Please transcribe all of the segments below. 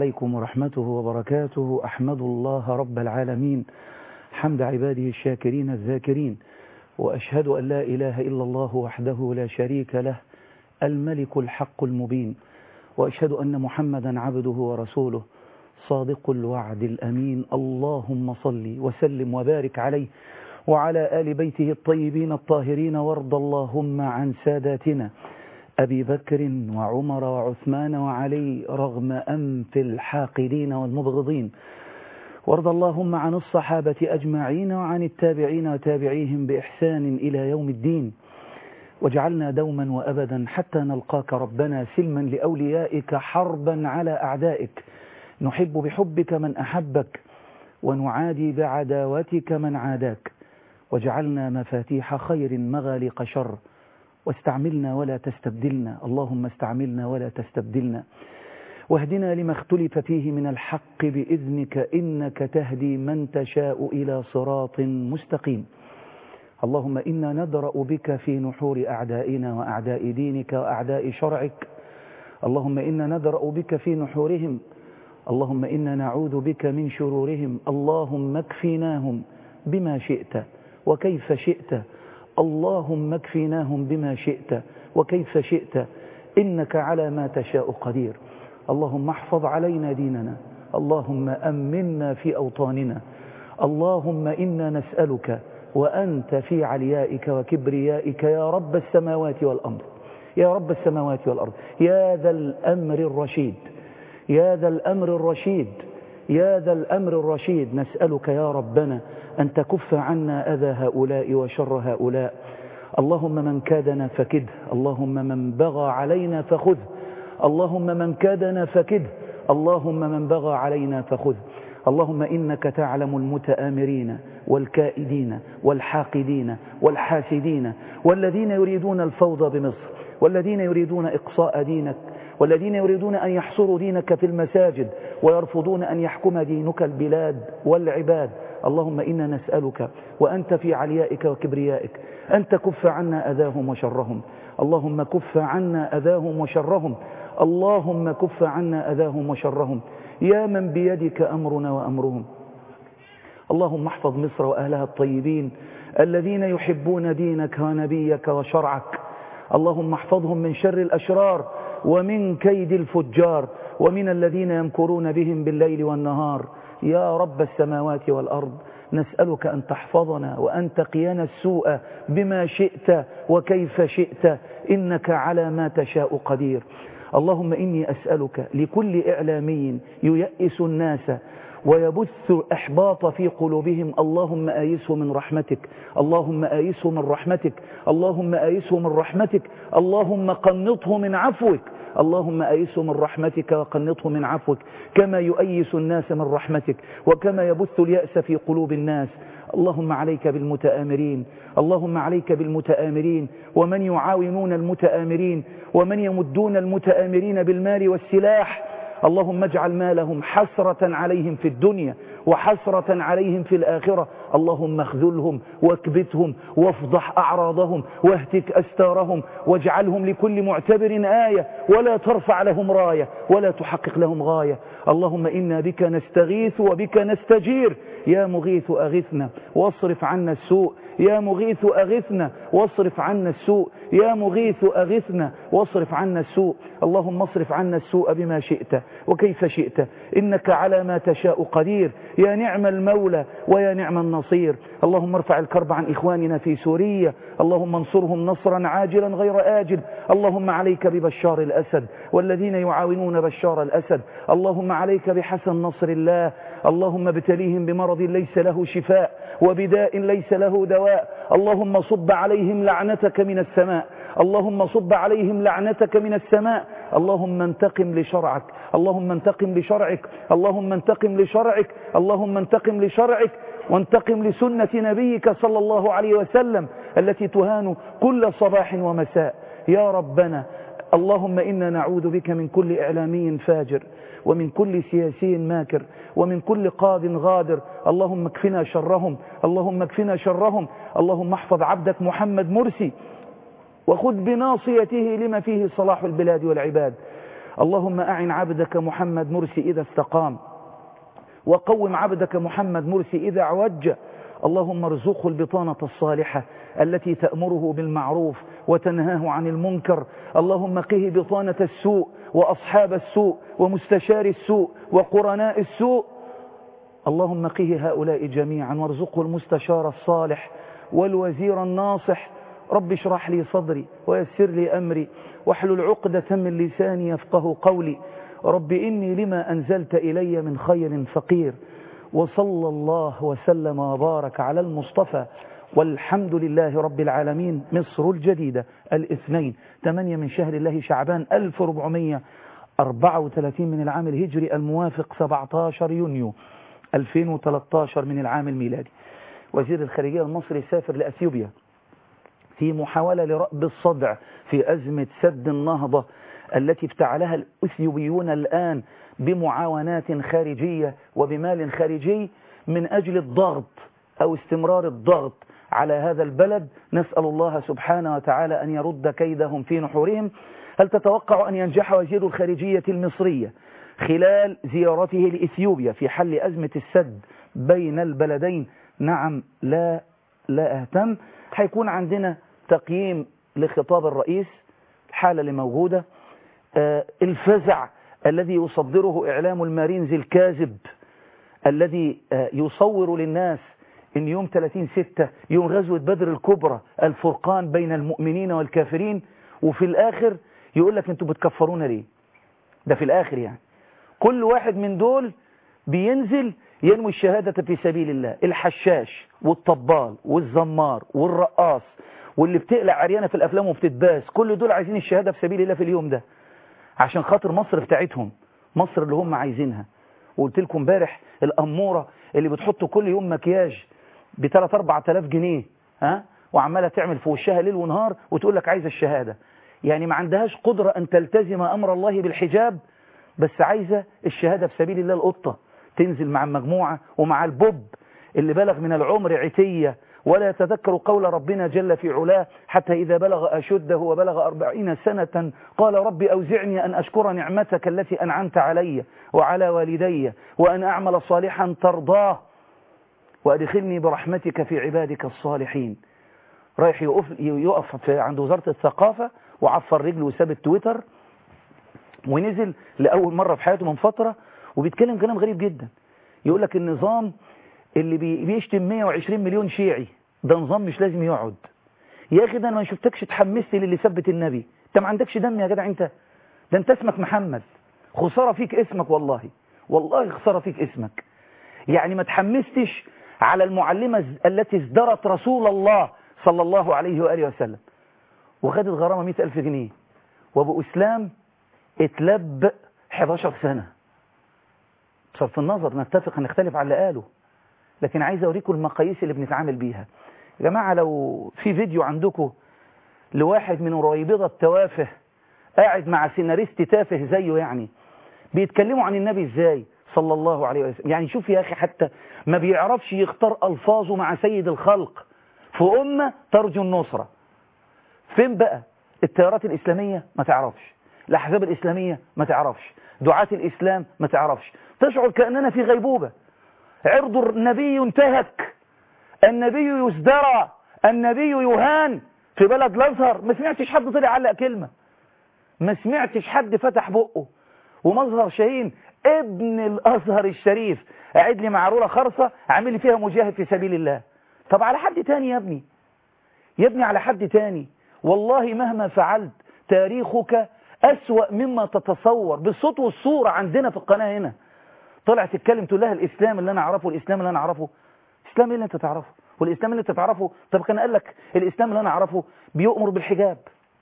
عليكم ورحمته وبركاته. أحمد الله رب العالمين حمد عباده الشاكرين الذاكرين، وأشهد أن لا إله إلا الله وحده لا شريك له الملك الحق المبين، وأشهد أن محمدا عبده ورسوله صادق الوعد الأمين. اللهم صل وسلم وبارك عليه وعلى آل بيته الطيبين الطاهرين، وارض اللهم عن ساداتنا أبي بكر وعمر وعثمان وعلي رغم أنف الحاقدين والمبغضين، وارض اللهم عن الصحابة أجمعين وعن التابعين وتابعيهم بإحسان إلى يوم الدين، واجعلنا دوما وأبدا حتى نلقاك ربنا سلما لأوليائك حربا على أعدائك، نحب بحبك من أحبك ونعادي بعداوتك من عاداك، واجعلنا مفاتيح خير مغاليق شر، واستعملنا ولا تستبدلنا، اللهم استعملنا ولا تستبدلنا، واهدنا لما اختلف فيه من الحق بإذنك إنك تهدي من تشاء إلى صراط مستقيم. اللهم إنا ندرأ بك في نحور أعدائنا وأعداء دينك وأعداء شرعك، اللهم إنا ندرأ بك في نحورهم، اللهم إنا نعوذ بك من شرورهم، اللهم اكفناهم بما شئت وكيف شئت، اللهم اكفناهم بما شئت وكيف شئت، إنك على ما تشاء قدير. اللهم احفظ علينا ديننا، اللهم أمنا في أوطاننا، اللهم إنا نسألك وأنت في عليائك وكبريائك يا رب السماوات والأرض، يا رب السماوات والأرض، يا ذا الأمر الرشيد، يا ذا الأمر الرشيد، يا ذا الأمر الرشيد، نسألك يا ربنا أن تكف عنا أذى هؤلاء وشر هؤلاء. اللهم من كادنا فكده، اللهم من بغى علينا فخذه، اللهم من كادنا فكده، اللهم من بغى علينا فخذه. اللهم إنك تعلم المتآمرين والكائدين والحاقدين والحاسدين والذين يريدون الفوضى بمصر، والذين يريدون إقصاء دينك، والذين يريدون أن يحصروا دينك في المساجد ويرفضون أن يحكم دينك البلاد والعباد. اللهم إنا نسألك وأنت في عليائك وكبريائك أن تكف عنا أذاهم وشرهم، اللهم كف عنا أذاهم وشرهم، اللهم كف عنا أذاهم وشرهم، يا من بيدك أمرنا وأمرهم. اللهم احفظ مصر وأهلها الطيبين الذين يحبون دينك ونبيك وشرعك، اللهم احفظهم من شر الأشرار ومن كيد الفجار ومن الذين يمكرون بهم بالليل والنهار. يا رب السماوات والأرض، نسألك أن تحفظنا وأن تقينا السوء بما شئت وكيف شئت، إنك على ما تشاء قدير. اللهم إني أسألك لكل إعلامي ييأس الناس ويبث إحباط في قلوبهم، اللهم آيسه من رحمتك، اللهم آيسه من رحمتك، اللهم آيسه من رحمتك، اللهم قنطه من عفوك، اللهم آيسه من رحمتك وقنطه من عفوك، كما يؤيس الناس من رحمتك وكما يبث اليأس في قلوب الناس. اللهم عليك بالمتآمرين، اللهم عليك بالمتآمرين ومن يعاونون المتآمرين ومن يمدون المتآمرين بالمال والسلاح. اللهم اجعل مالهم حسرة عليهم في الدنيا وحسرة عليهم في الآخرة، اللهم اخذلهم واكبتهم وافضح أعراضهم واهتك أستارهم، واجعلهم لكل معتبر آية ولا ترفع لهم راية ولا تحقق لهم غاية. اللهم إنا بك نستغيث وبك نستجير، يا مغيث أغثنا واصرف عنا السوء، يا مغيث أغثنا واصرف عنا السوء، يا مغيث أغثنا واصرف عنا السوء. اللهم اصرف عنا السوء بما شئت وكيف شئت، إنك على ما تشاء قدير، يا نعم المولى ويا نعم النصير. اللهم ارفع الكرب عن إخواننا في سوريا، اللهم انصرهم نصرا عاجلا غير آجل. اللهم عليك ببشار الأسد والذين يعاونون بشار الأسد، اللهم عليك بحسن نصر الله، اللهم ابتليهم بمرض ليس له شفاء وبداء ليس له دواء، اللهم صب عليهم لعنتك من السماء، اللهم صب عليهم لعنتك من السماء. اللهم انتقم لشرعك، اللهم انتقم لشرعك، اللهم انتقم لشرعك، اللهم انتقم لشرعك، وانتقم لسنة نبيك صلى الله عليه وسلم التي تهان كل صباح ومساء. يا ربنا، اللهم إنا نعوذ بك من كل إعلامي فاجر ومن كل سياسي ماكر ومن كل قاض غادر، اللهم اكفنا شرهم، اللهم اكفنا شرهم. اللهم احفظ عبدك محمد مرسي وخذ بناصيته لما فيه صلاح البلاد والعباد، اللهم أعن عبدك محمد مرسي إذا استقام، وقوم عبدك محمد مرسي إذا عوج. اللهم ارزقه البطانة الصالحة التي تأمره بالمعروف وتنهاه عن المنكر. اللهم قه بطانة السوء وأصحاب السوء ومستشار السوء وقرناء السوء. اللهم قه هؤلاء جميعا وارزقه المستشار الصالح والوزير الناصح. رب اشرح لي صدري ويسر لي أمري واحلل عقدة من لساني يفقه قولي. رب إني لما أنزلت إلي من خير فقير. وصلى الله وسلم وبارك على المصطفى، والحمد لله رب العالمين. مصر الجديدة، الاثنين 8 من شهر الله شعبان 1434 من العام الهجري، الموافق 17 يونيو 2013 من العام الميلادي. وزير الخارجية المصري سافر لأثيوبيا في محاولة لرأب الصدع في أزمة سد النهضة التي افتعلها الأثيوبيون الآن بمعاونات خارجية وبمال خارجي من أجل الضغط أو استمرار الضغط على هذا البلد. نسأل الله سبحانه وتعالى أن يرد كيدهم في نحورهم. هل تتوقع أن ينجح وزير الخارجية المصرية خلال زيارته لإثيوبيا في حل أزمة السد بين البلدين؟ نعم، لا أهتم. هيكون عندنا تقييم لخطاب الرئيس، الحالة اللي موجودة، الفزع الذي يصدره إعلام المارينز الكاذب الذي يصور للناس إن يوم 30/6 يوم غزوة بدر الكبرى الفرقان بين المؤمنين والكافرين، وفي الآخر يقول لك أنتوا بتكفرون ليه؟ ده في الآخر يعني كل واحد من دول بينزل ينوي الشهادة في سبيل الله. الحشاش والطبال والزمار والرقاص واللي بتقلع عريانة في الأفلام وبتتباس، كل دول عايزين الشهادة في سبيل الله في اليوم ده عشان خاطر مصر بتاعتهم، مصر اللي هم عايزينها. وقلت لكم امبارح الأمورة اللي بتحط كل يوم مكياج ب3-4 آلاف جنيه، وعمالة تعمل في وشها ليل ونهار وتقول لك عايزة الشهادة، يعني ما عندهاش قدرة أن تلتزم أمر الله بالحجاب، بس عايزة الشهادة في سبيل الله. القطة تنزل مع المجموعة ومع البوب اللي بلغ من العمر عتية ولا يتذكر قول ربنا جل في علاه حتى إذا بلغ أشده وبلغ 40 سنة قال رب أوزعني أن أشكر نعمتك التي أنعمت علي وعلى والدي وأن أعمل صالحا ترضاه وأدخلني برحمتك في عبادك الصالحين. رايح يقف عند وزارة الثقافة وعفر رجله وساب التويتر ونزل لأول مرة في حياته من فترة وبيتكلم كلام غريب جدا. يقول لك النظام اللي بيشتم 120 مليون شيعي ده نظام مش لازم يقعد. يا أخي ده أنا ما شفتكش تحمست للي ثبت النبي، أنت ما عندكش دم يا جدع، أنت ده أنت اسمك محمد، خسارة فيك اسمك، والله خسارة فيك اسمك. يعني ما تحمستش على المعلمة التي ازدرت رسول الله صلى الله عليه وآله وسلم وخدت غرامة 100,000 جنيه، وابو إسلام اتلب 11 سنة. بصرف النظر نتفق نختلف على اللي قاله، لكن عايز أوريكم المقاييس اللي بنتعامل بيها. يا جماعة لو في فيديو عندكم لواحد من رويبضة التوافه قاعد مع سيناريست تافه زيه، يعني بيتكلموا عن النبي ازاي صلى الله عليه وسلم، يعني شوف يا أخي حتى ما بيعرفش يختار ألفاظه مع سيد الخلق في أمة ترجو النصرة. فين بقى التيارات الإسلامية؟ ما تعرفش. الأحزاب الإسلامية ما تعرفش. دعاة الإسلام ما تعرفش. تشعر كأننا في غيبوبة. عرض النبي ينتهك، النبي يزدرى، النبي يهان في بلد الأزهر. ما سمعتش حد طلع علق كلمة، ما سمعتش حد فتح بقه. ومظهر شاهين ابن الأزهر الشريف قاعد لي مع رولة خرصة عامل لي فيها مجاهد في سبيل الله. طب على حد تاني يا ابني، يا ابني على حد تاني. والله مهما فعلت تاريخك أسوأ مما تتصور. بالصوت والصورة عندنا في القناة هنا طلع تتكلم تقول لها الإسلام اللي أنا أعرفه، الإسلام اللي أنا أعرفه. الإسلام اللي أنت تعرفه والإسلام اللي أنت تعرفه. طب كان قال لك الإسلام اللي أنا أعرفه بيؤمر بالحجاب.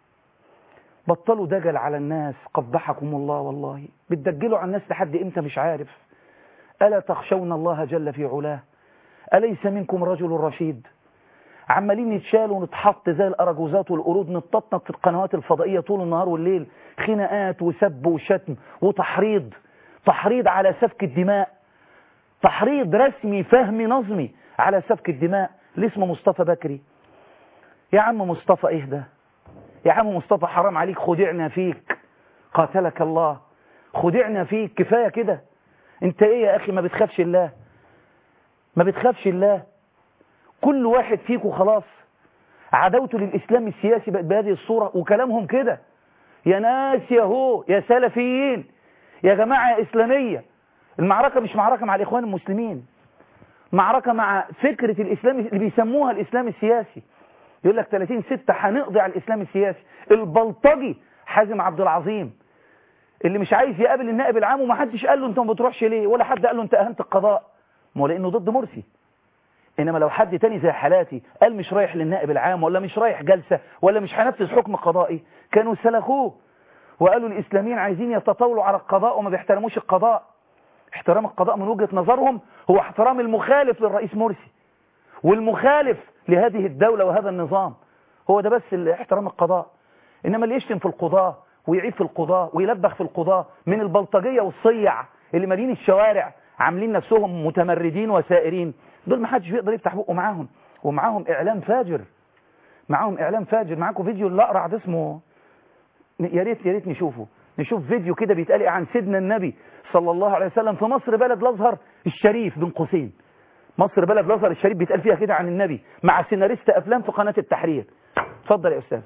بطلوا دجل على الناس، قبحكم الله. والله بتدجلوا على الناس لحد إمتى مش عارف. ألا تخشون الله جل في علاه؟ أليس منكم رجل رشيد؟ عمالين نتشال ونتحط زي الأرجوزات والقرود، نتطنط في القنوات الفضائية طول النهار والليل، خناقات وسب وشتم وتحريض، تحريض على سفك الدماء، تحريض رسمي فهمي نظمي على سفك الدماء. اللي اسمه مصطفى بكري. يا عم مصطفى اهدى، يا عم مصطفى حرام عليك، خدعنا فيك قاتلك الله. خدعنا فيك، كفاية كده. انت ايه يا اخي؟ ما بتخافش الله؟ ما بتخافش الله؟ كل واحد فيكم خلاص عداوته للإسلام السياسي بقت بهذه الصورة، وكلامهم كده. يا ناس يا هو يا سلفيين يا جماعة يا إسلامية، المعركة مش معركة مع الإخوان المسلمين، معركة مع فكرة الإسلام اللي بيسموها الإسلام السياسي. يقول لك 30/6 هنقضي على الإسلام السياسي. البلطجي حازم عبد العظيم اللي مش عايز يقابل النائب العام، وما حدش قال له انت ما بتروحش ليه، ولا حد قال له انت اهنت القضاء، ما هو لانه ضد مرسي. انما لو حد تاني زي حالاتي قال مش رايح للنائب العام، ولا مش رايح جلسة، ولا مش هنفذ حكم قضائي، كانوا سلخوه وقالوا الاسلاميين عايزين يتطاولوا على القضاء وما بيحترموش القضاء. احترام القضاء من وجهة نظرهم هو احترام المخالف للرئيس مرسي والمخالف لهذه الدولة وهذا النظام، هو ده بس احترام القضاء. انما اللي يشتم في القضاء ويعيب في القضاء ويلبخ في القضاء من البلطجية والصيع اللي مالين الشوارع عاملين نفسهم متمردين وسائرين، دول ما حدش بيقدر يفتح بقه معاهم، ومعاهم اعلام فاجر، معاهم اعلام فاجر. معاكم فيديو الاقرع ده اسمه، يا ريت نشوف فيديو كده بيتقال عن سيدنا النبي صلى الله عليه وسلم في مصر بلد الازهر الشريف بين قوسين. مصر بلد الازهر الشريف بيتقال فيها كده عن النبي مع سيناريست افلام في قناة التحرير. اتفضل يا استاذ.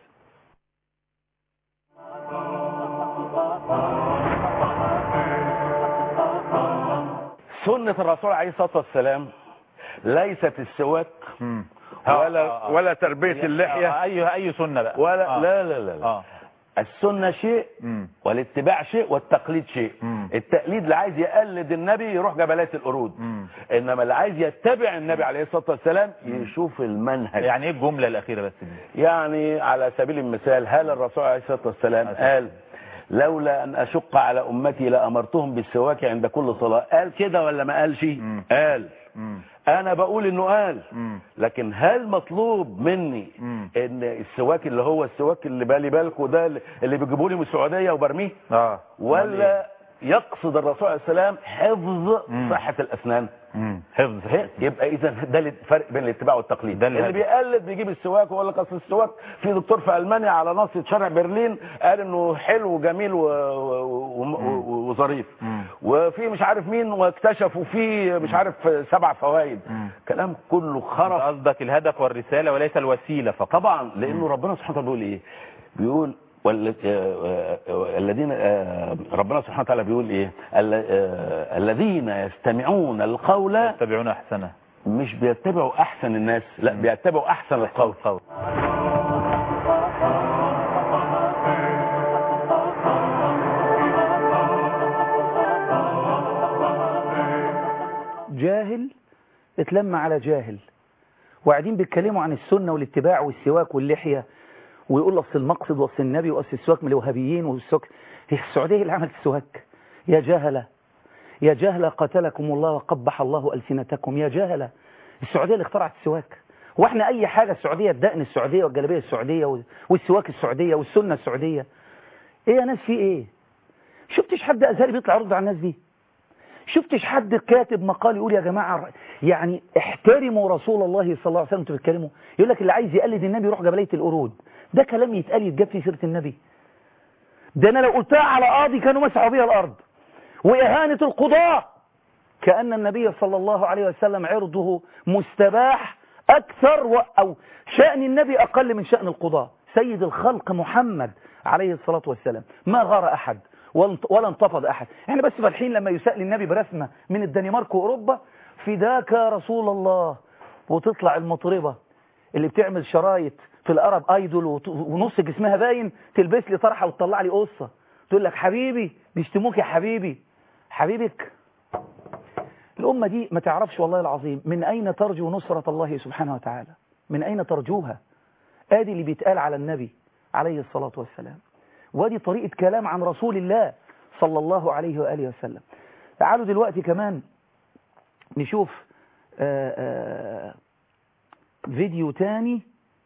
سنة الرسول عليه الصلاة والسلام ليست السواك ولا تربية اللحية. أي سنة بقى؟ ولا لا. السنة شيء والاتباع شيء والتقليد شيء. التقليد اللي عايز يقلد النبي يروح جبلات القرود، انما اللي عايز يتبع النبي عليه الصلاة والسلام يشوف المنهج. يعني ايه الجملة الأخيرة بس دي؟ يعني على سبيل المثال، هل الرسول عليه الصلاة والسلام قال لولا أن أشق على أمتي لأمرتهم بالسواك عند كل صلاة؟ قال كده ولا ما قالش؟ قال. أنا بقول إنه قال، لكن هل مطلوب مني إن السواك اللي هو السواك اللي بالي بالكو ده اللي بيجيبوا لي من السعودية وبرميه، ولا يقصد الرسول عليه السلام حفظ صحة الأسنان؟ حفظ. يبقى إذا ده الفرق بين الاتباع والتقليد. اللي بيقلد بيجيب السواك ويقول لك أصل السواك، في دكتور في ألمانيا على ناصية شارع برلين قال إنه حلو وجميل وظريف، وفي مش عارف مين واكتشفوا فيه مش عارف 7 فوائد. كلام كله خرف. قصدك الهدف والرسالة وليس الوسيلة فقط. طبعا، لأنه ربنا سبحانه وتعالى بيقول إيه؟ بيقول الذين، ربنا سبحانه وتعالى بيقول ايه؟ الذين يستمعون القول يتبعون احسنه. مش بيتبعوا احسن الناس، لا بيتبعوا احسن القول. جاهل اتلم على جاهل، وقاعدين بيتكلموا عن السنة والاتباع والسواك واللحية، ويقول اصل المقصد واصل النبي واصل السواك من الوهابيين، والسواك هي السعوديه اللي عملت السواك. يا جهله يا جهله، قتلكم الله وقبح الله السنتكم. يا جهله، السعوديه اللي اخترعت السواك. واحنا اي حاجه السعوديه، الدقن السعوديه والجلابيه السعوديه والسواك السعوديه والسنه السعوديه. ايه يا ناس في ايه؟ شفتش حد ازهري بيطلع يرد على الناس دي؟ شفتش حد كاتب مقال يقول يا جماعه يعني احترموا رسول الله صلى الله عليه وسلم؟ انتوا بتتكلموا يقول لك اللي عايز يقلد النبي يروح جبليه القرود. ده كلام يتقال يتجاب في سيره النبي؟ ده انا لو قلتها على قاضي كانوا مسحوا بيها الارض. واهانه القضاء، كأن النبي صلى الله عليه وسلم عرضه مستباح اكثر، او شأن النبي اقل من شأن القضاء. سيد الخلق محمد عليه الصلاه والسلام ما غار احد ولا انتفض احد. احنا بس فرحين لما يسأل النبي برسمه من الدنمارك واوروبا فداك يا رسول الله، وتطلع المطربه اللي بتعمل شرايط في الارب ايدول ونص جسمها باين تلبس لي طرحه وتطلع لي قصه تقول لك حبيبي، بيشتموك يا حبيبي. حبيبك؟ الامه دي ما تعرفش والله العظيم من اين ترجو نصره الله سبحانه وتعالى، من اين ترجوها. ادي اللي بيتقال على النبي عليه الصلاه والسلام، وادي طريقه كلام عن رسول الله صلى الله عليه واله وسلم. تعالوا دلوقتي كمان نشوف فيديو تاني.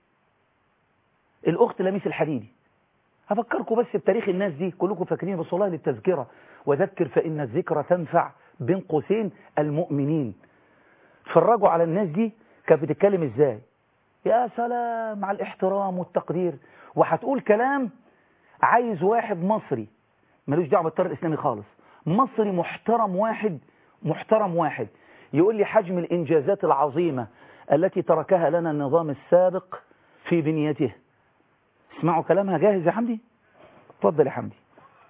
الأخت لميس الحديدي، هفكركم بس بتاريخ الناس دي كلكم فاكرين، بس والله للتذكرة، وذكر فإن الذكرى تنفع بين قوسين المؤمنين. اتفرجوا على الناس دي كانت بتتكلم ازاي. يا سلام مع الاحترام والتقدير، وهتقول كلام عايز واحد مصري ملوش دعوه بالتيار الاسلامي خالص، مصري محترم واحد يقول لي حجم الانجازات العظيمه التي تركها لنا النظام السابق في بنيته. اسمعوا كلامها. جاهز يا حمدي؟ اتفضل يا حمدي.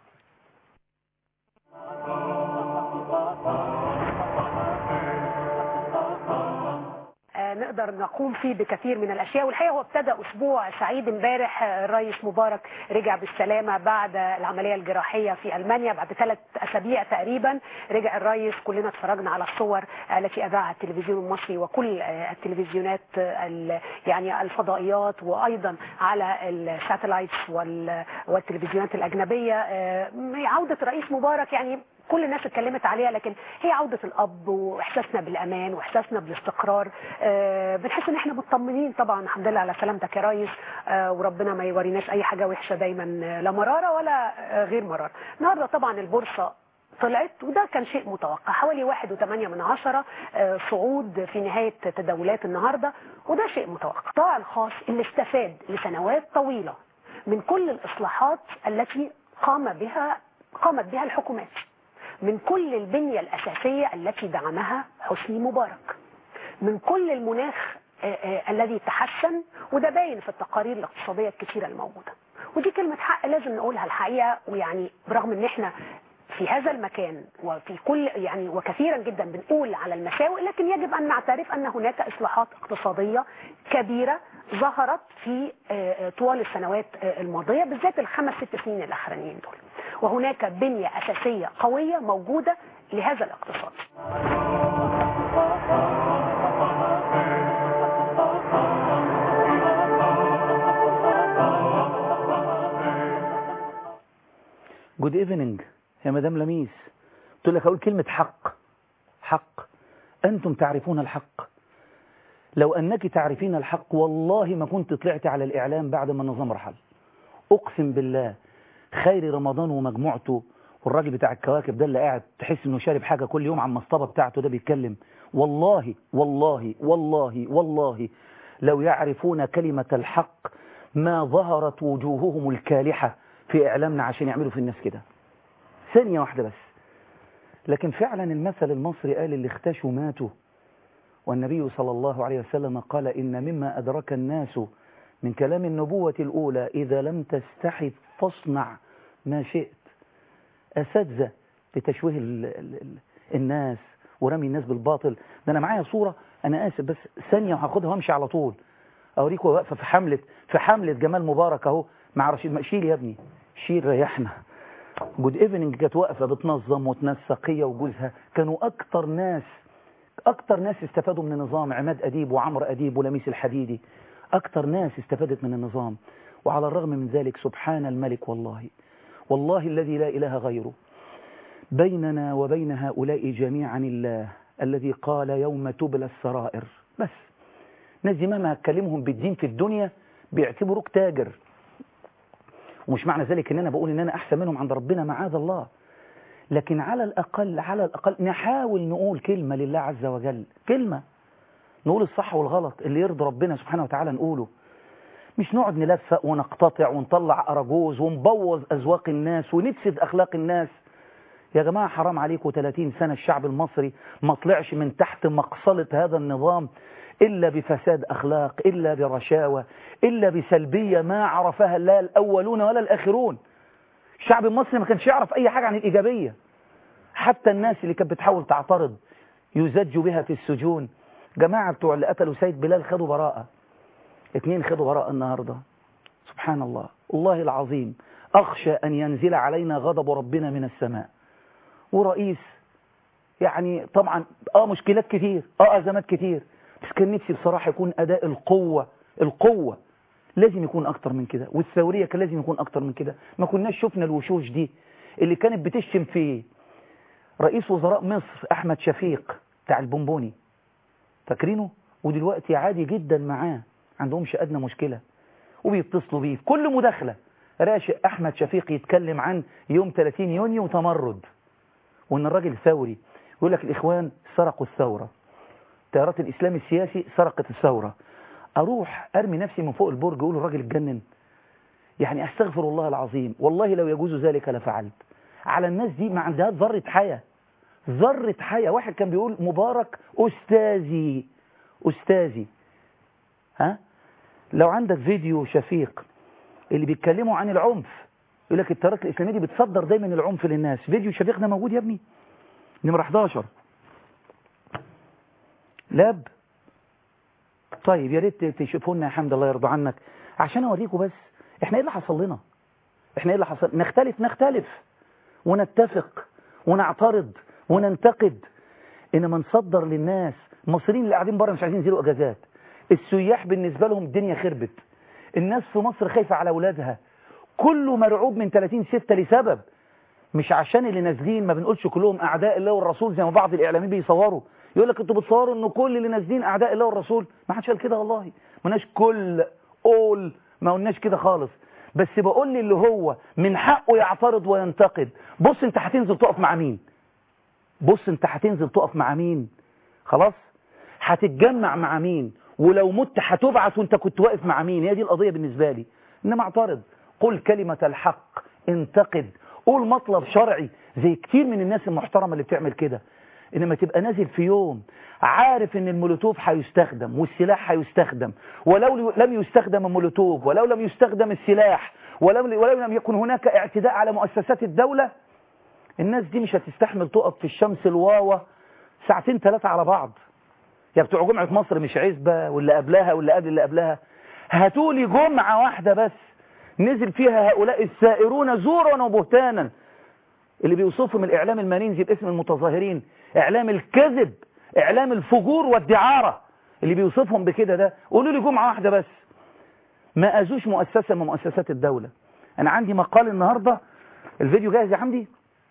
نقدر نقوم فيه بكثير من الأشياء، والحقيقة هو ابتدى أسبوع سعيد امبارح. الرئيس مبارك رجع بالسلامة بعد العملية الجراحية في ألمانيا بعد 3 أسابيع تقريبا. رجع الرئيس، كلنا اتفرجنا على الصور التي أذاعها التلفزيون المصري وكل التلفزيونات يعني الفضائيات، وأيضا على الساتلايتس والتلفزيونات الأجنبية. عودة الرئيس مبارك يعني كل الناس اتكلمت عليها، لكن هي عودة الأب وإحساسنا بالأمان وإحساسنا بالاستقرار. بنحس إن إحنا مطمنين. طبعا الحمد لله على سلامتك يا ريس، وربنا ما يوريناش أي حاجة وحشة دايما، لا مرارة ولا غير مرارة. النهارده طبعا البورصة طلعت، وده كان شيء متوقع، حوالي 1.8 صعود في نهاية تداولات النهارده، وده شيء متوقع. القطاع الخاص اللي استفاد لسنوات طويلة من كل الإصلاحات التي قامت بها الحكومات، من كل البنية الأساسية التي دعمها حسني مبارك، من كل المناخ الذي تحسن، وده باين في التقارير الاقتصادية الكثيرة الموجودة. ودي كلمة حق لازم نقولها الحقيقة. ويعني برغم ان احنا في هذا المكان وفي كل يعني وكثيرا جدا بنقول على المساوئ، لكن يجب ان نعترف ان هناك اصلاحات اقتصادية كبيرة ظهرت في طوال السنوات الماضية، بالذات ال5 6 سنين الاخرانيين دول، وهناك بنية اساسية قوية موجودة لهذا الاقتصاد. جود ايفنينج يا مدام لميس. قلت لك اقول كلمة حق. انتم تعرفون الحق. لو انك تعرفين الحق والله ما كنت طلعت على الاعلام بعد ما النظام رحل. اقسم بالله خير رمضان ومجموعته، والراجل بتاع الكواكب ده اللي قاعد تحس انه شارب حاجة كل يوم عن المصطبة بتاعته ده بيتكلم. والله والله والله والله لو يعرفون كلمة الحق ما ظهرت وجوههم الكالحة في إعلامنا عشان يعملوا في الناس كده. ثانية واحدة بس. لكن فعلا المثل المصري قال اللي اختشوا ماتوا، والنبي صلى الله عليه وسلم قال إن مما أدرك الناس من كلام النبوة الأولى إذا لم تستحي فاصنع ما شئت. أساتذة بتشويه الناس ورمي الناس بالباطل. ده أنا معايا صورة، أنا آسف بس ثانية وهاخدها وامشي على طول أوريكم واقفة في حملة جمال مبارك أهو مع رشيد. شيل يا ابني شيل ريحنا. جود ايفنينج كانت واقفة بتنظم وتنسق هي وجوزها، كانوا أكتر ناس استفادوا من النظام. عماد أديب وعمر أديب ولميس الحديدي أكتر ناس استفادت من النظام. وعلى الرغم من ذلك سبحان الملك والله الذي لا إله غيره، بيننا وبين هؤلاء جميعا الله الذي قال يوم تبلى السرائر. بس ناس دي مهما هتكلمهم بالدين في الدنيا بيعتبروك تاجر، ومش معنى ذلك ان انا بقول ان انا احسن منهم عند ربنا معاذ الله، لكن على الاقل نحاول نقول كلمة لله عز وجل، كلمة نقول الصح والغلط اللي يرضي ربنا سبحانه وتعالى نقوله، مش نقعد نلفق ونقتطع ونطلع أراجوز ونبوظ أذواق الناس ونفسد أخلاق الناس. يا جماعة حرام عليكم، 30 سنة الشعب المصري ما طلعش من تحت مقصلة هذا النظام إلا بفساد أخلاق، إلا برشاوة، إلا بسلبية ما عرفها لا الأولون ولا الآخرون. الشعب المصري ما كانش يعرف أي حاجة عن الإيجابية. حتى الناس اللي كانت بتحاول تعترض يزج بها في السجون. جماعة بتوع اللي قتلوا سيد بلال خدوا براءة، 2 خدوا براءة النهاردة. سبحان الله، والله العظيم أخشى أن ينزل علينا غضب ربنا من السماء. ورئيس يعني طبعا مشكلات كتير، أزمات كتير، بس كان نفسي بصراحة يكون أداء القوة لازم يكون أكتر من كده، والثورية كان لازم يكون أكتر من كده. ما كناش شفنا الوشوش دي اللي كانت بتشتم فيه رئيس وزراء مصر أحمد شفيق بتاع البونبوني، فاكرينه؟ ودلوقتي عادي جدا معاه، عندهمش أدنى مشكلة، وبيتصلوا بيه في كل مداخلة. راشق أحمد شفيق يتكلم عن يوم 30 يونيو وتمرد، وإن الراجل ثوري، يقول لك الإخوان سرقوا الثورة، تيارات الإسلام السياسي سرقت الثورة. أروح أرمي نفسي من فوق البرج يقول الراجل اتجنن؟ يعني أستغفر الله العظيم، والله لو يجوز ذلك لفعلت. على الناس دي ما عندها ذرة حياة، ذرة حياة. واحد كان بيقول مبارك أستاذي، أستاذي. ها، لو عندك فيديو شفيق اللي بيتكلموا عن العنف، يقول لك التيارات الإسلامية دي بتصدر دايما العنف للناس. فيديو شفيق ده موجود يا ابني، نمرة 11 لاب. طيب يا ريت تشوفوا لنا يا حمد الله يرضى عنك، عشان اوريكم بس احنا ايه اللي حصل لنا. احنا ايه اللي حصل؟ نختلف ونتفق ونعترض وننتقد، انما نصدر للناس. المصريين اللي قاعدين بره مش عايزين ينزلوا اجازات، السياح بالنسبه لهم الدنيا خربت، الناس في مصر خايفه على اولادها، كله مرعوب من 30/6 لسبب، مش عشان اللي نازلين ما بنقولش كلهم اعداء الله والرسول زي ما بعض الاعلاميين بيصوروا. يقول لك انتوا بتصوروا ان كل اللي نازلين اعداء الله والرسول. ما حدش قال كده والله، ما قلناش كل ما قلناش كده خالص، بس بقول لي اللي هو من حقه يعترض وينتقد. بص انت هتنزل تقف مع مين، بص انت هتنزل تقف مع مين، خلاص هتتجمع مع مين، ولو مت هتبعث وانت كنت واقف مع مين. هي دي القضية بالنسبة لي. انما اعترض، قل كلمة الحق، انتقد، قول مطلب شرعي زي كتير من الناس المحترمة اللي بتعمل كده. انما تبقى نازل في يوم عارف ان المولوتوف هيستخدم والسلاح هيستخدم، ولو لم يستخدم المولوتوف، ولو لم يستخدم السلاح، ولو لم يكن هناك اعتداء على مؤسسات الدولة، الناس دي مش هتستحمل تقف في الشمس الواوة 2-3 على بعض. يا بتوع جمعة مصر مش عزبة واللي قبلها واللي قبل اللي قبلها، هاتولي جمعة واحدة بس نزل فيها هؤلاء السائرون زورا وبهتانا اللي بيوصفهم الإعلام المنينزي باسم المتظاهرين، إعلام الكذب، إعلام الفجور والدعارة، اللي بيوصفهم بكده ده. قولوا لي جمعة واحدة بس ما أزوش مؤسسة من مؤسسات الدولة. أنا عندي مقال النهاردة، الفيديو جاهز يا حمدي؟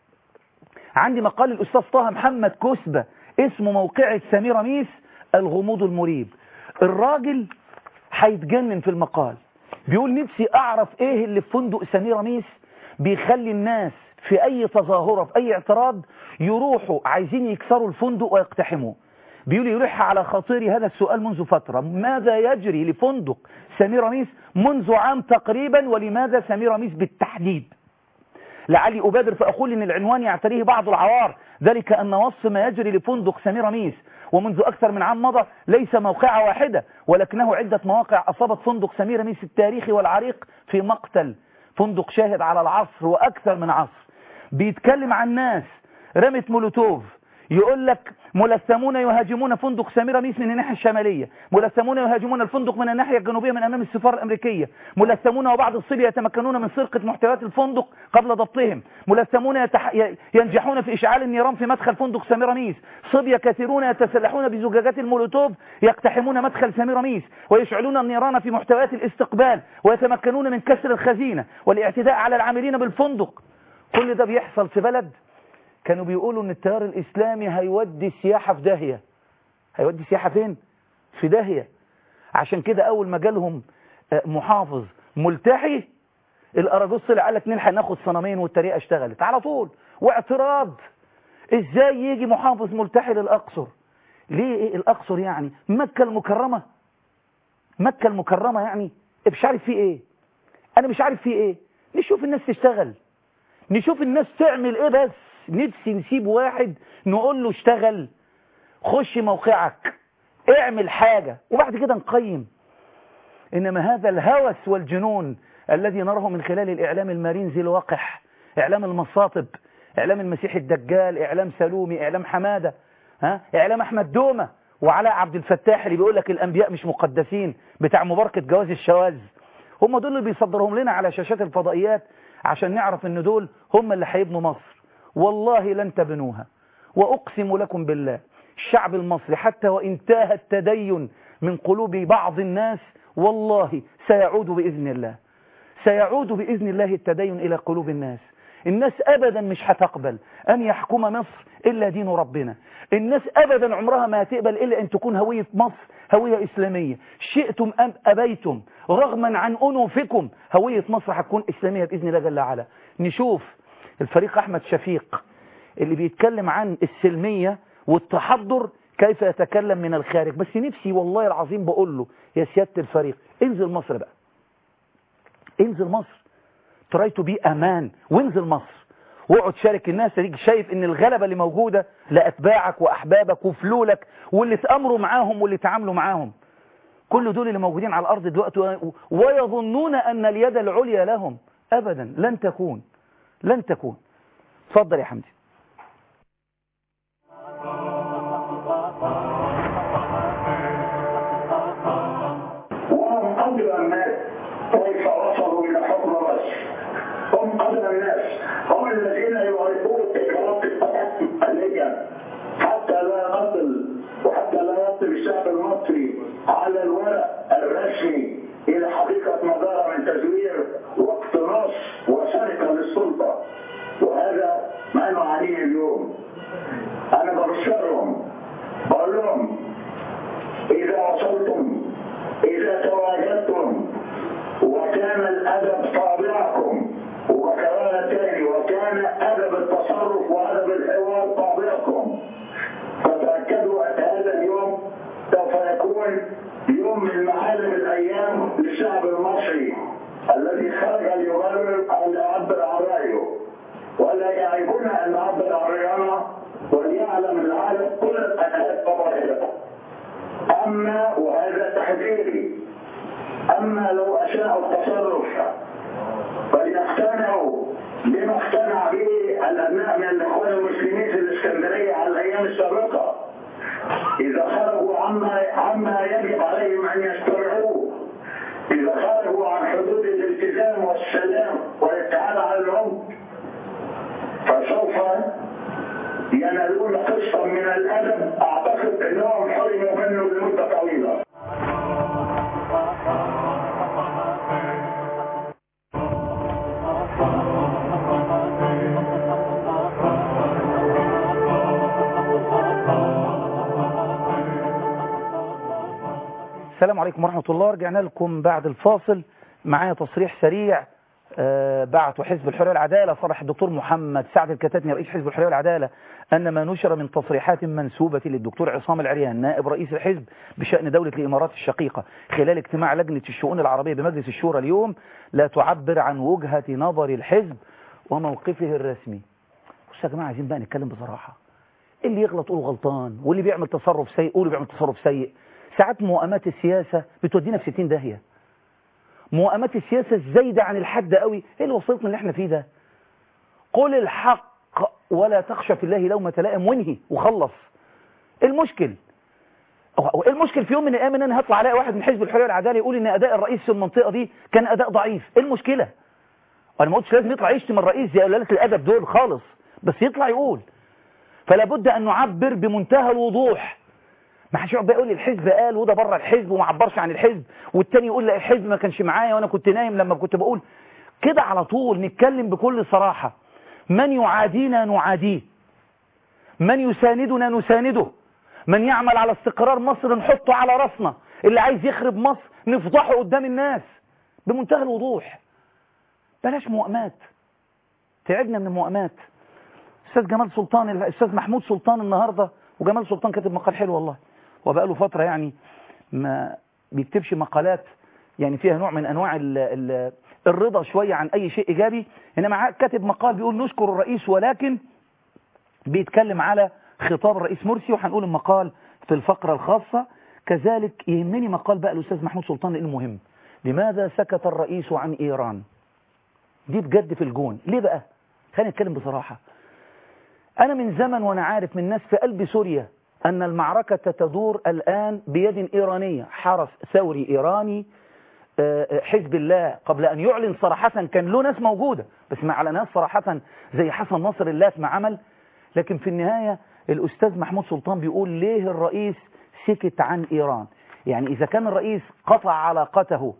عندي مقال الأستاذ طه محمد كسبة اسمه موقعة سميراميس الغموض المريب. الراجل هيتجنن في المقال، بيقول نفسي أعرف إيه اللي في فندق سميراميس بيخلي الناس في أي تظاهرة في أي اعتراض يروحوا عايزين يكسروا الفندق ويقتحموه. بيقول يلح على خاطري هذا السؤال منذ فترة، ماذا يجري لفندق سميراميس منذ عام تقريبا، ولماذا سميراميس بالتحديد؟ لعلي أبادر فأقول إن العنوان يعتريه بعض العوار، ذلك أن وصف ما يجري لفندق سميراميس ومنذ أكثر من عام مضى ليس موقعة واحدة، ولكنه عدة مواقع أصابت فندق سميراميس التاريخي والعريق في مقتل، فندق شاهد على العصر وأكثر من عصر. بيتكلم عن ناس رمت مولوتوف، يقول لك ملثمون يهاجمون فندق سميراميس من الناحية الشمالية، ملثمون يهاجمون الفندق من الناحية الجنوبية من أمام السفارة الأمريكية، ملثمون وبعض الصبية يتمكنون من سرقة محتويات الفندق قبل ضبطهم، ملثمون ينجحون في إشعال النيران في مدخل فندق سميراميس، صبية كثيرون يتسلحون بزجاجات المولوتوف يقتحمون مدخل سميراميس ويشعلون النيران في محتويات الاستقبال ويتمكنون من كسر الخزينة والاعتداء على العاملين بالفندق. كل ده بيحصل في بلد كانوا بيقولوا ان التيار الاسلامي هيودي السياحة في داهية. هيودي السياحة فين؟ في داهية. عشان كده اول ما جالهم محافظ ملتحي، الاراجوز طلع قال لك نلحق ناخد صنمين، والطريقة اشتغلت على طول. واعتراض، ازاي يجي محافظ ملتحي للاقصر؟ ليه؟ ايه الاقصر يعني؟ مكة المكرمة، مكة المكرمة يعني مش عارف فيه ايه، انا مش عارف فيه ايه. نشوف الناس تشتغل، نشوف الناس تعمل ايه. بس نفسي نسيب واحد نقول له اشتغل، خش موقعك، اعمل حاجة، وبعد كده نقيم. انما هذا الهوس والجنون الذي نراه من خلال الاعلام المارينزي الوقح، اعلام المصاطب، اعلام المسيح الدجال، اعلام سلومي، اعلام حمادة، اعلام احمد دومة وعلاء عبد الفتاح اللي بيقول لك الانبياء مش مقدسين، بتاع مباركة جواز الشواذ. هم دول اللي بيصدرهم لنا على شاشات الفضائيات عشان نعرف ان دول هم اللي هيبنوا مصر. والله لن تبنوها، واقسم لكم بالله الشعب المصري حتى وان تاه التدين من قلوب بعض الناس والله سيعود بإذن الله، سيعود بإذن الله التدين إلى قلوب الناس. الناس أبدا مش هتقبل أن يحكم مصر إلا دين ربنا. الناس أبدا عمرها ما هتقبل إلا أن تكون هوية مصر هوية إسلامية، شئتم أم أبيتم، رغما عن أنوفكم هوية مصر هتكون إسلامية بإذن الله جل وعلا. نشوف الفريق أحمد شفيق اللي بيتكلم عن السلمية والتحضر كيف يتكلم من الخارج. بس نفسي والله العظيم بقول له يا سيادة الفريق انزل مصر بقى، انزل مصر، تراي تو بي امان، وانزل مصر واقعد شارك الناس، تيجي شايف ان الغلبة اللي موجودة لأتباعك وأحبابك وفلولك واللي تأمروا معاهم واللي تعاملوا معاهم، كل دول اللي موجودين على الأرض دلوقتي ويظنون أن اليد العليا لهم. أبدا، لن تكون، لن تكون. اتفضل يا حمدي. وهم أدرى الناس كيف وصلوا إلى حكم مصر. هم أدرى الناس، هم الذين يعرفون إجراءات التحكم آليا حتى لا نصل وحتى لا يصل الشعب المصري على الورق الرسمي إلى حقيقة مدار من تزوير واقتناص وسرقة للسلطة. وهذا ما نعانيه اليوم. أنا ببشرهم، بقول لهم إذا وصلتم، إذا تواجدتم وكان الأدب طابعكم، وكمان تاني وكان أدب التصرف وأدب الحوار طابعكم، فتأكدوا أن هذا اليوم سوف يكون يوم من معالم الأيام للشعب المصري الذي خرج ليبرر أو ليعبر عن رأيه، ولا يعيبنا أن نعبر عن رأينا وليعلم العالم كل الأنهات طبيعية. أما وهذا تحذيري، أما لو أشاءوا التصرف فليقتنعوا بما اقتنع به الأبناء من الإخوان المسلمين في الإسكندرية على الأيام السابقة، إذا خرجوا عما يجب عليهم أن يشترعوه، إذا خرجوا عن حدود الالتزام والسلام والابتعاد عن العنف، فسوف ينالون قسطا من الأدب أعتقد أنهم حرموا منه لمدة طويلة. السلام عليكم ورحمة الله. رجعنا لكم بعد الفاصل. معايا تصريح سريع بعته حزب الحرية والعدالة. صرح الدكتور محمد سعد الكتاتني رئيس حزب الحرية والعدالة أن ما نشر من تصريحات منسوبة للدكتور عصام العريان نائب رئيس الحزب بشأن دولة الإمارات الشقيقة خلال اجتماع لجنة الشؤون العربية بمجلس الشورى اليوم لا تعبر عن وجهة نظر الحزب وموقفه الرسمي. بصوا يا جماعة، عايزين بقى نتكلم بصراحة. اللي يغلط قوله غلطان، واللي بيعمل تصرف سيء قوله بيعمل تصرف سيء. ساعات موائمات السياسة بتودينا في 60 داهية. موائمات السياسة الزايدة عن الحد قوي ايه اللي وصلتنا اللي احنا فيه ده. قل الحق ولا تخشى في الله لومة لائم وانهي وخلص. المشكل في يوم من الايام ان انا هطلع الاقي واحد من حزب الحرية والعدالة يقول ان اداء الرئيس في المنطقة دي كان اداء ضعيف. ايه المشكلة؟ انا ما قلتش لازم يطلع يشتم الرئيس زي قلالة الادب دول خالص، بس يطلع يقول. فلا بد ان نعبر بمنتهى الوضوح. ما حدش يقعد بقى يقول لي الحزب قال وده بره الحزب وما عبرش عن الحزب، والتاني يقول لا الحزب ما كانش معايا وانا كنت نايم لما كنت بقول كده. على طول نتكلم بكل صراحة. من يعادينا نعاديه، من يساندنا نسانده، من يعمل على استقرار مصر نحطه على راسنا، اللي عايز يخرب مصر نفضحه قدام الناس بمنتهى الوضوح. بلاش موائمات، تعبنا من الموائمات. الاستاذ جمال سلطان، الاستاذ محمود سلطان النهارده، وجمال سلطان كاتب مقال حلو والله، وبقى له فترة يعني ما بيكتبش مقالات يعني فيها نوع من أنواع الرضا شوية عن أي شيء إيجابي، إنما كاتب مقال بيقول نشكر الرئيس، ولكن بيتكلم على خطاب الرئيس مرسي، وهنقول المقال في الفقرة الخاصة. كذلك يهمني مقال بقى الأستاذ محمود سلطان لأنه مهم. لماذا سكت الرئيس عن إيران؟ دي بجد في الجون. ليه بقى؟ خلينا نتكلم بصراحة. أنا من زمن وأنا عارف من ناس في قلب سوريا أن المعركة تدور الآن بيد إيرانية. حرس ثوري إيراني، حزب الله قبل أن يعلن صراحة كان له ناس موجودة بس ما أعلنهاش صراحة زي حسن نصر الله ما عمل. لكن في النهاية الأستاذ محمود سلطان بيقول ليه الرئيس سكت عن إيران. يعني إذا كان الرئيس قطع علاقته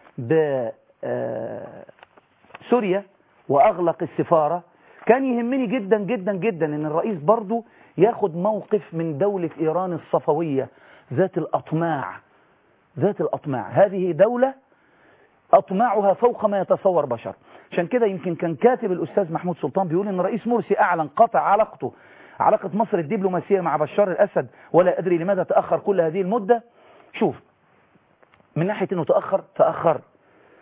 بسوريا وأغلق السفارة، كان يهمني جدا جدا جدا ان الرئيس برضو ياخد موقف من دولة ايران الصفوية ذات الاطماع. ذات الاطماع، هذه دولة اطماعها فوق ما يتصور بشر. عشان كده يمكن كان كاتب الاستاذ محمود سلطان بيقول ان الرئيس مرسي اعلن قطع علاقة مصر الدبلوماسية مع بشار الاسد، ولا ادري لماذا تأخر كل هذه المدة. شوف، من ناحية انه تأخر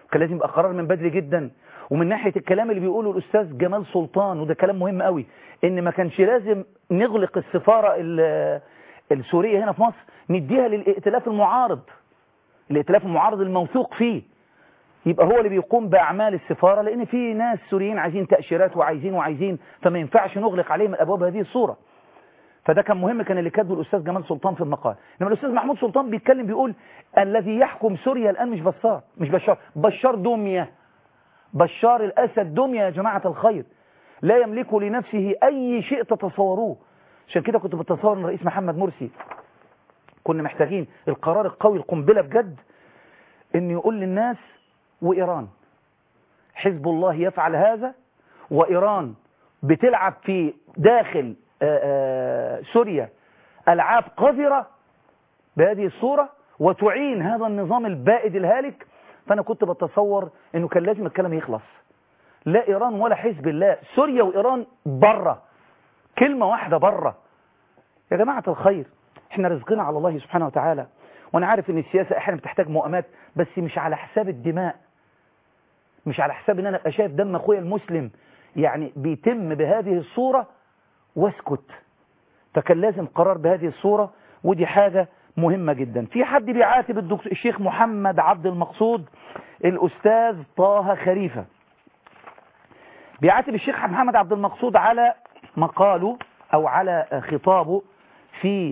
كان لازم يبقى قرار من بدري جدا. ومن ناحية الكلام اللي بيقوله الأستاذ جمال سلطان، وده كلام مهم قوي، إن ما كانش لازم نغلق السفارة السورية هنا في مصر، نديها للائتلاف المعارض، الائتلاف المعارض الموثوق فيه، يبقى هو اللي بيقوم بأعمال السفارة، لأن في ناس سوريين عايزين تأشيرات وعايزين، فما ينفعش نغلق عليهم الأبواب هذه الصورة. فده كان مهم، كان اللي كاتبه الأستاذ جمال سلطان في المقال. إنما الأستاذ محمود سلطان بيتكلم بيقول الذي يحكم سوريا الآن مش بشار دمية، بشار الأسد دمية يا جماعة الخير، لا يملك لنفسه أي شيء تتصوروه. عشان كده كنت بتصور ان الرئيس محمد مرسي كنا محتاجين القرار القوي، القنبلة بجد، ان يقول للناس وإيران حزب الله يفعل هذا، وإيران بتلعب في داخل سوريا ألعاب قذرة بهذه الصورة، وتعين هذا النظام البائد الهالك. فأنا كنت بتصور أنه كان لازم الكلام يخلص، لا إيران ولا حزب الله، سوريا وإيران بره، كلمة واحدة بره. يا جماعة الخير، احنا رزقنا على الله سبحانه وتعالى، وانا عارف ان السياسة احيانا بتحتاج مؤامات، بس مش على حساب الدماء، مش على حساب ان انا ابقى شايف دم اخويا المسلم يعني بيتم بهذه الصورة واسكت. فكان لازم قرار بهذه الصورة، ودي حاجة مهمة جدا. في حد بيعاتب الشيخ محمد عبد المقصود، الأستاذ طه خليفة بيعاتب الشيخ محمد عبد المقصود على مقاله أو على خطابه في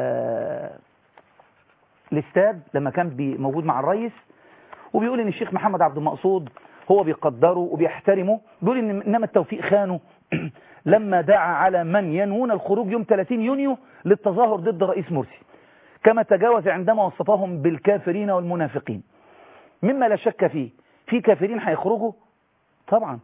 الاستاد لما كان موجود مع الرئيس، وبيقول ان الشيخ محمد عبد المقصود هو بيقدره وبيحترمه، بيقول انما التوفيق خانه لما دعا على من ينوون الخروج يوم 30 يونيو للتظاهر ضد رئيس مرسي، كما تجاوز عندما وصفهم بالكافرين والمنافقين، مما لا شك فيه. في كافرين هيخرجوا طبعا،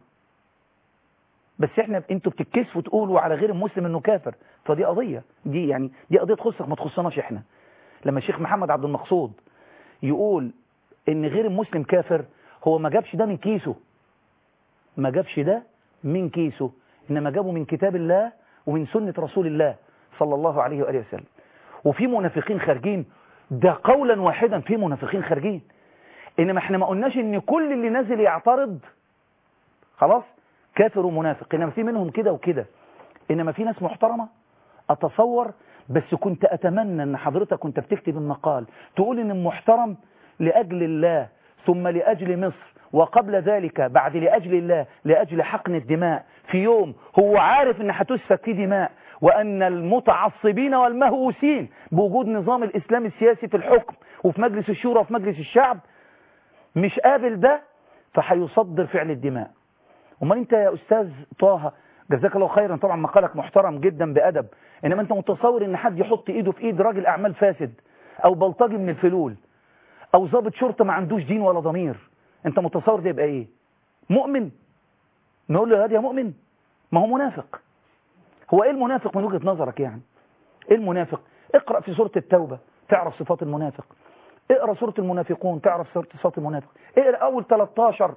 بس انتوا بتتكسفوا تقولوا على غير المسلم انه كافر، فدي قضية، دي قضية تخصك ما تخصناش احنا. لما الشيخ محمد عبد المقصود يقول ان غير المسلم كافر، هو ما جابش ده من كيسه، ما جابش ده من كيسه، انما جابه من كتاب الله ومن سنة رسول الله صلى الله عليه وآله وسلم. وفي منافقين خارجين، ده قولا واحدا في منافقين خارجين، انما احنا ما قلناش ان كل اللي نازل يعترض خلاص كافر ومنافق، انما في منهم كده وكده، انما في ناس محترمة اتصور. بس كنت اتمنى ان حضرتك كنت بتكتب المقال تقول ان المحترم لأجل الله ثم لأجل مصر، وقبل ذلك بعد لأجل الله لأجل حقن الدماء، في يوم هو عارف ان هتسفك فيه دماء، وأن المتعصبين والمهووسين بوجود نظام الإسلام السياسي في الحكم وفي مجلس الشورى وفي مجلس الشعب مش قابل ده، فهيصدر فعل الدماء. امال انت يا أستاذ طه جزاك الله خيرا، طبعا مقالك محترم جدا بأدب، انما انت متصور ان حد يحط ايده في ايد راجل اعمال فاسد او بلطجي من الفلول او ضابط شرطة ما عندوش دين ولا ضمير، انت متصور ده يبقى ايه؟ مؤمن؟ نقول له هذا يا مؤمن؟ ما هو منافق. هو ايه المنافق من وجهة نظرك يعني؟ ايه المنافق؟ اقرأ في سورة التوبة تعرف صفات المنافق، اقرأ سورة المنافقون تعرف صفات المنافق، اقرأ اول 13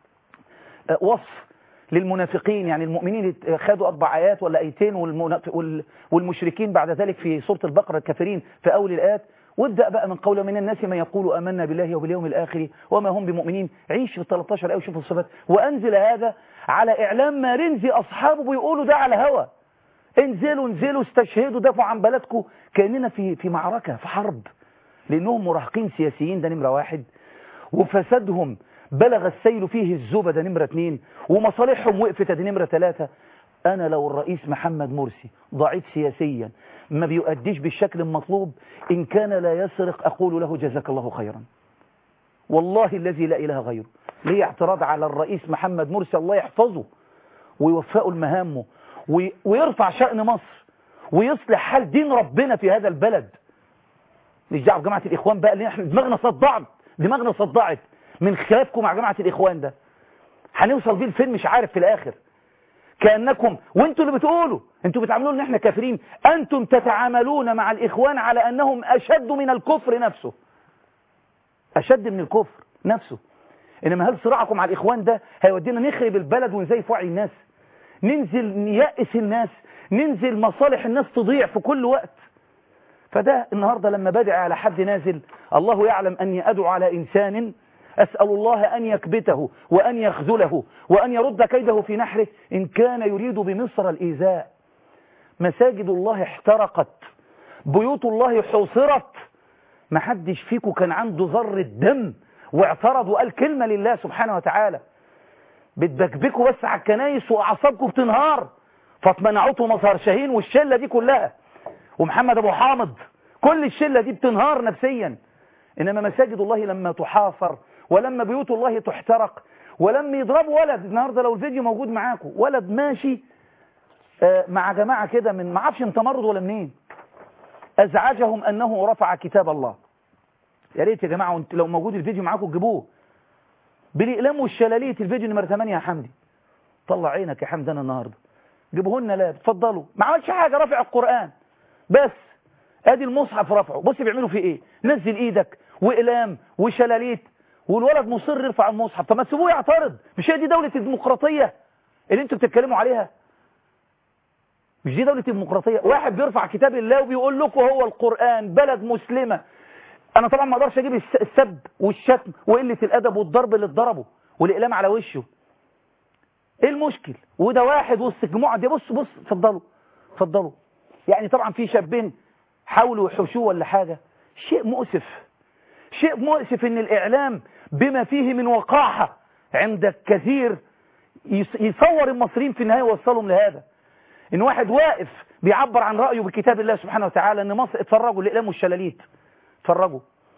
وصف للمنافقين، يعني المؤمنين خدوا 4 آيات ولا آيتين، والمشركين بعد ذلك في سورة البقرة الكافرين في أول الآيات، وابدأ بقى من قول من الناس من يقول آمنا بالله وباليوم الآخر وما هم بمؤمنين، عيش في 13 آية وشوف الصفات، وأنزل هذا على إعلام ما رنزي أصحابه بيقولوا ده على هوا، انزلوا استشهدوا دافعوا عن بلدكم، كأننا في معركة في حرب، لأنهم مراهقين سياسيين، ده نمرة 1، وفسادهم بلغ السيل فيه الزبد، ده نمرة 2، ومصالحهم وقفت، ده نمرة 3. أنا لو الرئيس محمد مرسي ضعيف سياسيا ما بيؤديش بالشكل المطلوب، إن كان لا يسرق أقول له جزاك الله خيرا، والله الذي لا إله غيره. ليه اعتراض على الرئيس محمد مرسي، الله يحفظه ويوفقه المهامه ويرفع شأن مصر ويصلح حال دين ربنا في هذا البلد. مش دعوة بجماعة الإخوان بقى، اللي احنا دماغنا صدعت من خلافكم مع جماعة الإخوان ده، هنوصل بيه لفين مش عارف في الآخر. كأنكم وانتوا اللي بتقولوا انتوا بتعاملون ان احنا كافرين، انتم تتعاملون مع الإخوان على أنهم أشد من الكفر نفسه، أشد من الكفر نفسه. إنما هل صراعكم مع الإخوان ده هيودينا نخرب البلد ونزيف وعي الناس، ننزل نيأس الناس، ننزل مصالح الناس تضيع في كل وقت؟ فده النهاردة لما بدعي على حد نازل، الله يعلم أني أدعو على إنسان أسأل الله أن يكبته وأن يخذله وأن يرد كيده في نحره إن كان يريد بمصر الإيذاء. مساجد الله احترقت، بيوت الله حوصرت، ما حدش فيكم كان عنده ذرة دم واعترض وقال كلمة لله سبحانه وتعالى. بتبكبكوا بس على الكنايس وأعصابكم بتنهار. فاطمة نعوت ومظهر شاهين والشلة دي كلها ومحمد أبو حامد، كل الشلة دي بتنهار نفسيا. إنما مساجد الله لما تحاصر ولما بيوت الله تحترق ولما يضربوا ولد، النهاردة لو الفيديو موجود معاكم، ولد ماشي مع جماعة كده من ما عارفش من تمرد ولا منين، أزعجهم أنه رفع كتاب الله. يا ريت يا جماعة وانت لو موجود الفيديو معاكم تجيبوه بالإقلام والشلالية. الفيديو نمرة 8 يا حمدي، طلع عينك يا حمدان النهاردة، جيبوه لنا. لا اتفضلوا، ما عملش حاجة، رفع القرآن بس، ادي المصحف رفعه. بص بيعملوا فيه ايه، نزل ايدك وإقلام وشلاليت والولد مصر يرفع المصحف. طب ما تسيبوه يعترض، مش هي دي دولة الديمقراطية اللي انتوا بتتكلموا عليها؟ مش دي دولة الديمقراطية؟ واحد بيرفع كتاب الله وبيقول لكم هو القرآن، بلد مسلمة. انا طبعا ما اقدرش اجيب السب والشتم وقلة الادب والضرب اللي اتضربه والاقلام على وشه. ايه المشكل؟ وده واحد وسط الجموعة دي. بص اتفضلوا اتفضلوا. يعني طبعا في شابين حاولوا يحوشوه ولا حاجة. شيء مؤسف، شيء مؤسف ان الاعلام بما فيه من وقاحة عند الكثير يصور المصريين في النهاية ويوصلهم لهذا، ان واحد واقف بيعبر عن رأيه بكتاب الله سبحانه وتعالى ان مصر، اتفرجوا الاقلام والشلاليت، اتفرجوا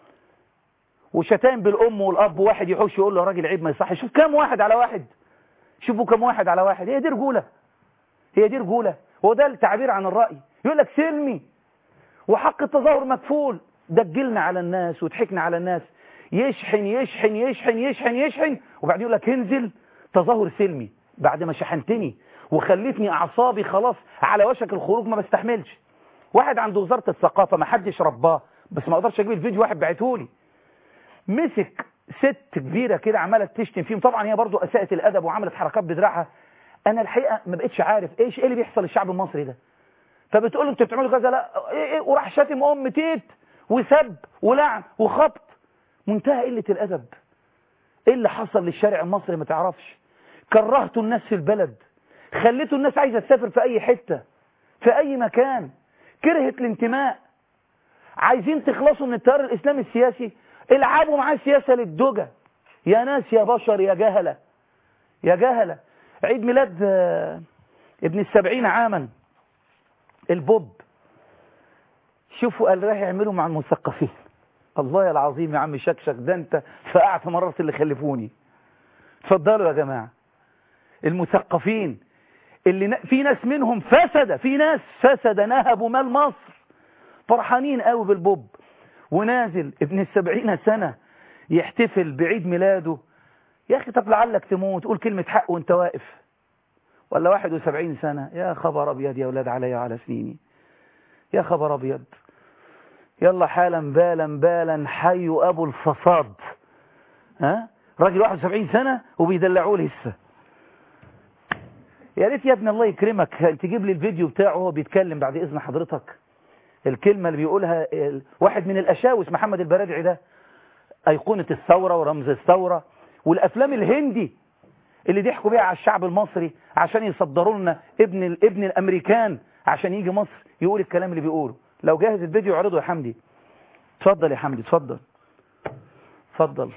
وشتائم بالام والاب، واحد يحوش يقول له يا راجل عيب ما يصحش. شوف كام واحد على واحد، شوفوا كام واحد على واحد. هي دي رجولة؟ هي دي رجولة؟ هو ده التعبير عن الرأي؟ يقول لك سلمي وحق التظاهر مكفول. دجلنا على الناس وضحكنا على الناس، يشحن يشحن يشحن يشحن يشحن وبعدين يقول لك انزل تظاهر سلمي بعد ما شحنتني وخلتني اعصابي خلاص على وشك الخروج، ما بستحملش. واحد عنده وزارة الثقافة ما حدش رباه، بس ما اقدرش اجيب الفيديو، واحد بعتهولي مسك ست كبيرة كده عمالة تشتم فيهم. طبعا هي برضو اساءت الادب وعملت حركات بدراعها. انا الحقيقة ما بقتش عارف ايه اللي بيحصل للشعب المصري ده. فبتقول له انتوا بتعملوا كذا، لا ايه وراح شاتم تيت وسب ولعن وخبط. منتهى قلة الادب. ايه اللي حصل للشارع المصري ما تعرفش. كرهتوا الناس في البلد، خليتوا الناس عايزة تسافر في اي حتة في اي مكان، كرهت الانتماء. عايزين تخلصوا من التيار الاسلامي السياسي، العبوا معاه سياسة للدجى. يا ناس يا بشر يا جهلة يا جهلة. عيد ميلاد ابن 70 عاما البوب، شوفوا قال راح يعملوا مع المثقفين. الله يا العظيم يا عم شكشك، ده انت فقعت مرات اللي خلفوني. اتفضلوا يا جماعة. المثقفين اللي في ناس منهم فسد، في ناس فسد نهبوا مال مصر، فرحانين قوي بالبوب، ونازل ابن 70 سنة يحتفل بعيد ميلاده. يا اخي طب لعلك تموت، قول كلمة حق وانت واقف. ولا 71 سنة، يا خبر ابيض يا اولاد عليا وعلى سنيني، يا خبر ابيض. يلا حالا بالا حي ابو الفصاد. ها راجل 71 سنة وبيدلعوه لسه. يا ريت يا ابن الله يكرمك تجيب لي الفيديو بتاعه وهو بيتكلم بعد اذن حضرتك. الكلمة اللي بيقولها واحد من الاشاوس محمد البرادعي ده، ايقونة الثورة ورمز الثورة، والافلام الهندي اللي ضحكوا بيها على الشعب المصري عشان يصدروا لنا ابن الامريكان عشان يجي مصر يقول الكلام اللي بيقوله. لو جاهز الفيديو اعرضه يا حمدي. اتفضل يا حمدي اتفضل اتفضل.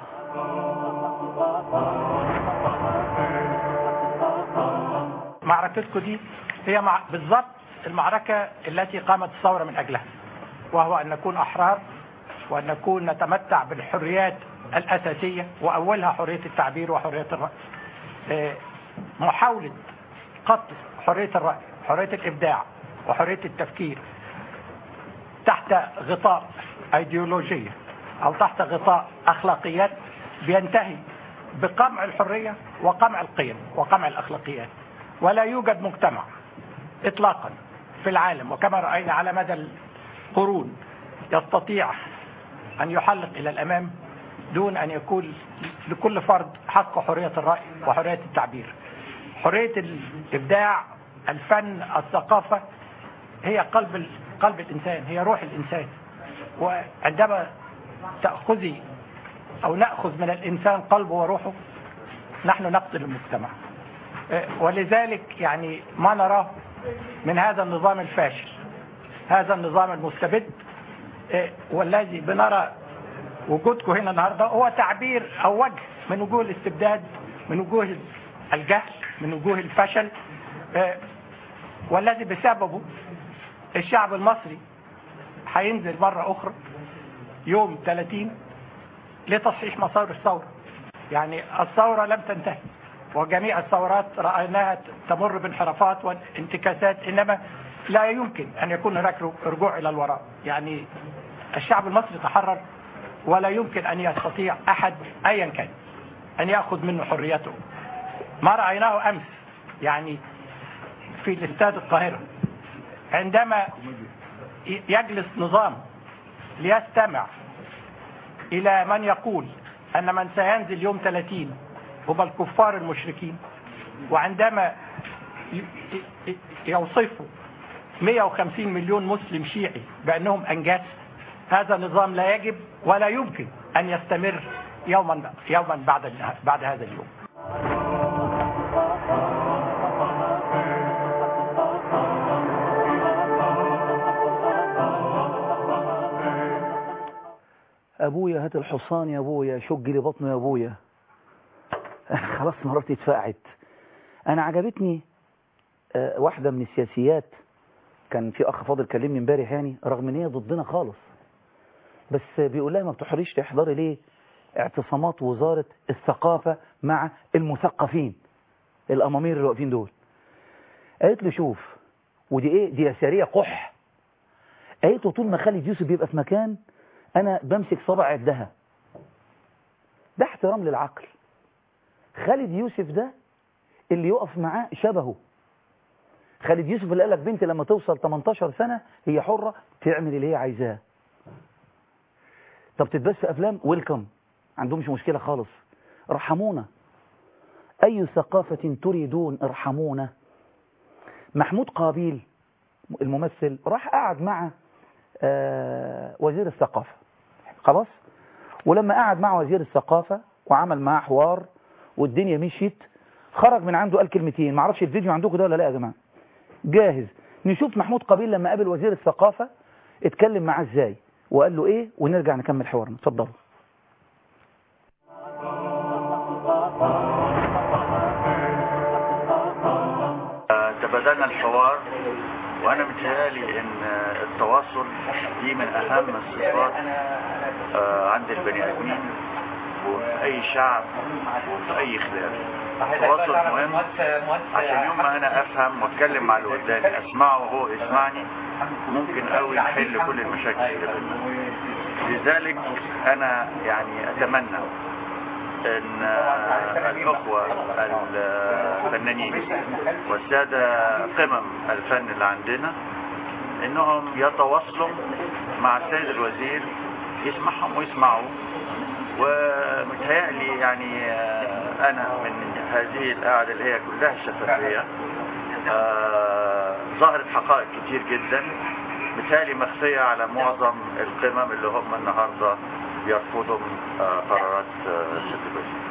معركتكم دي هي بالضبط المعركة التي قامت الثورة من أجلها، وهو أن نكون أحرار وأن نكون نتمتع بالحريات الأساسية، وأولها حرية التعبير وحرية الرأي. محاولة قتل حرية الرأي، حرية الإبداع وحرية التفكير تحت غطاء أيديولوجية أو تحت غطاء أخلاقيات بينتهي بقمع الحرية وقمع القيم وقمع الأخلاقيات. ولا يوجد مجتمع إطلاقا في العالم، وكما رأينا على مدى القرون، يستطيع أن يحلق إلى الأمام دون أن يكون لكل فرد حق حرية الرأي وحرية التعبير. حرية الإبداع، الفن، الثقافة هي قلب الإنسان، هي روح الإنسان. وعندما تأخذي أو نأخذ من الإنسان قلبه وروحه نحن نقتل المجتمع. ولذلك يعني ما نراه من هذا النظام الفاشل، هذا النظام المستبد، والذي بنرى وجودكم هنا النهارده هو تعبير أو وجه من وجوه الاستبداد، من وجوه الجهل، من وجوه الفشل، والذي بسببه الشعب المصري هينزل مرة أخرى يوم 30 لتصحيح مسار الثورة. يعني الثورة لم تنتهي، وجميع الثورات رأيناها تمر بانحرافات وانتكاسات، إنما لا يمكن أن يكون هناك رجوع إلى الوراء. يعني الشعب المصري تحرر، ولا يمكن أن يستطيع أحد أيا كان أن يأخذ منه حريته. ما رأيناه أمس يعني في الاستاد القاهرة عندما يجلس نظام ليستمع إلى من يقول أن من سينزل يوم 30 هم الكفار المشركين، وعندما يوصفوا 150 مليون مسلم شيعي بأنهم أنجاس، هذا النظام لا يجب ولا يمكن أن يستمر يوما بعد هذا اليوم. أبويا هات الحصان يا أبويا، شق لي بطنه يا أبويا. خلاص مراتي اتفقعت. أنا عجبتني واحدة من السياسيات، كان في أخ فاضل كلمني امبارح، يعني رغم ان هي ضدنا خالص، بس بيقول لها ما بتحريش تحضري ليه اعتصامات وزارة الثقافة مع المثقفين الأمامير اللي واقفين دول؟ قالت له شوف، ودي ايه دي يسارية قح. قالت له طول ما خالد يوسف بيبقى في مكان أنا بمسك صبع عدها. ده احترام للعقل. خالد يوسف ده اللي يقف معاه شبهه. خالد يوسف اللي قالك بنتي لما توصل 18 سنة هي حرة تعمل اللي هي عايزاه. طب تتبث أفلام ويلكم، عندهمش مشكلة خالص. ارحمونا، أي ثقافة تريدون ارحمونا. محمود قابيل الممثل راح قعد مع وزير الثقافة، خلاص، ولما قعد مع وزير الثقافة وعمل معاه حوار والدنيا مشيت، خرج من عنده قال كلمتين. معرفش الفيديو عندكم ده ولا لا يا جماعة؟ جاهز نشوف محمود قابيل لما قابل وزير الثقافة اتكلم معاه ازاي وقال له ايه، ونرجع نكمل حوارنا. اتفضلوا. تبادلنا الحوار، وانا متهيألي ان التواصل دي من اهم الصفات عند البني ادمين وفي اي شعب وفي اي خلاف. التواصل مهم عشان يوم ما انا افهم واتكلم مع اللي قدامي اسمعه وهو يسمعني، ممكن قوي نحل كل المشاكل اللي بيننا. لذلك انا يعني اتمنى ان الاخوة الفنانين والسادة قمم الفن اللي عندنا انهم يتواصلوا مع السيد الوزير، يسمعهم ويسمعوا. ومتهيألي يعني انا من هذه القعدة اللي هي كلها شفافية ظهرت حقائق كتير جدا متهيألي مخفية على معظم القمم اللي هم النهاردة يرفضوا قرارات السيد الوزير.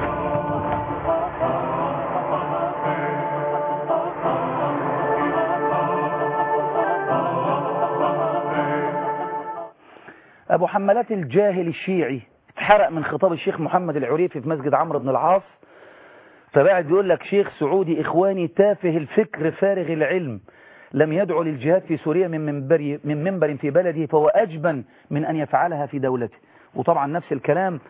أبو حملات الجاهل الشيعي اتحرق من خطاب الشيخ محمد العريفي في مسجد عمرو بن العاص، فبعد بيقول لك شيخ سعودي إخواني تافه الفكر فارغ العلم لم يدعو للجهاد في سوريا من منبر في بلده فهو أجبن من أن يفعلها في دولته. وطبعا نفس الكلام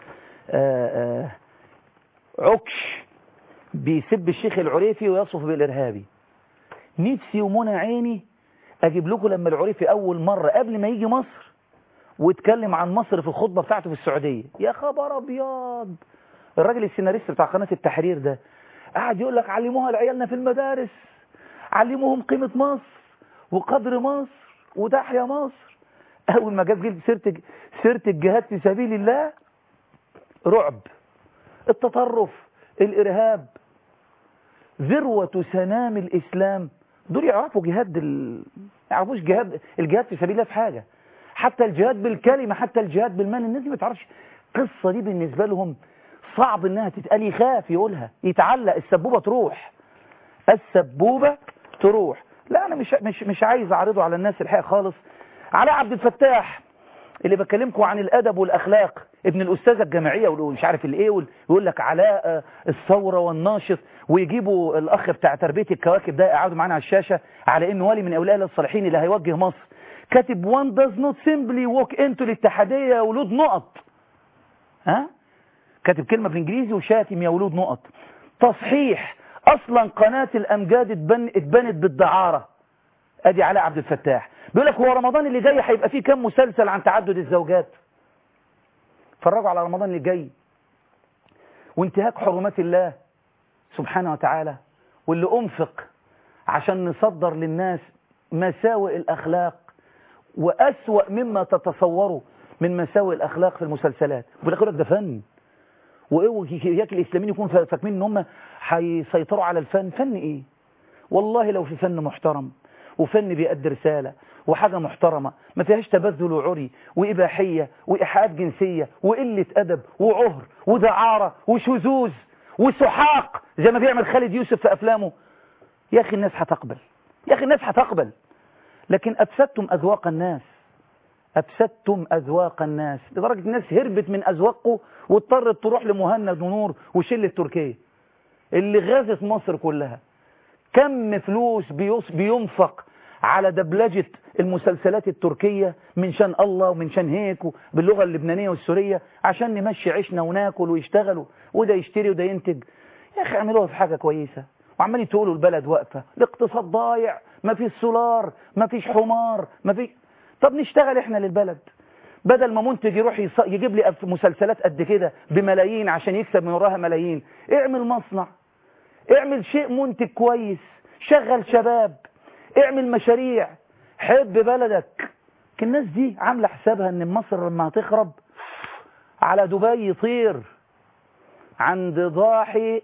عكش بيسب الشيخ العريفي ويصف بالإرهابي. نفسي ومنى عيني أجيب لكم لما العريفي أول مرة قبل ما يجي مصر واتكلم عن مصر في الخطبة بتاعته في السعودية. يا خبر أبيض، الراجل السيناريست بتاع قناة التحرير ده قاعد يقول لك علموها لعيالنا في المدارس، علموهم قيمة مصر وقدر مصر وتحيا مصر. أول ما جاب سيرة الجهاد في سبيل الله رعب، التطرف، الإرهاب، ذروة سنام الإسلام. دول يعرفوا جهاد يعرفوش الجهاد في سبيل الله في حاجة، حتى الجهاد بالكلمة، حتى الجهاد بالمال. الناس دي ما تعرفش القصة دي بالنسبة لهم صعب انها تتقال، يخاف يقولها، يتعلق، السبوبة تروح، السبوبة تروح. لا انا مش عايز اعرضه على الناس الحقيقة خالص. علاء عبد الفتاح اللي بكلمكم عن الادب والاخلاق، ابن الاستاذة الجامعية ومش عارف الايه، يقول لك علاء الثورة والناشط، ويجيبوا الاخ بتاع تربية الكواكب ده يقعدوا معانا على الشاشة على انه ولي من اولياء الصالحين اللي هيوجه مصر. كاتب one does not simply walk into الاتحادية يا ولود نقط. ها كاتب كلمة بالانجليزي وشاتم يا ولود نقط. تصحيح، اصلا قناة الامجاد اتبنت بالدعارة. ادي علاء عبد الفتاح بيقول لك هو رمضان اللي جاي هيبقى فيه كام مسلسل عن تعدد الزوجات. اتفرجوا على رمضان اللي جاي، وانتهاك حرمات الله سبحانه وتعالى، واللي انفق عشان نصدر للناس مساوئ الاخلاق واسوأ مما تتصوروا من مساوئ الاخلاق في المسلسلات. وبالاخر ده فن، وايه الاسلاميين يكونوا فاكرين ان هم هيسيطروا على الفن. فن ايه؟ والله لو في فن محترم وفن بيأدي رسالة وحاجة محترمة ما فيهاش تبذل وعري وإباحية وإيحاءات جنسية وقلة أدب وعهر ودعارة وشذوذ وسحاق زي ما بيعمل خالد يوسف في أفلامه، يا أخي الناس هتقبل، يا أخي الناس هتقبل. لكن أفسدتم أذواق الناس، أفسدتم أذواق الناس لدرجة الناس هربت من أذواقه واضطرت تروح لمهند ونور وشلة تركيا اللي غازت مصر كلها. كم فلوس بينفق على دبلجة المسلسلات التركية من شان الله ومن شان هيك باللغة اللبنانية والسورية عشان نمشي عيشنا وناكل ويشتغلوا وده يشتري وده ينتج. يا أخي اعملوها في حاجة كويسة، وعمالين تقولوا البلد واقفة، الاقتصاد ضايع، ما فيش سولار، ما فيش حمار، ما فيش. طب نشتغل احنا للبلد، بدل ما منتج يروح يجيب لي مسلسلات قد كده بملايين عشان يكسب من وراها ملايين. اعمل مصنع، اعمل شيء منتج كويس، شغل شباب، اعمل مشاريع، حب بلدك. الناس دي عاملة حسابها ان مصر لما هتخرب على دبي يطير عند ضاحي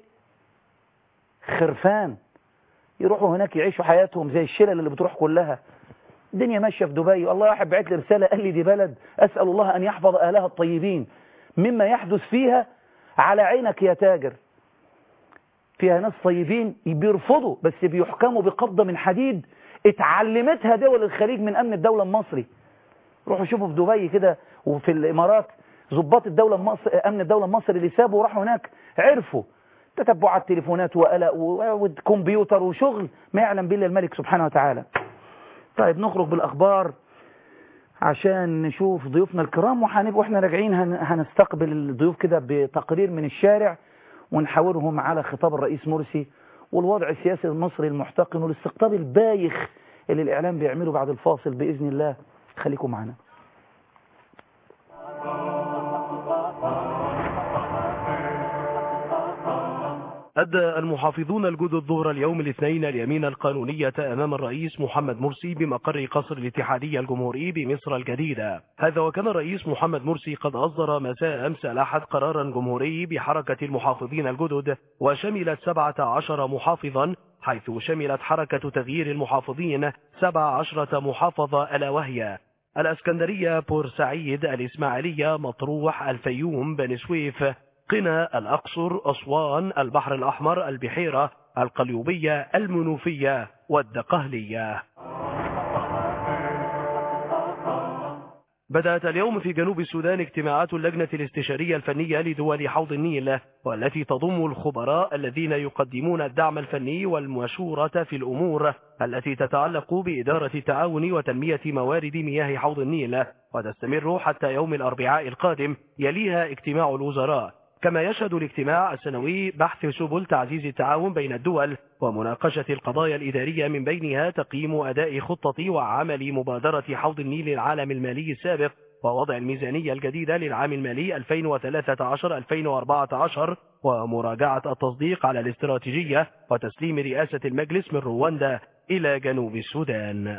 خرفان، يروحوا هناك يعيشوا حياتهم زي الشلل اللي بتروح كلها. الدنيا ماشية في دبي. والله واحد بعت لي رسالة قال لي دي بلد أسأل الله أن يحفظ أهلها الطيبين مما يحدث فيها. على عينك يا تاجر، فيها ناس طيبين بيرفضوا بس بيحكموا بقبضة من حديد اتعلمتها دول الخليج من أمن الدولة المصري. روحوا شوفوا في دبي كده وفي الإمارات ضباط الدولة المصري، أمن الدولة المصري اللي سابوا وراحوا هناك عرفوا تتبعات تليفونات وقلق وكمبيوتر وشغل ما يعلم به إلا الملك سبحانه وتعالى. طيب نخرج بالأخبار عشان نشوف ضيوفنا الكرام، واحنا راجعين هنستقبل الضيوف كده بتقرير من الشارع ونحاورهم على خطاب الرئيس مرسي والوضع السياسي المصري المحتقن والاستقطاب البايخ اللي الإعلام بيعمله بعد الفاصل بإذن الله. خليكم معنا. أدى المحافظون الجدد ظهر اليوم الاثنين اليمين القانونية أمام الرئيس محمد مرسي بمقر قصر الاتحادية الجمهوري بمصر الجديدة. هذا وكان الرئيس محمد مرسي قد أصدر مساء أمس الأحد قرارا جمهوري بحركة المحافظين الجدد وشملت 17 محافظا، حيث شملت حركة تغيير المحافظين 17 محافظة ألا وهي الأسكندرية، بورسعيد، الإسماعيلية، مطروح، الفيوم، بني سويف، قنا، الأقصر، أسوان، البحر الأحمر، البحيرة، القليوبية، المنوفية والدقهلية. بدأت اليوم في جنوب السودان اجتماعات اللجنة الاستشارية الفنية لدول حوض النيل، والتي تضم الخبراء الذين يقدمون الدعم الفني والمشورة في الأمور التي تتعلق بإدارة التعاون وتنمية موارد مياه حوض النيل، وتستمر حتى يوم الأربعاء القادم. يليها اجتماع الوزراء. كما يشهد الاجتماع السنوي بحث سبل تعزيز التعاون بين الدول ومناقشة القضايا الإدارية، من بينها تقييم أداء خطة وعمل مبادرة حوض النيل العام المالي السابق ووضع الميزانية الجديدة للعام المالي 2013-2014 ومراجعة التصديق على الاستراتيجية وتسليم رئاسة المجلس من رواندا إلى جنوب السودان.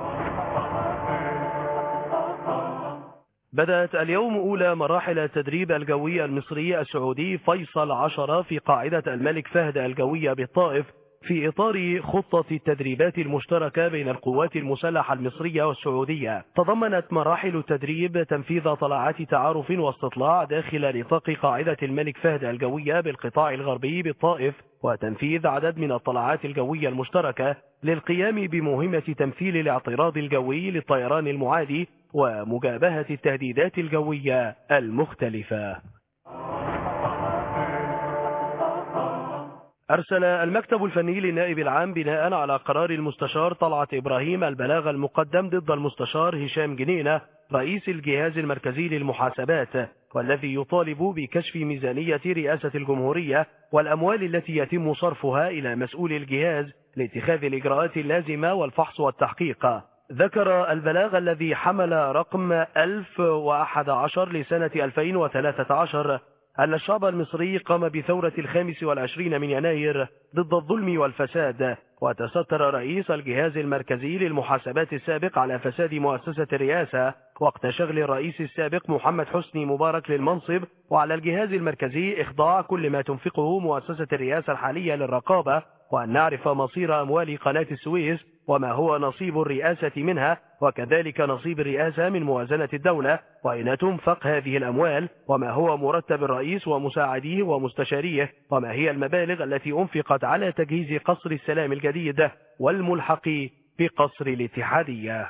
بدأت اليوم أولى مراحل التدريب الجوي المصري السعودي فيصل 10 في قاعدة الملك فهد الجوية بالطائف في إطار خطة التدريبات المشتركة بين القوات المسلحة المصرية والسعودية. تضمنت مراحل التدريب تنفيذ طلعات تعارف واستطلاع داخل نطاق قاعدة الملك فهد الجوية بالقطاع الغربي بالطائف، وتنفيذ عدد من الطلعات الجوية المشتركة للقيام بمهمة تمثيل الاعتراض الجوي للطيران المعادي ومجابهة التهديدات الجوية المختلفة. أرسل المكتب الفني للنائب العام بناء على قرار المستشار طلعت إبراهيم البلاغ المقدم ضد المستشار هشام جنينة رئيس الجهاز المركزي للمحاسبات، والذي يطالب بكشف ميزانية رئاسة الجمهورية والأموال التي يتم صرفها إلى مسؤول الجهاز لاتخاذ الإجراءات اللازمة والفحص والتحقيق. ذكر البلاغ الذي حمل رقم 1011 لسنة 2013 أن الشعب المصري قام بثورة 25 من يناير ضد الظلم والفساد، وتستر رئيس الجهاز المركزي للمحاسبات السابق على فساد مؤسسة الرئاسة وقت شغل الرئيس السابق محمد حسني مبارك للمنصب، وعلى الجهاز المركزي إخضاع كل ما تنفقه مؤسسة الرئاسة الحالية للرقابة، وأن نعرف مصير أموال قناة السويس وما هو نصيب الرئاسة منها، وكذلك نصيب الرئاسة من موازنة الدولة، وأين تنفق هذه الأموال، وما هو مرتب الرئيس ومساعديه ومستشاريه، وما هي المبالغ التي أنفقت على تجهيز قصر السلام الجديد والملحق بقصر الاتحادية.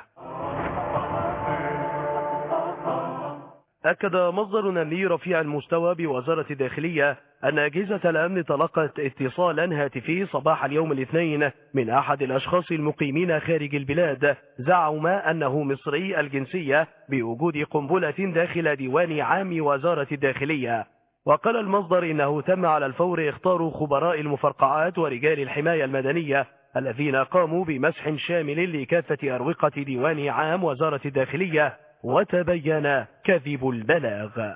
أكد مصدر أمني رفيع المستوى بوزارة الداخلية أن أجهزة الأمن تلقت اتصالا هاتفي صباح اليوم الاثنين من أحد الأشخاص المقيمين خارج البلاد زعم أنه مصري الجنسية بوجود قنبلة داخل ديوان عام وزارة الداخلية. وقال المصدر إنه تم على الفور اختار خبراء المفرقعات ورجال الحماية المدنية الذين قاموا بمسح شامل لكافة أروقة ديوان عام وزارة الداخلية، وتبين كذب البلاغ.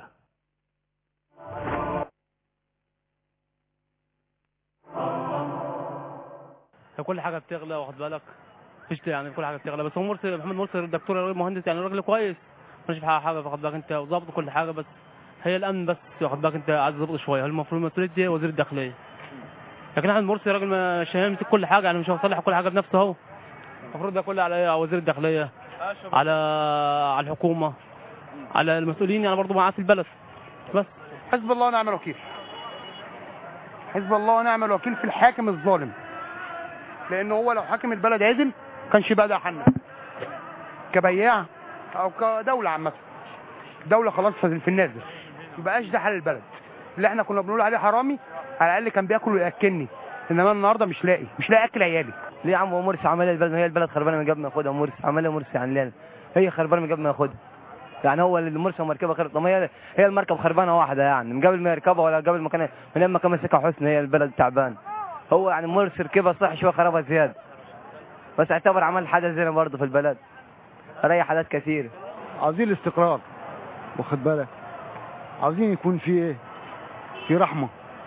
كل حاجه بتغلى، واخد بالك، مفيش يعني كل حاجه بتغلى، بس هو مرسي محمد مرسي الدكتور مهندس يعني راجل كويس، مش في حاجه، واخد بالك انت، وظابط كل حاجه، بس هي الامن بس، واخد بالك انت، عايز تظبط شويه، المفروض مسؤوليه دي وزير الداخليه، لكن احمد مرسي راجل مش هيمسك كل حاجه، يعني مش هيصلح كل حاجه بنفسه، اهو المفروض ده كله على وزير الداخليه، على الحكومه، على المسؤولين يعني برضه معاه في البلد. بس حزب الله ونعم الوكيل، حزب الله ونعم الوكيل في الحاكم الظالم، لانه هو لو حاكم البلد عدل كانش بقى ده حنا كبياع او كدوله عامه، دوله خلاص في النازل، ما بقاش ده حال البلد. اللي احنا كنا بنقول عليه حرامي على الاقل كان بياكل وياكلني، انما النهارده مش لاقي اكل عيالي. ليه يا عم؟ هو مرسي عمل البلد، هي البلد خربانه من قبل ما ياخدها، مرسي عملها، مرسي يعني هي خربانه من قبل ما ياخدها، يعني هو اللي مرسي ومركبها خرب، طب هي المركب خربانه واحده، يعني من قبل ما يركبها ولا قبل ما كان، من لما كان ماسكها حسني هي البلد تعبان، هو يعني مرسي ركبها صح شويه خربها زياده، بس اعتبر عمل حاجه زينا برضه في البلد، ريح حاجات كثيره. عاوزين الاستقرار، واخد بالك، عاوزين يكون في ايه؟ في رحمه.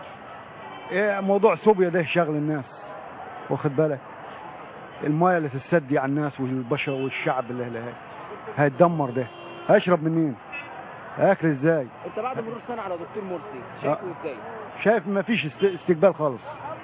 ايه موضوع صوبيا ده شغل الناس، واخد بالك، المايه اللي تتسدي على الناس والبشر والشعب اللي هيتدمر ده، هيشرب منين؟ هياكل ازاي؟ انت بعد مرور سنه على دكتور مرسي شايفه ازاي؟ شايف مفيش استقبال خالص،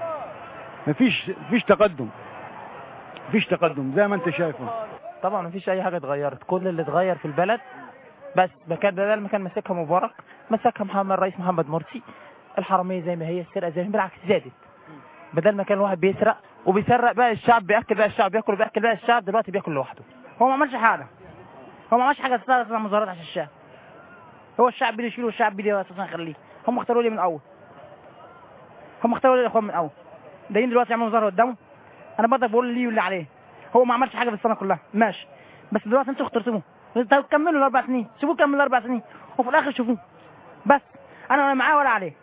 مفيش تقدم، مفيش تقدم زي ما انت شايفه. طبعا مفيش اي حاجه اتغيرت، كل اللي اتغير في البلد بس بدل ما كان ماسكها مبارك مسكها الرئيس محمد مرسي، الحراميه زي ما هي، السرقه زي ما هي، بالعكس زادت. بدل ما كان الواحد بيسرق وبيسرق بقى الشعب، بياكل بقى الشعب، بياكل بقى الشعب، دلوقتي بياكل لوحده. هو ما عملش حاجه، هو ما عملش حاجه تطلع مظاهرات عشان الشعب، هو الشعب بيدي يشيله والشعب بيدي اساسا يخليه. هم اختاروا لي من الاول، هم اختاروا لي الاخوان من الاول، جايين دلوقتي يعملوا مظاهره قدامه. انا برضه بقول لي واللي عليه، هو ما عملش حاجه في السنه كلها ماشي، بس دلوقتي انتوا اخترتوه، كملوا ال4 سنين، سيبوه كمل 4 سنين وفي الاخر شوفوه. بس انا ولا معاه ولا عليه.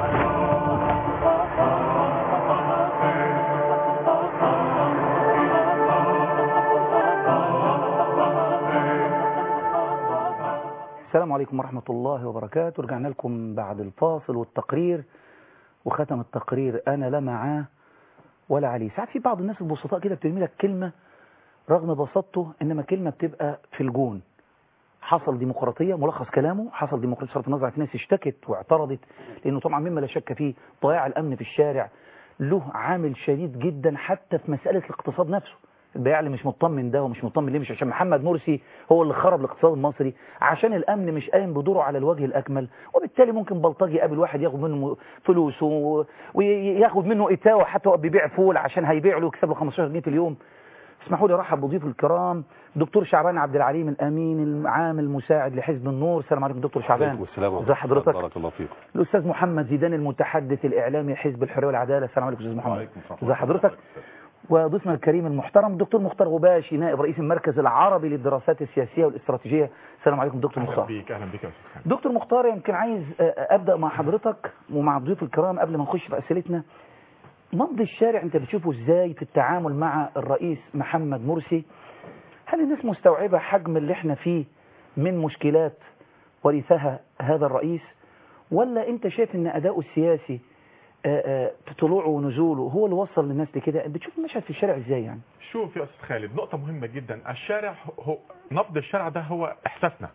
السلام عليكم ورحمة الله وبركاته. رجعنا لكم بعد الفاصل والتقرير، وختم التقرير أنا لا معاه ولا عليه. ساعات في بعض الناس البسطاء كده بترمي لك كلمة رغم بساطته، إنما كلمة بتبقى في الجون. حصل ديمقراطية، ملخص كلامه حصل ديمقراطية، صرف النظر عن ناس اشتكت واعترضت، لأنه طبعا مما لا شك فيه ضياع الأمن في الشارع، له عامل شديد جدا حتى في مسألة الاقتصاد نفسه. البياع اللي مش مطمن ده ومش مطمن ليه، مش عشان محمد مرسي هو اللي خرب الاقتصاد المصري، عشان الامن مش قايم بدوره على الوجه الاكمل، وبالتالي ممكن بلطجي يقابل واحد ياخد منه فلوس وياخد منه اتاوه حتى هو بيبيع فول عشان هيبيع له ويكسب له 15 جنيه في اليوم. اسمحوا لي ارحب بضيوف الكرام دكتور شعبان عبد العليم الامين العام المساعد لحزب النور. السلام عليكم دكتور شعبان. ازي حضرتك؟ بارك الله فيكم. الاستاذ محمد زيدان المتحدث الاعلامي حزب الحريه والعداله. السلام عليكم استاذ محمد. ازي حضرتك؟ وضيفنا الكريم المحترم الدكتور مختار غباشي نائب رئيس المركز العربي للدراسات السياسيه والاستراتيجيه. السلام عليكم دكتور مختار. اهلا بيك. اهلا بك يا استاذ. دكتور مختار، يمكن عايز ابدا مع حضرتك ومع ضيوف الكرام قبل ما نخش في اسئلتنا. نبض الشارع انت بتشوفه ازاي في التعامل مع الرئيس محمد مرسي؟ هل الناس مستوعبه حجم اللي احنا فيه من مشكلات ورثها هذا الرئيس، ولا انت شايف ان اداؤه السياسي طلوعه ونزوله هو اللي وصل للناس لكده؟ بتشوف المشهد في الشارع ازاي يعني؟ شوف يا استاذ خالد، نقطة مهمة جدا. الشارع هو نبض الشارع ده هو احساسنا.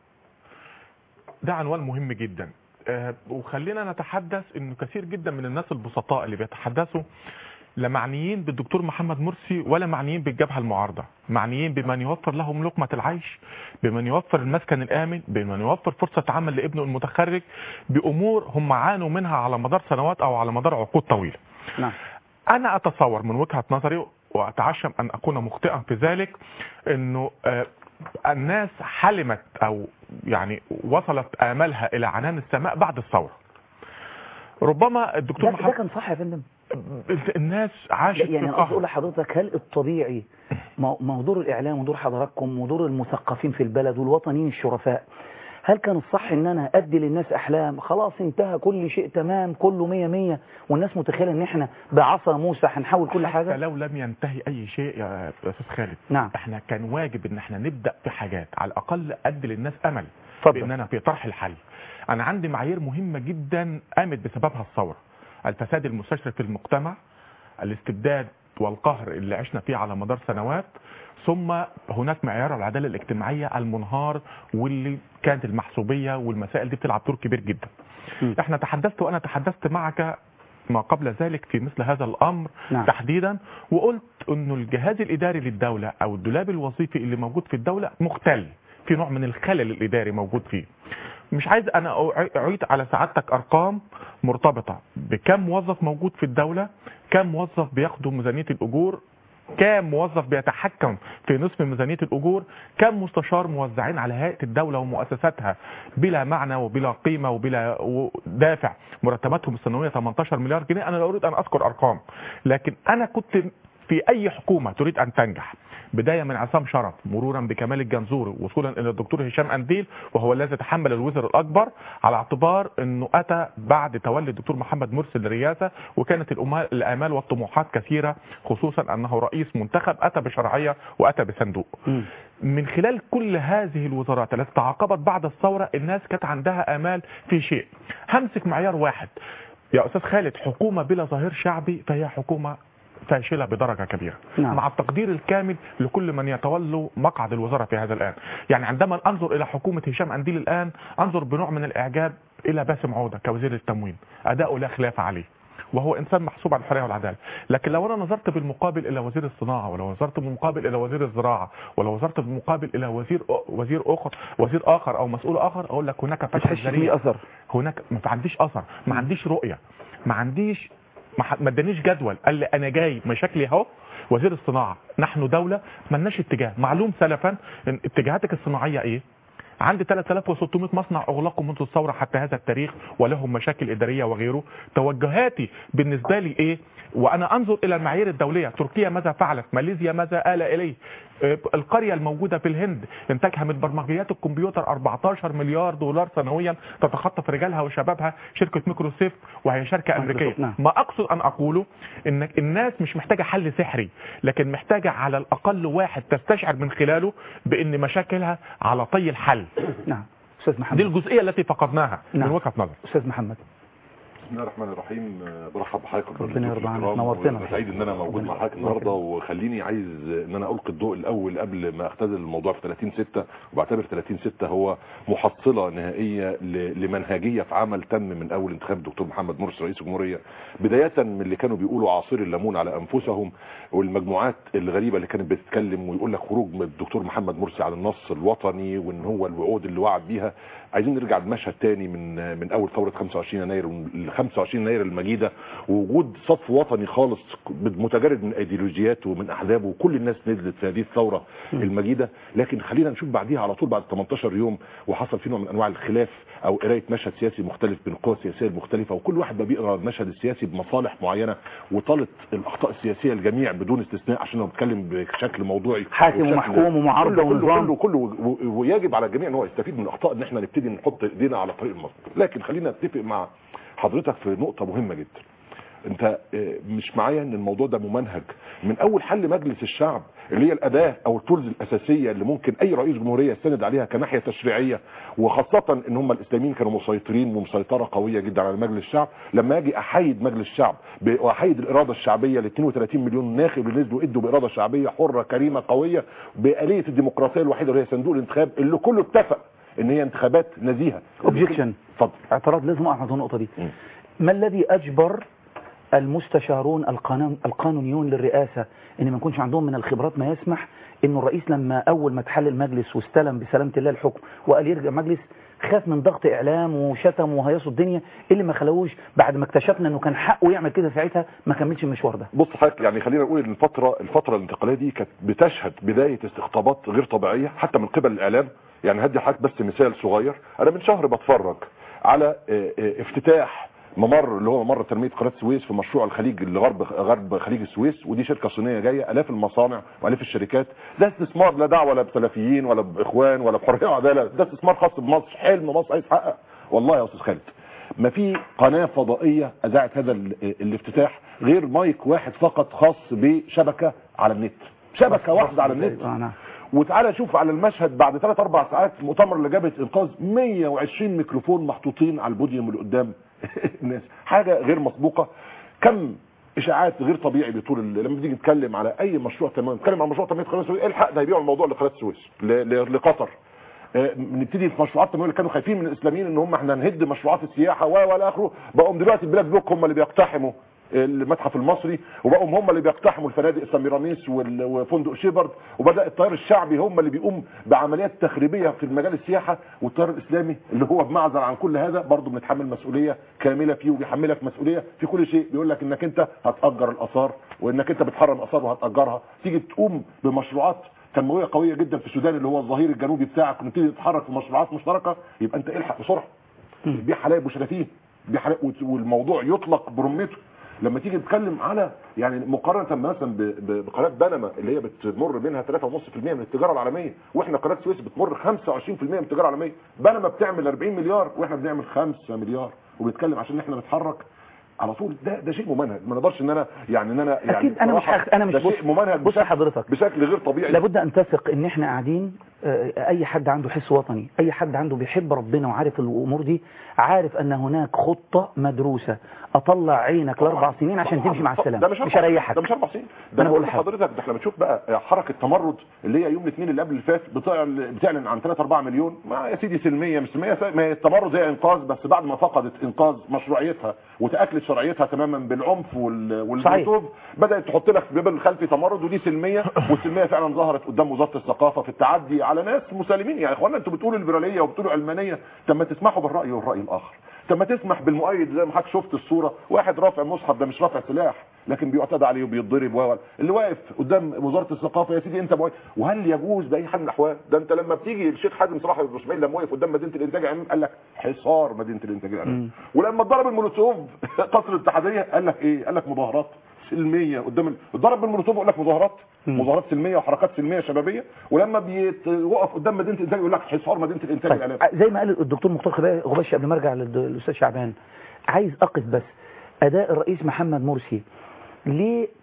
ده عنوان مهم جدا. وخلينا نتحدث انه كثير جدا من الناس البسطاء اللي بيتحدثوا لا معنيين بالدكتور محمد مرسي ولا معنيين بالجبهة المعارضة، معنيين بمن يوفر لهم لقمة العيش، بمن يوفر المسكن الآمن، بمن يوفر فرصة عمل لابنه المتخرج، بأمور هم عانوا منها على مدار سنوات أو على مدار عقود طويلة. نعم. أنا أتصور من وجهة نظري وأتعشم أن أكون مخطئا في ذلك أنه الناس حلمت أو يعني وصلت آمالها إلى عنان السماء بعد الثورة. ربما الدكتور محمد ده كان صح يا فندم. الناس عاشت يعني انا اقول لحضرتك، هل الطبيعي دور الاعلام ودور حضراتكم ودور المثقفين في البلد والوطنيين الشرفاء، هل كان الصح ان انا ادي للناس احلام خلاص انتهى كل شيء تمام كله 100 والناس متخيله ان احنا بعصا موسى هنحول كل حاجه؟ حتى لو لم ينتهي اي شيء يا استاذ خالد. نعم. احنا كان واجب ان احنا نبدا في حاجات على الاقل ادي للناس امل باننا في طرح الحل. انا عندي معايير مهمه جدا قامت بسببها الثوره: الفساد المستشرف في المجتمع، الاستبداد والقهر اللي عشنا فيه على مدار سنوات، ثم هناك معيار العداله الاجتماعيه المنهار واللي كانت المحسوبيه والمسائل دي بتلعب دور كبير جدا. احنا تحدثت وانا تحدثت معك ما قبل ذلك في مثل هذا الامر. نعم. تحديدا، وقلت انه الجهاز الاداري للدوله او الدولاب الوظيفي اللي موجود في الدوله مختل، في نوع من الخلل الاداري موجود فيه. مش عايز انا اعيد على سعادتك ارقام مرتبطه بكم موظف موجود في الدوله، كم موظف بياخدوا ميزانيه الاجور، كم موظف بيتحكم في نصف ميزانيه الاجور، كم مستشار موزعين على هيئه الدوله ومؤسساتها بلا معنى وبلا قيمه وبلا دافع، مرتباتهم السنويه 18 مليار جنيه. انا لا اريد ان اذكر ارقام، لكن انا كنت في اي حكومه تريد ان تنجح، بدايه من عصام شرف مرورا بكمال الجنزوري وصولا الى الدكتور هشام انديل وهو الذي تحمل الوزر الاكبر، على اعتبار انه اتى بعد تولي الدكتور محمد مرسي للرئاسه، وكانت الامال والطموحات كثيره، خصوصا انه رئيس منتخب اتى بشرعيه واتى بصندوق. من خلال كل هذه الوزارات التي تعاقبت بعد الثوره، الناس كانت عندها امال في شيء. همسك معيار واحد يا استاذ خالد: حكومه بلا ظهير شعبي فهي حكومه فاشلة بدرجة كبيرة. نعم. مع التقدير الكامل لكل من يتولوا مقعد الوزارة في هذا الآن. يعني عندما أنظر إلى حكومة هشام أنديل الآن أنظر بنوع من الإعجاب إلى باسم عودة كوزير التموين، أداؤه لا خلاف عليه وهو إنسان محسوب على الحرية والعدالة. لكن لو أنا نظرت بالمقابل إلى وزير الصناعة، ولو نظرت بالمقابل إلى وزير الزراعة، ولو نظرت بالمقابل إلى وزير آخر أو مسؤول آخر، أقول لك هناك فشل ذريع. هناك ما عنديش أثر، ما عنديش رؤية، ما عنديش، ما ادانيش جدول. قال لي انا جاي مشاكلي اهو. وزير الصناعه: نحن دوله مالناش اتجاه. معلوم سلفا ان اتجاهاتك الصناعيه ايه؟ عندي 3600 مصنع اغلقوا منذ الثوره حتى هذا التاريخ ولهم مشاكل اداريه وغيره. توجهاتي بالنسبه لي ايه؟ وانا انظر الى المعايير الدوليه، تركيا ماذا فعلت؟ ماليزيا ماذا آل اليه؟ القريه الموجوده في الهند انتاجها من برمجيات الكمبيوتر 14 مليار دولار سنويا، تتخطف رجالها وشبابها شركه مايكروسوفت وهي شركه امريكيه. ما اقصد ان اقوله ان الناس مش محتاجه حل سحري، لكن محتاجه على الاقل واحد تستشعر من خلاله بان مشاكلها على طي الحل. نعم. استاذ محمد، دي الجزئيه التي فقدناها. نعم. من وجهه نظر استاذ محمد. بسم الله الرحمن الرحيم. برحب بحضرتك ربنا يرضى عنك، نورتنا. سعيد ان انا موجود مع حضرتك النهارده، وخليني عايز ان انا القي الضوء الاول قبل ما اختزل الموضوع في 30/6، وبعتبر 30/6 هو محصله نهائيه لمنهجيه في عمل تم من اول انتخاب الدكتور محمد مرسي رئيس الجمهوريه، بدايه من اللي كانوا بيقولوا عصير الليمون على انفسهم، والمجموعات الغريبه اللي كانت بتتكلم ويقول لك خروج من الدكتور محمد مرسي على النص الوطني وان هو الوعود اللي وعد بيها. عايزين نرجع لمشهد تاني من اول ثوره 25 يناير، 25 يناير المجيده، ووجود صف وطني خالص متجرد من ايديولوجياته ومن احزابه، وكل الناس نزلت في هذه الثوره المجيده. لكن خلينا نشوف بعديها على طول بعد 18 يوم وحصل فيه نوع من انواع الخلاف او قرايه مشهد سياسي مختلف بين القوى السياسيه المختلفه، وكل واحد بقى بيقرا المشهد السياسي بمصالح معينه، وطالت الاخطاء السياسيه الجميع بدون استثناء عشان لو بنتكلم بشكل موضوعي حاكم ومحكوم ومعارضه ونظام كله ويجب على الجميع ان هو يستفيد من الاخطاء، ان احنا نبتدي نحط ايدينا على طريق المظبوط. لكن خلينا نتفق مع حضرتك في نقطه مهمه جدا. انت مش معايا ان الموضوع ده ممنهج من اول حل مجلس الشعب اللي هي الاداه او التولز الاساسيه اللي ممكن اي رئيس جمهوريه يستند عليها كناحيه تشريعيه، وخاصه ان هم الاسلاميين كانوا مسيطرين ومسيطره قويه جدا على مجلس الشعب. لما اجي احيد مجلس الشعب واحيد الاراده الشعبيه ل 32 مليون ناخب اللي نزلوا ادوا باراده شعبيه حره كريمه قويه باليه الديمقراطيه الوحيده اللي هي صندوق الانتخاب اللي كله اتفق ان هي انتخابات نزيهه. اوبجكشن، اتفضل. اعتراض لازم اقف على النقطه دي. ما الذي اجبر المستشارون القانونيون للرئاسة ان ما يكونش عندهم من الخبرات ما يسمح انه الرئيس لما اول ما اتحل المجلس واستلم بسلامة الله الحكم وقال يرجع مجلس خاف من ضغط اعلام وشتم وهيصوا الدنيا، اللي ما خلوش بعد ما اكتشفنا انه كان حقه يعمل كده ساعتها ما كملش المشوار ده. بص حضرتك، يعني خلينا نقول ان الفتره الانتقاليه دي كانت بتشهد بدايه استقطابات غير طبيعيه حتى من قبل الاعلام. يعني هدي حضرتك بس مثال صغير، انا من شهر بتفرج على افتتاح ممر اللي هو ممر تنميه قناه السويس في مشروع الخليج اللي غرب خليج السويس، ودي شركه صينيه جايه، الاف المصانع والاف الشركات. ده استثمار لا دعوه لا بسلفيين ولا باخوان ولا بحريه وعداله، ده استثمار خاص بمصر، حلم مصر هيتحقق. والله يا استاذ خالد ما في قناه فضائيه اذاعت هذا الافتتاح غير مايك واحد فقط خاص بشبكه على النت، شبكه واحده على النت. وتعالى شوف على المشهد بعد 3-4 ساعات مؤتمر لجبهه انقاذ 120 ميكروفون محطوطين على البوديوم اللي قدام الناس، حاجه غير مسبوقه. كم اشاعات غير طبيعي بطول لما بنيجي نتكلم على اي مشروع تمام، نتكلم عن مشروع تنميه قناه السويس، الحق ده هيبيعوا الموضوع لقناه السويس لقطر. نبتدي في مشروعات التنميه اللي كانوا خايفين من الاسلاميين ان هم احنا هنهد مشروعات السياحه والى اخره، بقوا دلوقتي البلاك بلوك هم اللي بيقتحموا المتحف المصري، وبقوا هم اللي بيقتحموا الفنادق سميراميس وفندق شيبرد، وبدا التيار الشعبي هم اللي بيقوم بعمليات تخريبيه في المجال السياحه، والتيار الاسلامي اللي هو بمعزل عن كل هذا برضه بنتحمل مسؤوليه كامله فيه، وبيحملك مسؤوليه في كل شيء. بيقول لك انك انت هتاجر الاثار وانك انت بتحرم اثار وهتاجرها، تيجي تقوم بمشروعات تنمويه قويه جدا في السودان اللي هو الظهير الجنوبي بتاعك، ونبتدي تتحرك في مشروعات مشتركه، يبقى انت الحق بسرعه. بيع حلايب وشلاتين، والموضوع يطلق برمته. لما تيجي تتكلم على يعني مقارنه مثلا بقناه بنما اللي هي بتمر منها 3.5% من التجاره العالميه، واحنا قناه السويس بتمر 25% من التجاره العالميه. بنما بتعمل 40 مليار واحنا بنعمل 5 مليار، وبنتكلم عشان احنا نتحرك على طول. ده شيء ممنهج، ما نقدرش ان انا يعني اكيد انا مش ممنهج بص حضرتك بشكل غير طبيعي. لابد ان تثق ان احنا قاعدين، اي حد عنده حس وطني، اي حد عنده بيحب ربنا وعارف الامور دي، عارف ان هناك خطه مدروسه. اطلع عينك ل4 سنين عشان تمشي مع السلامه، مش هريحك. ده مش 4 سنين، ده انا بقول لحضرتك ده احنا بنشوف بقى حركه تمرد اللي هي يوم الاثنين اللي قبل اللي فات بتعلن عن 3-4 مليون. ما يا سيدي سلميه مش سلميه، ما هي التمرد زي انقاذ، بس بعد ما فقدت انقاذ مشروعيتها وتاكلت شرعيتها تماما بالعنف والمنتوب، بدات تحط لك في باب الخلفي تمرد، ودي سلميه. والسلميه فعلا ظهرت قدام وزاره الثقافه في التعدي على ناس مسالمين. يا اخوانا انتوا بتقولوا الليبراليه وبتقولوا علمانيه، طب ما تسمحوا بالراي والراي الاخر، طب ما تسمح بالمؤيد. زي ما حضرتك شفت الصوره، واحد رافع مصحف، ده مش رافع سلاح لكن بيعتدى عليه وبيتضرب، اللي واقف قدام وزاره الثقافه، يا سيدي انت مؤيد. وهل يجوز باي حال من الاحوال؟ ده انت لما بتيجي الشيخ حازم صلاح ابو اسماعيل لما وقف قدام مدينه الانتاج الاعلامي قال لك حصار مدينه الانتاج الاعلامي، ولما اتضرب المولوتوف قصر الاتحاديه قال لك ايه؟ قال لك مظاهرات سلميه قدام اتضرب بالمولوتوف يقول لك مظاهرات سلميه وحركات سلميه شبابيه، ولما بيوقف قدام مدينه الانتاج يقول لك حصار مدينه الانتاج الاعلامي. زي ما قال الدكتور مختار غباشي قبل ما ارجع للاستاذ شعبان، عايز اقف بس اداء الرئيس محمد مرسي ليه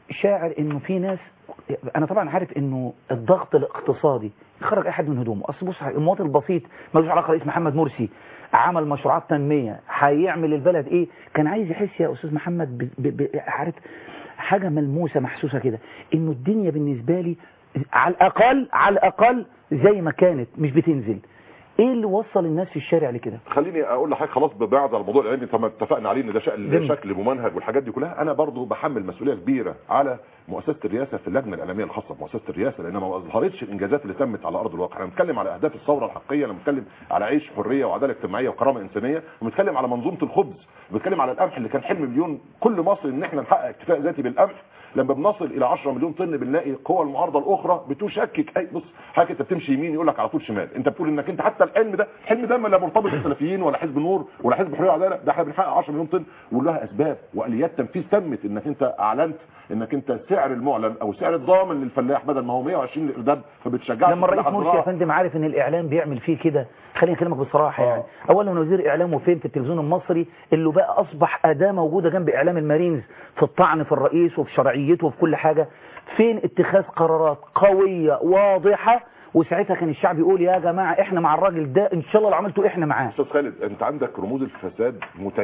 شاعر انه في ناس، انا طبعا عارف انه الضغط الاقتصادي يخرج اي حد من هدومه. اصل بص، المواطن البسيط ملوش علاقه. رئيس محمد مرسي عمل مشروعات تنميه، هيعمل البلد ايه؟ كان عايز يحس يا استاذ محمد عارف حاجه ملموسه محسوسه كده، انه الدنيا بالنسبه لي على الاقل زي ما كانت، مش بتنزل. ايه اللي وصل الناس في الشارع لكده؟ خليني اقول لحضرتك خلاص بعد على الموضوع العلمي، طب اتفقنا عليه ان ده شكل ممنهج والحاجات دي كلها. انا برضو بحمل مسؤوليه كبيره على مؤسسه الرئاسه في اللجنه الاعلاميه الخاصه بمؤسسه الرئاسه، لانها ما اظهرتش الانجازات اللي تمت على ارض الواقع. انا بنتكلم على اهداف الثوره الحقيقيه، انا بنتكلم على عيش، حريه وعداله اجتماعيه وكرامه انسانيه، وبنتكلم على منظومه الخبز، وبنتكلم على القمح اللي كان حلم مليون كل مصري ان احنا نحقق اكتفاء ذاتي بالقمح. لما بنصل الى 10 مليون طن بنلاقي قوى المعارضه الاخرى بتشكك. اي بص حضرتك انت بتمشي يمين يقول لك على طول شمال، انت بتقول انك انت حتى الحلم ده ما لا مرتبط بالسلفيين ولا حزب النور ولا حزب حريه وعداله، ده احنا بنحقق 10 مليون طن ولها اسباب واليات تنفيذ تمت. انك انت اعلنت انك انت السعر المعلن او السعر الضامن للفلاح بدل ما هو 120 للارداب، فبتشجعش. لما الرئيس مرسي يا فندم عارف ان الاعلام بيعمل فيه كده، خليني اكلمك بصراحه يعني، اولا وزير اعلامه فين في التلفزيون المصري اللي بقى اصبح اداه موجوده جنب اعلام المارينز في الطعن في الرئيس وفي شرعيته وفي كل حاجه، فين اتخاذ قرارات قويه واضحه؟ وساعتها كان الشعب يقول يا جماعه احنا مع الراجل ده، ان شاء الله لو عملتوا احنا معاه. استاذ خالد، انت عندك رموز الفساد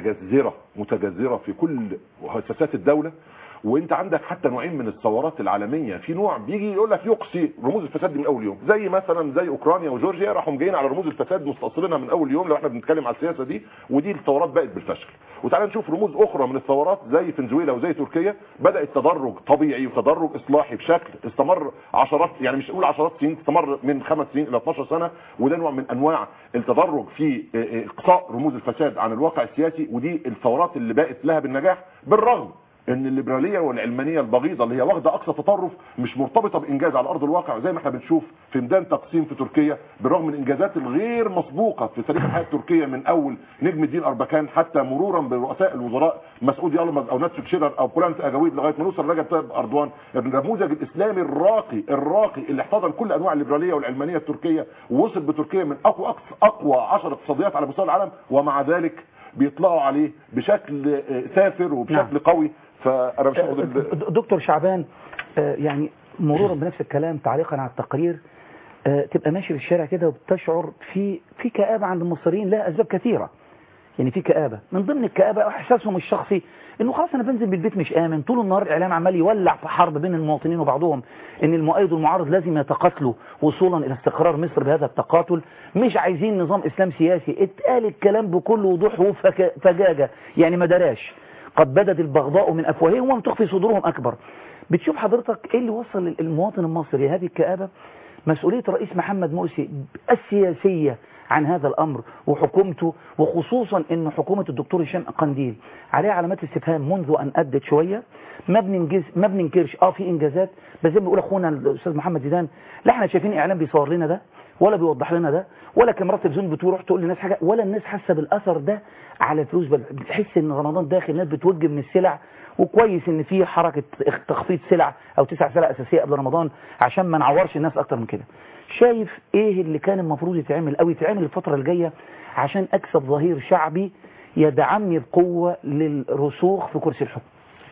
متجذره في كل مؤسسات الدوله، وانت عندك حتى نوعين من الثورات العالميه. في نوع بيجي يقول لك يقصي رموز الفساد دي من اول يوم، زي مثلا زي اوكرانيا وجورجيا راحوا جايين على رموز الفساد مستأصلينها من اول يوم لو احنا بنتكلم على السياسه دي، ودي الثورات بقت بالفشل. وتعالى نشوف رموز اخرى من الثورات زي فنزويلا وزي تركيا، بدات تدرج طبيعي وتدرج اصلاحي بشكل استمر عشرات، يعني مش اقول عشرات سنين، استمر من 5 سنين الى 12 سنه، وده نوع من انواع التدرج في اقصاء رموز الفساد عن الواقع السياسي. ودي الثورات اللي بقت لها بالنجاح، بالرغم ان الليبراليه والعلمانيه البغيضه اللي هي واخده اقصى تطرف مش مرتبطه بانجاز على ارض الواقع، زي ما احنا بنشوف في ميدان تقسيم في تركيا، بالرغم من الانجازات الغير مسبوقه في تاريخ الحياه التركيه من اول نجم الدين اربكان حتى مرورا برؤساء الوزراء مسعود يلمز او ناتسو تشيرر او بولانت اجاويد لغايه ما نوصل رجب طيب اردوان. النموذج الاسلامي الراقي اللي احتضن كل انواع الليبراليه والعلمانيه التركيه، ووصل بتركيا من اقوى 10 اقتصاديات على مستوى العالم، ومع ذلك بيطلعوا عليه بشكل سافر وبشكل قوي. فانا مش دكتور شعبان، يعني مرورا بنفس الكلام تعليقا على التقرير، تبقى ماشي في الشارع كده وبتشعر في كآبة عند المصريين لها اسباب كثيره. يعني في كآبة، من ضمن الكآبة احساسهم الشخصي انه خلاص انا بنزل بالبيت مش امن، طول النهار الاعلام عمال يولع في حرب بين المواطنين وبعضهم، ان المؤيد والمعارض لازم يتقاتلوا وصولا الى استقرار مصر بهذا التقاتل، مش عايزين نظام اسلام سياسي. اتقال الكلام بكل وضوح وفجاجه، يعني ما دراش، قد بدت البغضاء من افواههم وما تخفي صدورهم اكبر. بتشوف حضرتك ايه اللي وصل المواطن المصري هذه الكآبة؟ مسؤولية الرئيس محمد مرسي السياسية عن هذا الأمر وحكومته، وخصوصا أن حكومة الدكتور هشام قنديل عليها علامات استفهام منذ أن أدت شوية. ما بننكرش في إنجازات، بس زي ما بيقول أخونا الأستاذ محمد زيدان، لا احنا شايفين إعلام بيصور لنا ده ولا بيوضح لنا ده، ولا كاميرات تلفزيون بتروح تقول للناس حاجة، ولا الناس حاسة بالأثر ده على الفلوس. بتحس ان رمضان داخل الناس بتوجه من السلع، وكويس ان في حركة تخفيض سلع او 9 سلع اساسية قبل رمضان عشان ما نعورش الناس اكتر من كده. شايف ايه اللي كان المفروض يتعمل او يتعمل الفترة الجاية عشان اكسب ظهير شعبي يدعمني بقوة للرسوخ في كرسي الحكم؟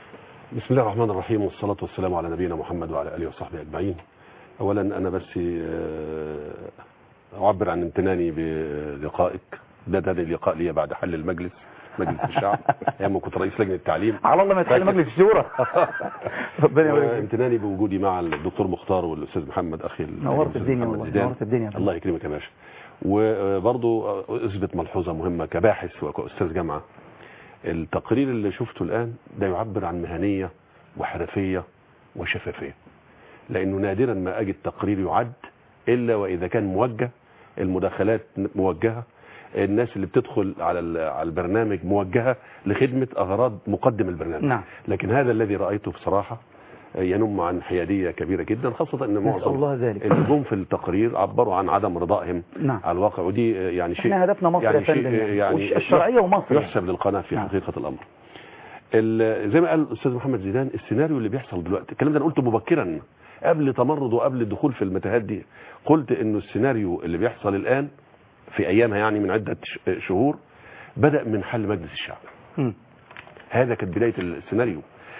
بسم الله الرحمن الرحيم، والصلاة والسلام على نبينا محمد وعلى آله وصحبه أجمعين. أولا أنا بس أعبر عن امتناني بلقائك، ده اللقاء لي بعد حل مجلس الشعب ايام كنت رئيس لجنه التعليم. على الله ما يتحل مجلس الشورى. ربنا يبارك فيك. امتناني بوجودي مع الدكتور مختار والاستاذ محمد اخي. نورت الدنيا والله، نورت الدنيا. الله يكرمك يا باشا. وبرضه اثبت ملحوظه مهمه كباحث وكاستاذ جامعه، التقرير اللي شفته الان ده يعبر عن مهنيه وحرفيه وشفافيه، لانه نادرا ما اجد تقرير يعد الا واذا كان موجه، المداخلات موجهه، الناس اللي بتدخل على البرنامج موجهة لخدمة أغراض مقدم البرنامج. نعم. لكن هذا الذي رأيته بصراحة ينم عن حيادية كبيرة جدا، خاصة أن معظم اللي جم في التقرير عبروا عن عدم رضائهم على الواقع، ودي يعني شيء احنا هدفنا مصر يعني يا فندم، يعني الشرعية ومصر يحسب للقناة في حقيقة الأمر. زي ما قال الأستاذ محمد زيدان، السيناريو اللي بيحصل دلوقتي، الكلام ده أنا قلته مبكرا قبل تمرد وقبل الدخول في المتاهات دي، قلت إنه السيناريو اللي بيحصل الآن في أيامها يعني من عدة شهور بدأ من حل مجلس الشعب. هذا كانت بداية السيناريو.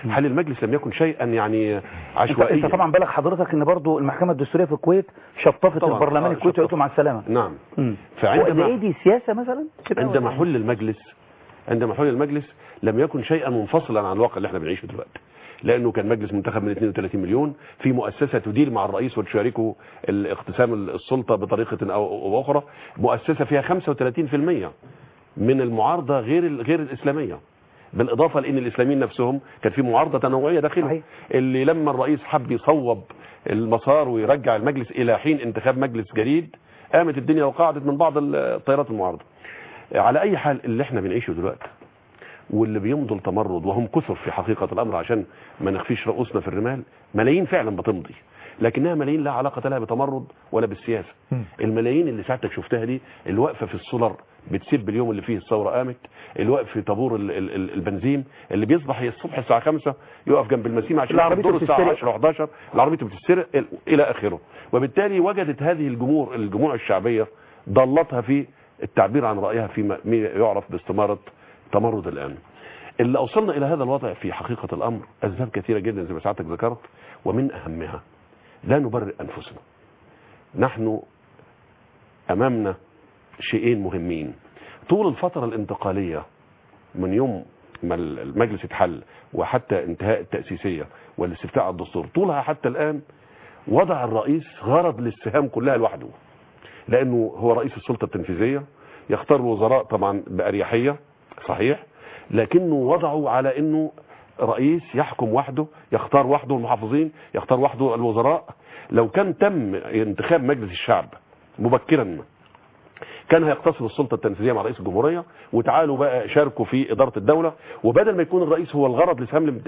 حل المجلس لم يكن شيئا يعني عشوائيا. انت طبعا بالك حضرتك ان برضو المحكمة الدستورية في الكويت شطفت البرلمان الكويتي وقالت له مع السلامة. نعم. فعندما ايه دي سياسة مثلا عندما حل المجلس لم يكن شيئا منفصلا عن الواقع اللي احنا بنعيشه دلوقتي، لانه كان مجلس منتخب من 32 مليون في مؤسسة تدير مع الرئيس وتشاركه اقتسام السلطة بطريقة او اخرى، مؤسسة فيها 35% من المعارضة غير الاسلامية، بالاضافة لان الاسلاميين نفسهم كان في معارضة تنوعية داخلهم، اللي لما الرئيس حب يصوب المسار ويرجع المجلس الى حين انتخاب مجلس جديد قامت الدنيا وقعدت من بعض التيارات المعارضة. على اي حال اللي احنا بنعيشه دلوقتي واللي بيمضوا التمرد وهم كثر في حقيقة الامر، عشان ما نخفيش رؤوسنا في الرمال، ملايين فعلا بتمضي، لكنها ملايين لا علاقة لها بتمرد ولا بالسياسة. الملايين اللي ساعتك شفتها دي اللي واقفة في السولر بتسيب اليوم اللي فيه الثورة قامت، اللي واقف في طابور البنزين، اللي بيصبح الصبح الساعة 5 يقف جنب المسيم عشان الدور الساعة 10 و11 العربية بتتسرق الى اخره. وبالتالي وجدت هذه الجموع الشعبية ضلتها في التعبير عن رأيها فيما يعرف باستمارة تمرد الآن. اللي أوصلنا إلى هذا الوضع في حقيقة الأمر أسباب كثيرة جدا زي ما ساعتك ذكرت، ومن أهمها لا نبرئ أنفسنا. نحن أمامنا شيئين مهمين. طول الفترة الانتقالية من يوم ما المجلس اتحل وحتى انتهاء التأسيسية والاستفتاء على الدستور، طولها حتى الآن وضع الرئيس غرض للسهام كلها لوحده، لأنه هو رئيس السلطة التنفيذية، يختار الوزراء طبعا بأريحية صحيح، لكنه وضعه على أنه رئيس يحكم وحده، يختار وحده المحافظين، يختار وحده الوزراء. لو كان تم انتخاب مجلس الشعب مبكرا كان هيقتصر السلطة التنفيذية مع رئيس الجمهورية، وتعالوا بقى شاركوا في إدارة الدولة، وبدل ما يكون الرئيس هو الغرض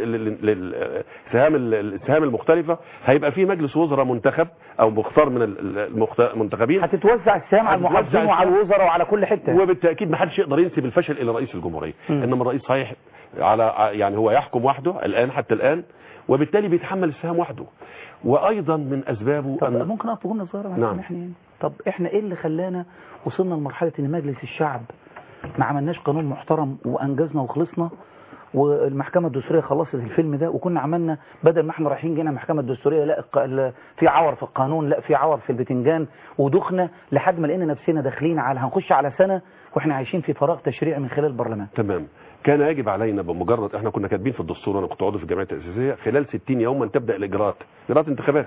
للسهام المختلفة، هيبقى في مجلس وزراء منتخب أو مختار من المنتخبين، هتتوزع السهام على المحافظين وعلى الوزراء وعلى كل حتة، وبالتأكيد ما حدش يقدر ينسب الفشل إلى رئيس الجمهورية. إنما الرئيس صحيح يعني هو يحكم وحده الآن حتى الآن، وبالتالي بيتحمل السهام وحده. وأيضا من أسبابه طب ممكن أقف جملة صغيرة؟ نعم. طب إحنا إيه اللي خلانا وصلنا لمرحلة إن مجلس الشعب ما عملناش قانون محترم وأنجزنا وخلصنا، والمحكمة الدستورية خلصت الفيلم ده، وكنا عملنا بدل ما احنا رايحين جينا المحكمة الدستورية لا في عور في القانون، لا في عور في البتنجان، ودخنا لحد ما لقينا نفسنا داخلين هنخش على سنة واحنا عايشين في فراغ تشريعي من خلال البرلمان. تمام. كان يجب علينا بمجرد احنا كنا كاتبين في الدستور، وانا كنت عضو في الجمعيه التاسيسيه، خلال 60 يوما تبدا اجراءات انتخابات.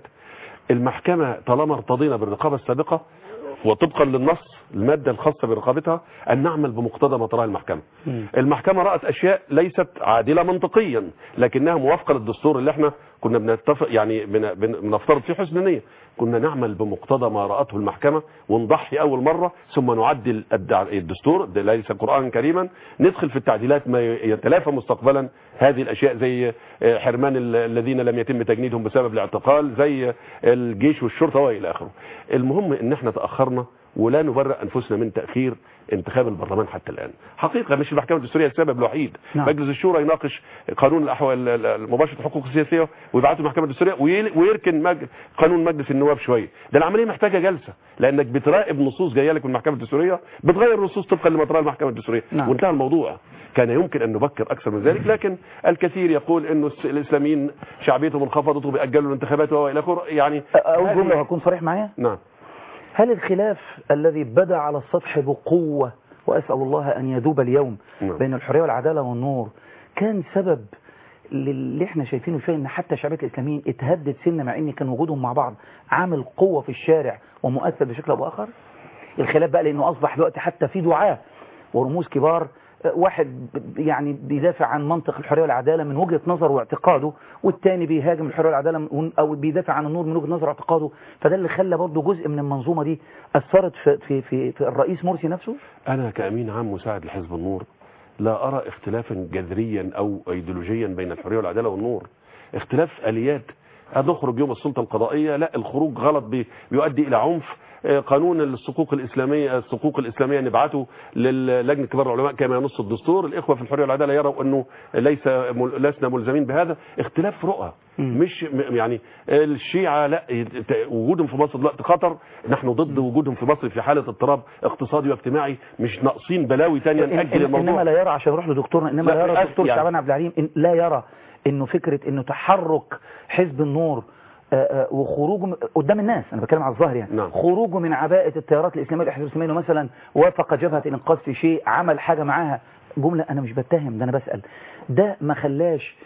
المحكمه طالما ارتضينا بالرقابه السابقه وطبقا للنص الماده الخاصه برقابتها ان نعمل بمقتضى ما تراها المحكمه. المحكمه رأت اشياء ليست عادله منطقيا، لكنها موافقه للدستور اللي احنا كنا بنتفق يعني بنفترض فيه حسن نيه. كنا نعمل بمقتضى ما رأته المحكمة، ونضحي أول مرة ثم نعدل الدستور، ده ليس قرآن كريما، ندخل في التعديلات ما يتلافى مستقبلا هذه الأشياء، زي حرمان الذين لم يتم تجنيدهم بسبب الاعتقال، زي الجيش والشرطة وإلى آخره. المهم إن احنا تأخرنا، ولا نبرئ أنفسنا من تأخير انتخاب البرلمان حتى الآن. حقيقة مش المحكمة الدستورية السبب الوحيد. مجلس الشورى يناقش قانون الأحوال مباشرة الحقوق السياسية ويبعته المحكمة الدستورية ويركن قانون مجلس النواب شوية. ده العملية محتاجة جلسة، لأنك بتراقب نصوص جاية لك من المحكمة الدستورية، بتغير النصوص طبقا لما تراها المحكمة الدستورية، وانتهى الموضوع. كان يمكن أن نبكر أكثر من ذلك، لكن الكثير يقول إنه الإسلاميين شعبيتهم انخفضت وبيأجلوا الانتخابات وإلى آخره. يعني أول جملة هكون صريح معايا. نعم. هل الخلاف الذي بدا على السطح بقوة وأسأل الله أن يذوب اليوم بين الحرية والعدالة والنور كان سبب اللي احنا شايفينه شوية ان حتى شعبية الإسلاميين اتهدد سنة، مع ان كان وجودهم مع بعض عامل قوة في الشارع ومؤثر بشكل أو بآخر؟ الخلاف بقى لأنه أصبح دلوقتي حتى في دعاة ورموز كبار، واحد يعني بيدافع عن منطق الحرية والعدالة من وجهة نظر واعتقاده، والتاني بيهاجم الحرية والعدالة أو بيدافع عن النور من وجهة نظر واعتقاده. فده اللي خلى برضه جزء من المنظومة دي أثرت في الرئيس مرسي نفسه. أنا كأمين عام مساعد لحزب النور لا أرى اختلافا جذريا أو أيديولوجيا بين الحرية والعدالة والنور. اختلاف آليات. هنخرج يوم السلطة القضائية، لا الخروج غلط بيؤدي إلى عنف. قانون الصكوك الإسلامية نبعته للجنة كبار العلماء كما ينص الدستور. الإخوة في الحرية والعدالة يروا أنه لسنا ملزمين بهذا. اختلاف رؤى، مش يعني الشيعة لا وجودهم في مصر دلوقتي خطر، نحن ضد وجودهم في مصر في حالة اضطراب اقتصادي واجتماعي، مش ناقصين بلاوي تانية نأجل الموضوع. إنما لا يرى، عشان نروح لدكتورنا، إنما لا يرى الدكتور شعبان عبد العليم لا يرى انه فكرة انه تحرك حزب النور وخروجه قدام الناس، انا بتكلم على الظاهر يعني، نعم. خروجه من عباءة التيارات الاسلامية والاحزاب الاسلامية، انه مثلا وافق جبهة الانقاذ في شيء، عمل حاجة معاها، جملة انا مش بتهم، ده انا بسأل، ده ما خلاش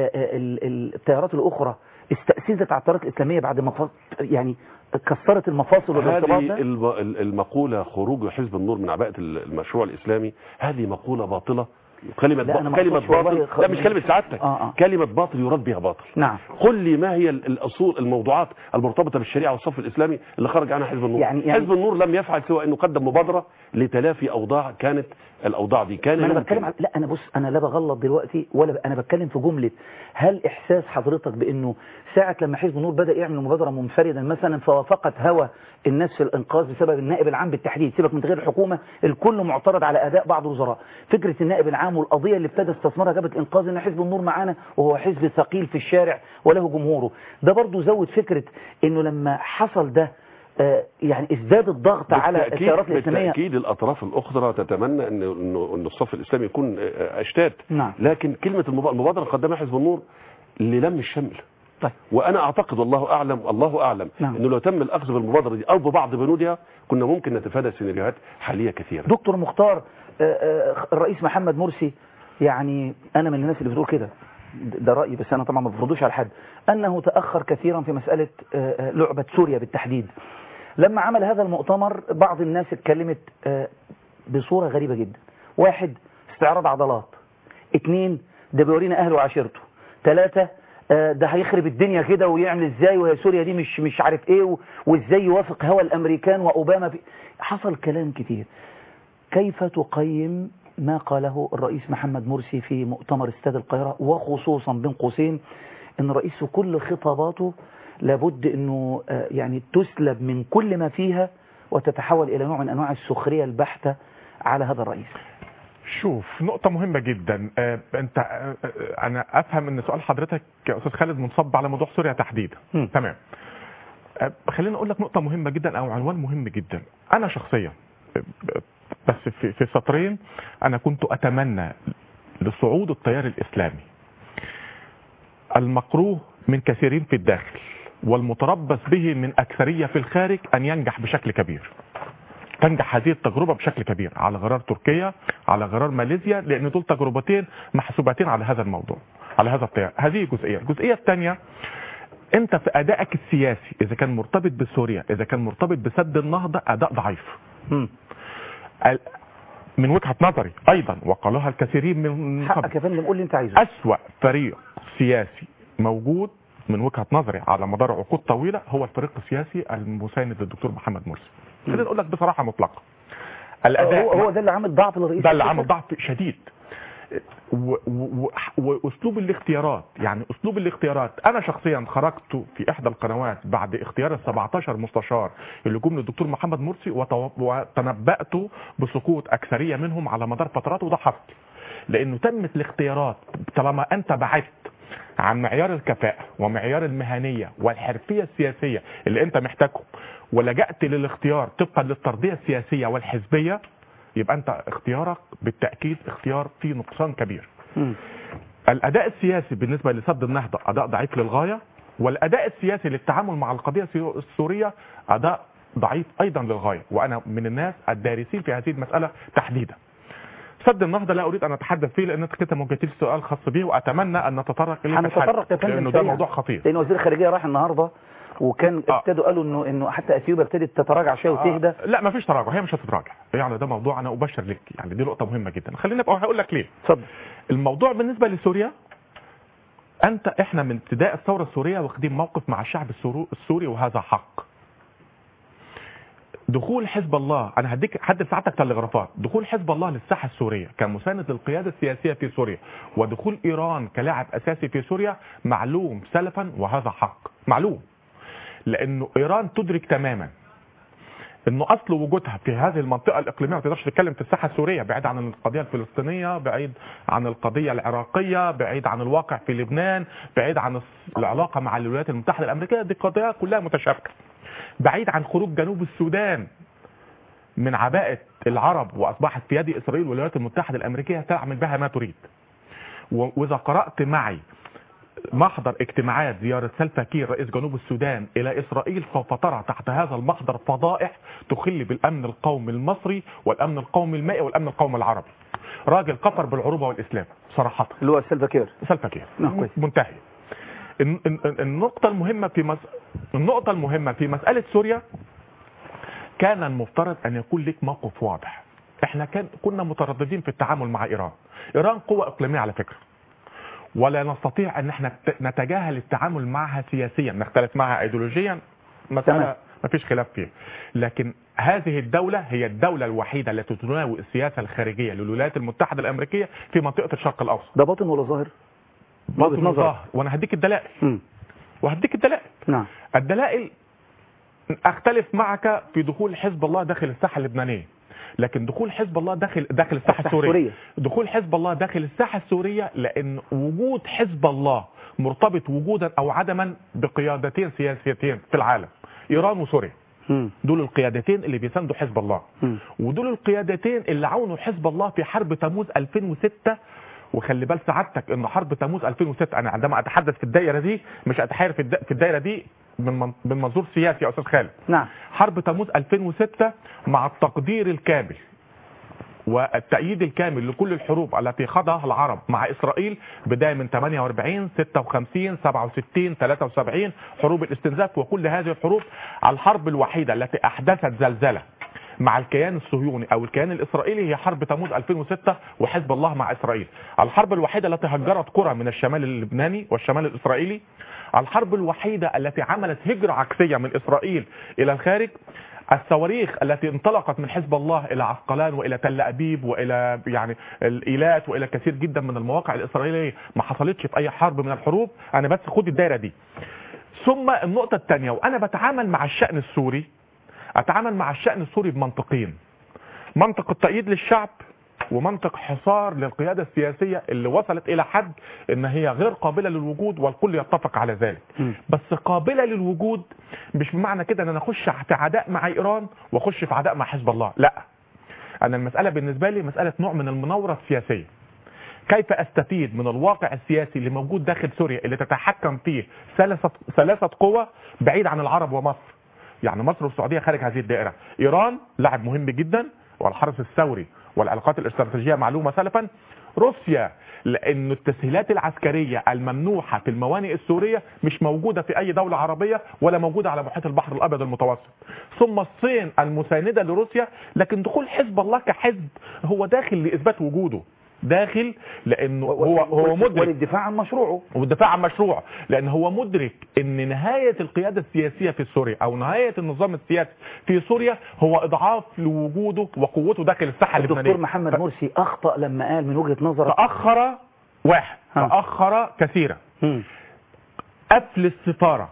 التيارات الاخرى استأسست على التيارات الاسلامية بعد ما يعني كسرت المفاصل والارتباط ده؟ هذه المقولة خروج حزب النور من عباءة المشروع الإسلامي، هذه مقولة باطلة. كلمة باطل، لا مش كلمة سعادتك، كلمة باطل يراد بها باطل. نعم. قل لي ما هي الأصول الموضوعات المرتبطة بالشريعة والصف الإسلامي اللي خرج عنها حزب النور؟ يعني حزب النور لم يفعل سوى أنه قدم مبادرة لتلافي أوضاع كانت الأوضاع دي كان أنا بتكلم لا أنا بص، أنا لا بغلط دلوقتي ولا أنا بتكلم في جملة، هل إحساس حضرتك بأنه ساعة لما حزب النور بدأ يعمل مبادرة منفردا مثلا فوافقت هوى الناس في الإنقاذ بسبب النائب العام بالتحديد، سيبك من غير الحكومة، الكل معترض على أداء بعض الوزراء، فكرة النائب العام والقضية اللي ابتدى استثمارها جابت إنقاذ إن حزب النور معانا وهو حزب ثقيل في الشارع وله جمهوره، ده برضو زود فكرة إنه لما حصل ده يعني ازداد الضغط على التيارات الإسلامية. بالتأكيد الأطراف الأخرى تتمنى أن الصف الإسلامي يكون أشتات. نعم. لكن كلمة المبادرة قدمها حزب النور للم الشمل. طيب. وأنا أعتقد والله أعلم نعم. أنه لو تم الأخذ بالمبادرة دي أو ببعض بنودها كنا ممكن نتفادى سيناريوهات حالية كثيرة. دكتور مختار، الرئيس محمد مرسي، يعني أنا من الناس اللي بتقول كده، ده رأيي بس أنا طبعا ما بفرضوش على حد، أنه تأخر كثيرا في مسألة لعبة سوريا بالتحديد. لما عمل هذا المؤتمر بعض الناس اتكلمت بصورة غريبة جدا، 1 استعراض عضلات، 2 ده بيورينا أهله وعشيرته، 3 ده هيخرب الدنيا كده ويعمل ازاي وهي سوريا دي مش عارف ايه وازاي يوافق هوى الامريكان واوباما حصل كلام كتير. كيف تقيم ما قاله الرئيس محمد مرسي في مؤتمر استاد القاهرة، وخصوصا بين قوسين ان الرئيس في كل خطاباته لابد انه يعني تسلب من كل ما فيها وتتحول الى نوع من انواع السخرية البحتة على هذا الرئيس؟ شوف، نقطة مهمة جدا. أنا أفهم أن سؤال حضرتك يا أستاذ خالد منصب على موضوع سوريا تحديدا. تمام. خلينا أقول لك نقطة مهمة جدا أو عنوان مهم جدا. أنا شخصيا بس في سطرين، أنا كنت أتمنى لصعود التيار الإسلامي المكروه من كثيرين في الداخل والمتربص به من أكثرية في الخارج أن ينجح بشكل كبير. تنجح هذه التجربة بشكل كبير على غرار تركيا، على غرار ماليزيا، لأن دول تجربتين محسوبتين على هذا الموضوع، على هذا التيار. هذه جزئية. الجزئية الثانية، أنت في أدائك السياسي إذا كان مرتبط بسوريا، إذا كان مرتبط بسد النهضة، أداء ضعيف. من وجهة نظري أيضا وقالها الكثيرين من حقك يا فندم، قول لي أنت عايزه. أسوأ فريق سياسي موجود من وجهة نظري على مدار عقود طويلة هو الفريق السياسي المساند للدكتور محمد مرسي. خلينا نقول لك بصراحة مطلقة، الأداء هو ده اللي عامل ضعف للرئيس، ده اللي عامل ضعف شديد. واسلوب الاختيارات، يعني اسلوب الاختيارات، انا شخصيا خرجت في احدى القنوات بعد اختيار ال17 مستشار اللي جم للدكتور محمد مرسي وتنبأت بسقوط اكثريه منهم على مدار فترات، وده حصل لانه تمت الاختيارات. طالما انت بعدت عن معيار الكفاءة ومعيار المهنية والحرفية السياسية اللي انت محتاجهم ولجأت للاختيار طبقا للترضية السياسية والحزبية، يبقى انت اختيارك بالتأكيد اختيار فيه نقصان كبير. الاداء السياسي بالنسبة لسد النهضة اداء ضعيف للغاية، والاداء السياسي للتعامل مع القضية السورية اداء ضعيف ايضا للغاية، وانا من الناس الدارسين في هذه المسألة تحديدا. سد النهضة لا اريد ان اتحدث فيه لان انت موجهت لي سؤال خاص به واتمنى ان نتطرق اليه، لانه ده موضوع خطير. لان وزير الخارجية راح النهارده وكان ابتدوا قالوا انه حتى اثيوبيا ابتدت تتراجع شويه وتهدى. لا ما فيش تراجع، هي مش هتتراجع، يعني ده موضوع انا ابشر لك، يعني دي نقطه مهمه جدا. خليني ابقى هقول لك ليه. اتفضل. الموضوع بالنسبه لسوريا، احنا من ابتداء الثوره السوريه واخدين موقف مع الشعب السوري وهذا حق. دخول حزب الله، انا هدي ساعتك تلغرافات، دخول حزب الله للساحه السوريه كمساند للقياده السياسيه في سوريا، ودخول ايران كلاعب اساسي في سوريا معلوم سلفا وهذا حق، معلوم. لانه ايران تدرك تماما انه اصل وجودها في هذه المنطقه الاقليميه، ما تقدرش تتكلم في الساحه السوريه بعيد عن القضيه الفلسطينيه، بعيد عن القضيه العراقيه، بعيد عن الواقع في لبنان، بعيد عن العلاقه مع الولايات المتحده الامريكيه، دي قضايا كلها متشابكه. بعيد عن خروج جنوب السودان من عباءه العرب واصبحت في يد اسرائيل والولايات المتحده الامريكيه تعمل بها ما تريد. واذا قرات معي محضر اجتماعات زيارة سلفا كير رئيس جنوب السودان إلى إسرائيل سوف ترى تحت هذا المحضر فضائح تخل بالأمن القومي المصري والأمن القومي المائي والأمن القومي العربي. راجل كفر بالعروبة والإسلام صراحة، اللي هو سلفا كير. منتهي. النقطة المهمة في مسألة سوريا، كان المفترض أن يكون لك موقف واضح. احنا كنا مترددين في التعامل مع إيران قوة إقليمية على فكرة، ولا نستطيع أن احنا نتجاهل التعامل معها سياسيا، نختلف معها ايديولوجيا، مسألة ما فيش خلاف فيها، لكن هذه الدولة هي الدولة الوحيدة التي تناوئ السياسة الخارجية للولايات المتحدة الأمريكية في منطقة الشرق الأوسط. ده باطن ولا ظاهر؟ باطن وظاهر، وأنا هديك الدلائل. نعم. الدلائل أختلف معك في دخول حزب الله داخل الساحة اللبنانية، لكن دخول حزب الله داخل الساحة السورية، دخول حزب الله داخل الساحة السورية، لأن وجود حزب الله مرتبط وجودا أو عدما بقيادتين سياسيتين في العالم، إيران وسوريا. دول القيادتين اللي بيساندوا حزب الله، ودول القيادتين اللي عاونوا حزب الله في حرب تموز 2006. وخلي بال سعادتك ان حرب تموز 2006، انا عندما اتحدث في الدائره دي مش اتحير في الدائره دي من منظور سياسي يا استاذ خالد. نعم. حرب تموز 2006 مع التقدير الكامل والتأييد الكامل لكل الحروب التي خاضها العرب مع إسرائيل، بداية من 48 56 67 73 حروب الاستنزاف وكل هذه الحروب. الحرب الوحيدة التي أحدثت زلزلة مع الكيان الصهيوني أو الكيان الإسرائيلي هي حرب تموز 2006 وحزب الله مع إسرائيل. الحرب الوحيدة التي هجرت قرى من الشمال اللبناني والشمال الإسرائيلي. الحرب الوحيدة التي عملت هجرة عكسية من إسرائيل إلى الخارج. الصواريخ التي انطلقت من حزب الله إلى عسقلان وإلى تل أبيب وإلى يعني الإيلات وإلى كثير جدا من المواقع الإسرائيلية ما حصلتش في أي حرب من الحروب. أنا بس خد الدائرة دي. ثم النقطة الثانية، وأنا بتعامل مع الشأن السوري، أتعامل مع الشأن السوري بمنطقين: منطق التأييد للشعب ومنطق حصار للقيادة السياسية اللي وصلت إلى حد إن هي غير قابلة للوجود والكل يتفق على ذلك. بس قابلة للوجود مش بمعنى كده ان انا اخش في عداء مع ايران واخش في عداء مع حزب الله، لا. انا المسألة بالنسبة لي مسألة نوع من المناورة السياسية. كيف استفيد من الواقع السياسي اللي موجود داخل سوريا اللي تتحكم فيه ثلاثة قوى بعيد عن العرب ومصر، يعني مصر والسعودية خارج هذه الدائرة. ايران لاعب مهم جدا والحرس الثوري والعلاقات الاستراتيجية معلومة سلفا. روسيا لأن التسهيلات العسكرية الممنوحة في الموانئ السورية مش موجودة في أي دولة عربية ولا موجودة على محيط البحر الأبيض المتوسط. ثم الصين المساندة لروسيا. لكن دخول حزب الله كحزب هو داخل لإثبات وجوده، داخل لأنه هو مدرك والدفاع عن مشروعه، والدفاع عن مشروعه، لأن هو مدرك ان نهاية القيادة السياسية في سوريا او نهاية النظام السياسي في سوريا هو اضعاف لوجوده وقوته داخل الساحة اللبنانية. الدكتور محمد مرسي اخطأ لما قال من وجهة نظرك تأخر واحد، تأخر كثيرا. قفل السفارة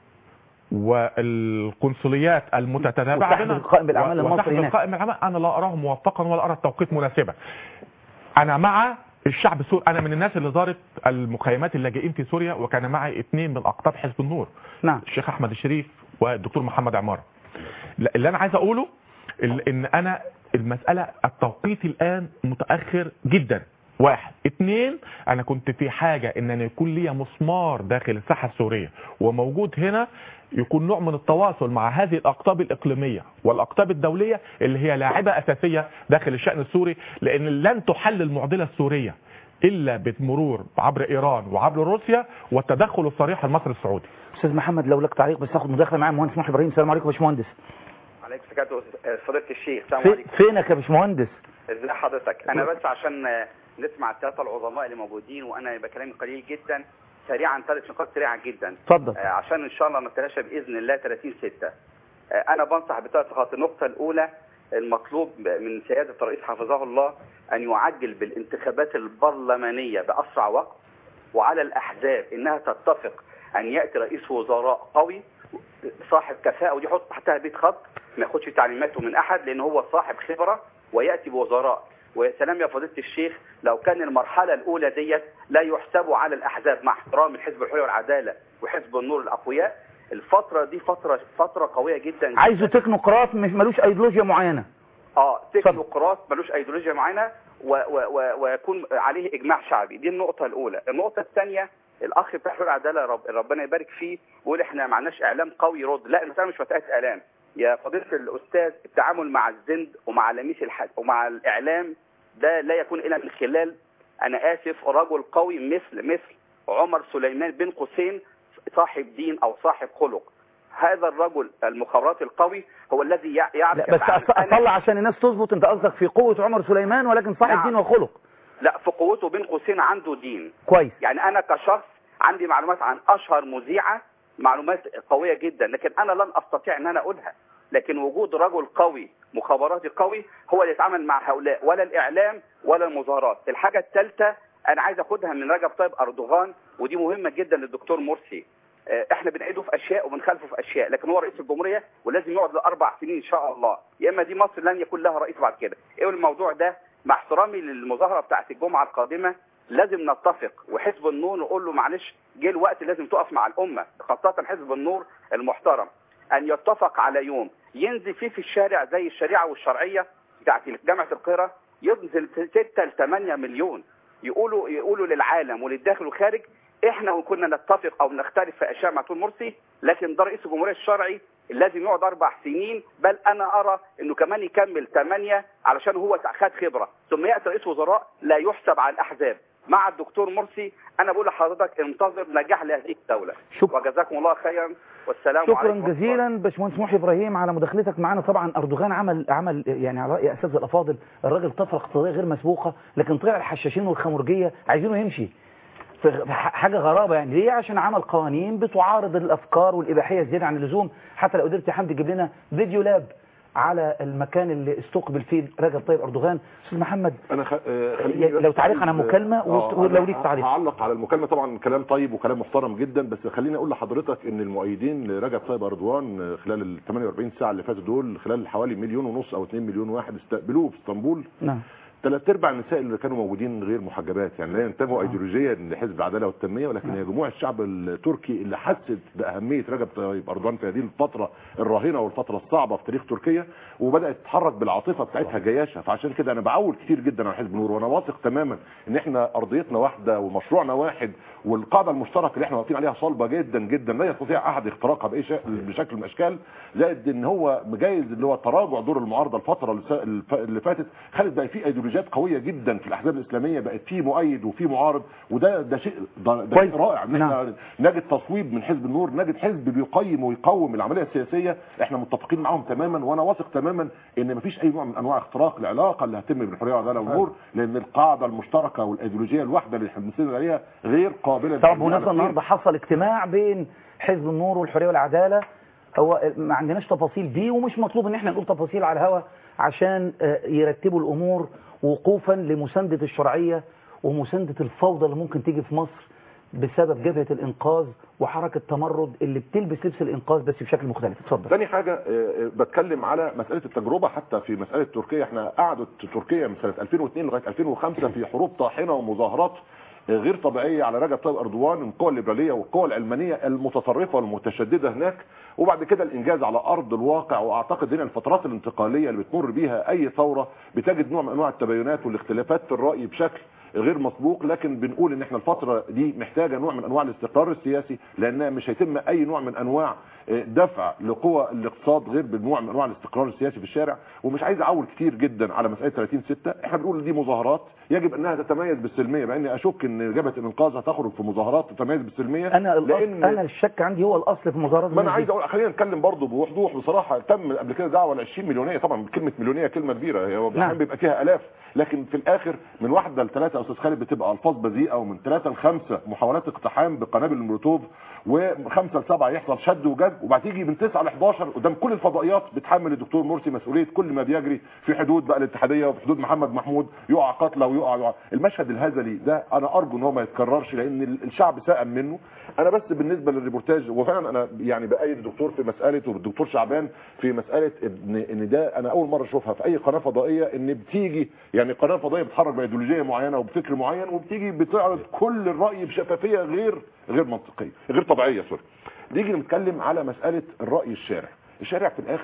والقنصليات المتتابعة وسحب القائم بالأعمال المصري هناك، انا لا اراه موفقا ولا ارى التوقيت مناسبا. انا مع الشعب السوري، انا من الناس اللي زارت المخيمات اللاجئين في سوريا وكان معي 2 من اقطاب حزب النور، نعم، الشيخ احمد الشريف والدكتور محمد عمارة. اللي انا عايز اقوله ان انا المسألة التوقيت الان متأخر جدا. 1 2 انا كنت في حاجة ان انا يكون لي مسمار داخل الساحة السورية وموجود هنا، يكون نوع من التواصل مع هذه الأقطاب الإقليمية والأقطاب الدولية اللي هي لاعبة أساسية داخل الشأن السوري، لأن لن تحل المعضلة السورية إلا بالمرور عبر إيران وعبر روسيا والتدخل الصريح المصري السعودي. أستاذ محمد لو لك تعليق بس ناخد مداخلة معايا مهندس محمد إبراهيم. السلام عليكم يا باشمهندس. عليكم السلام فضيلة الشيخ. السلام عليكم. فينك يا باشمهندس؟ ازي حضرتك؟ أنا بس عشان نسمع الثلاثة العظماء اللي موجودين وأنا يبقى كلامي قليل جدا، سريعا 3 نقاط سريعة جدا. اتفضل. عشان ان شاء الله نتلاشى باذن الله 30/6. انا بنصح ب3 نقاط. النقطة الاولى، المطلوب من سيادة الرئيس حفظه الله ان يعجل بالانتخابات البرلمانية باسرع وقت، وعلى الاحزاب انها تتفق ان ياتي رئيس وزراء قوي صاحب كفاءة، ودي حط تحتها 100 خط، ما ياخدش تعليماته من احد لان هو صاحب خبرة، وياتي بوزراء. ويا سلام يا فضيلة الشيخ لو كان المرحلة الأولى ديت لا يحسبوا على الأحزاب، مع احترام الحزب الحرية والعدالة وحزب النور الأقوياء. الفترة دي فترة قوية جدا. عايزه تكنوقراط مش ملوش أيديولوجيا معينة. تكنوقراط ملوش ايديولوجيا معينه ويكون عليه اجماع شعبي. دي النقطه الاولى. النقطه الثانيه، الاخ بتاع حقوق العداله ربنا يبارك فيه بيقول احنا ما عندناش اعلام قوي يرد. لا، المساله مش مساله اعلام يا فضيله الاستاذ. التعامل مع الزند ومع لميس الحد ومع الاعلام ده لا يكون الا من خلال، انا اسف، رجل قوي مثل عمر سليمان بن قوسين، صاحب دين او صاحب خلق. هذا الرجل المخابرات القوي هو الذي يعرف. لا بس اطلع عشان الناس تظبط، انت قصدك في قوة عمر سليمان ولكن صاحب دين وخلق. لا، في قوته بين قوسين عنده دين كويس. يعني انا كشخص عندي معلومات عن اشهر مذيعة، معلومات قوية جدا، لكن انا لن استطيع ان انا اقولها. لكن وجود رجل قوي مخابراتي قوي هو اللي يتعامل مع هؤلاء، ولا الاعلام ولا المظاهرات. الحاجة الثالثة انا عايز اخدها من رجب طيب اردوغان، ودي مهمة جدا للدكتور مرسي. احنا بنعيده في اشياء وبنخالفه في اشياء، لكن هو رئيس الجمهوريه ولازم يقعد ل4 سنين ان شاء الله، يا اما دي مصر لن يكون لها رئيس بعد كده. ايه الموضوع ده؟ مع احترامي للمظاهره بتاعت الجمعه القادمه لازم نتفق، وحزب النور نقول له معلش جه الوقت لازم تقف مع الامه، خاصه حزب النور المحترم، ان يتفق على يوم ينزل فيه في الشارع زي الشريعه والشرعيه بتاعت جامعه القاهره، ينزل 6 ل 8 مليون يقولوا للعالم وللداخل والخارج احنا كنا نتفق او نختلف في اشياء مع دكتور مرسي، لكن ده رئيس الجمهوريه الشرعي لازم يقعد 4 سنين، بل انا ارى انه كمان يكمل 8 علشان هو خد خبره، ثم ياتي رئيس وزراء لا يحسب على الاحزاب. مع الدكتور مرسي انا بقول لحضرتك انتظر نجاح لهذه الدوله. وجزاكم الله خيرا والسلام عليكم. شكرا جزيلا باشمهندس محي ابراهيم على مداخلتك معنا. طبعا اردوغان عمل يعني على راي اساتذه الافاضل الراجل طفره اقتصاديه غير مسبوقه، لكن طلع الحشاشين والخمرجيه عايزينه يمشي في حاجه غرابه. يعني ليه؟ عشان عمل قوانين بتعارض الافكار والاباحيه الزياده عن اللزوم. حتى لو قدرت يا حمدي تجيب لنا فيديو لاب على المكان اللي استقبل فيه رجب طيب اردوغان. استاذ محمد انا لو تعليق عن المكالمه ولو ليك تعليق. هعلق على المكالمه. طبعا كلام طيب وكلام محترم جدا، بس خليني اقول لحضرتك ان المؤيدين لرجب طيب اردوغان خلال ال 48 ساعه اللي فاتوا دول، خلال حوالي 1.5 مليون او 2 مليون واحد استقبلوه في اسطنبول. نعم. 3/4 النساء اللي كانوا موجودين غير محجبات، يعني لا ينتموا ايديولوجيا لحزب العداله والتنميه، ولكن هي جموع الشعب التركي اللي حست باهميه رجب طيب اردوغان في هذه الفتره الراهنه والفتره الصعبه في تاريخ تركيا، وبدات تتحرك بالعاطفه بتاعتها جياشه. فعشان كده انا بعول كتير جدا على حزب النور، وانا واثق تماما ان احنا ارضيتنا واحده ومشروعنا واحد، والقاعده المشتركه اللي احنا واقفين عليها صلبه جدا جدا لا يستطيع احد اختراقها باي بشكل من الاشكال. زائد ان هو مجايز اللي هو تراجع دور المعارضه الفتره اللي فاتت، خلت بقى في ايديولوجيات قويه جدا في الاحزاب الاسلاميه، بقت في مؤيد وفي معارض، وده شيء رائع ان احنا نجد تصويب من حزب النور، نجد حزب بيقيم ويقوم العمليه السياسيه. احنا متفقين معاهم تماما، وانا واثق تماما ان مفيش اي نوع من انواع اختراق العلاقه اللي هتتم بين الحريه والعداله والنور، لان القاعده المشتركه والايديولوجيه الواحده اللي احنا بنسند عليها غير قابله. طبعا بالمناسبه النهارده حصل اجتماع بين حزب النور والحريه والعداله، هو ما عندناش تفاصيل دي ومش مطلوب ان احنا نقول تفاصيل على الهوا عشان يرتبوا الامور وقوفا لمسانده الشرعيه ومسانده الفوضى اللي ممكن تيجي في مصر بسبب جبهه الانقاذ وحركه تمرد اللي بتلبس لبس الانقاذ بس بشكل مختلف. اتفضل. ثاني حاجه بتكلم على مساله التجربه، حتى في مساله تركيا احنا قعدت تركيا من سنه 2002 لغايه 2005 في حروب طاحنه ومظاهرات غير طبيعيه على رجب طيب اردوغان من القوى الليبراليه والقوى العلمانيه المتطرفه والمتشدده هناك، وبعد كده الانجاز على ارض الواقع. واعتقد ان الفترات الانتقاليه اللي بتمر بيها اي ثوره بتجد نوع من انواع التباينات والاختلافات في الراي بشكل غير مسبوق، لكن بنقول ان احنا الفتره دي محتاجه نوع من انواع الاستقرار السياسي، لان مش هيتم اي نوع من انواع دفع لقوى الاقتصاد غير بنوع من انواع الاستقرار السياسي في الشارع. ومش عايز اعول كتير جدا على مساله 30/6، احنا بنقول دي مظاهرات يجب انها تتميز بالسلميه، مع اني اشك ان جبهه الانقاذ هتخرج في مظاهرات تتميز بالسلميه. انا الشك عندي هو الاصل في مظاهرات. ما انا عايز اقول، خلينا نتكلم برضه بوضوح. بصراحه تم قبل كده دعوه ل 20 مليونيه، طبعا كلمه مليونيه كلمه كبيره، هي نعم. بيبقى فيها الاف، لكن في الاخر من 1 ل 3 يا استاذ خالد بتبقى الفاظ بذيئه، ومن 3 ل 5 محاولات اقتحام بقنابل المولوتوف، و5 ل 7 يحصل شد وجذب، وبعد تيجي من 9 ل 11 قدام كل الفضائيات بتحمل الدكتور مرسي مسؤوليه كل ما بيجري في حدود بقى الاتحاديه وفي حدود محمد محمود، يقع قتلى ويقع المشهد الهزلي ده. انا ارجو ان هو ما يتكررش لان الشعب سأم منه. انا بس بالنسبه للريبورتاج، وفعلا انا يعني بايد الدكتور في مساله والدكتور شعبان في مساله ان ده انا اول مره اشوفها في اي قناه فضائيه، ان بتيجي يعني قناه فضائيه بتتحرك بايديولوجيه معينه وبفكر معين، وبتيجي بتعرض كل الراي بشفافيه غير منطقيه غير طبيعيه. سوري. نيجي نتكلم على مساله الراي الشارع في الاخر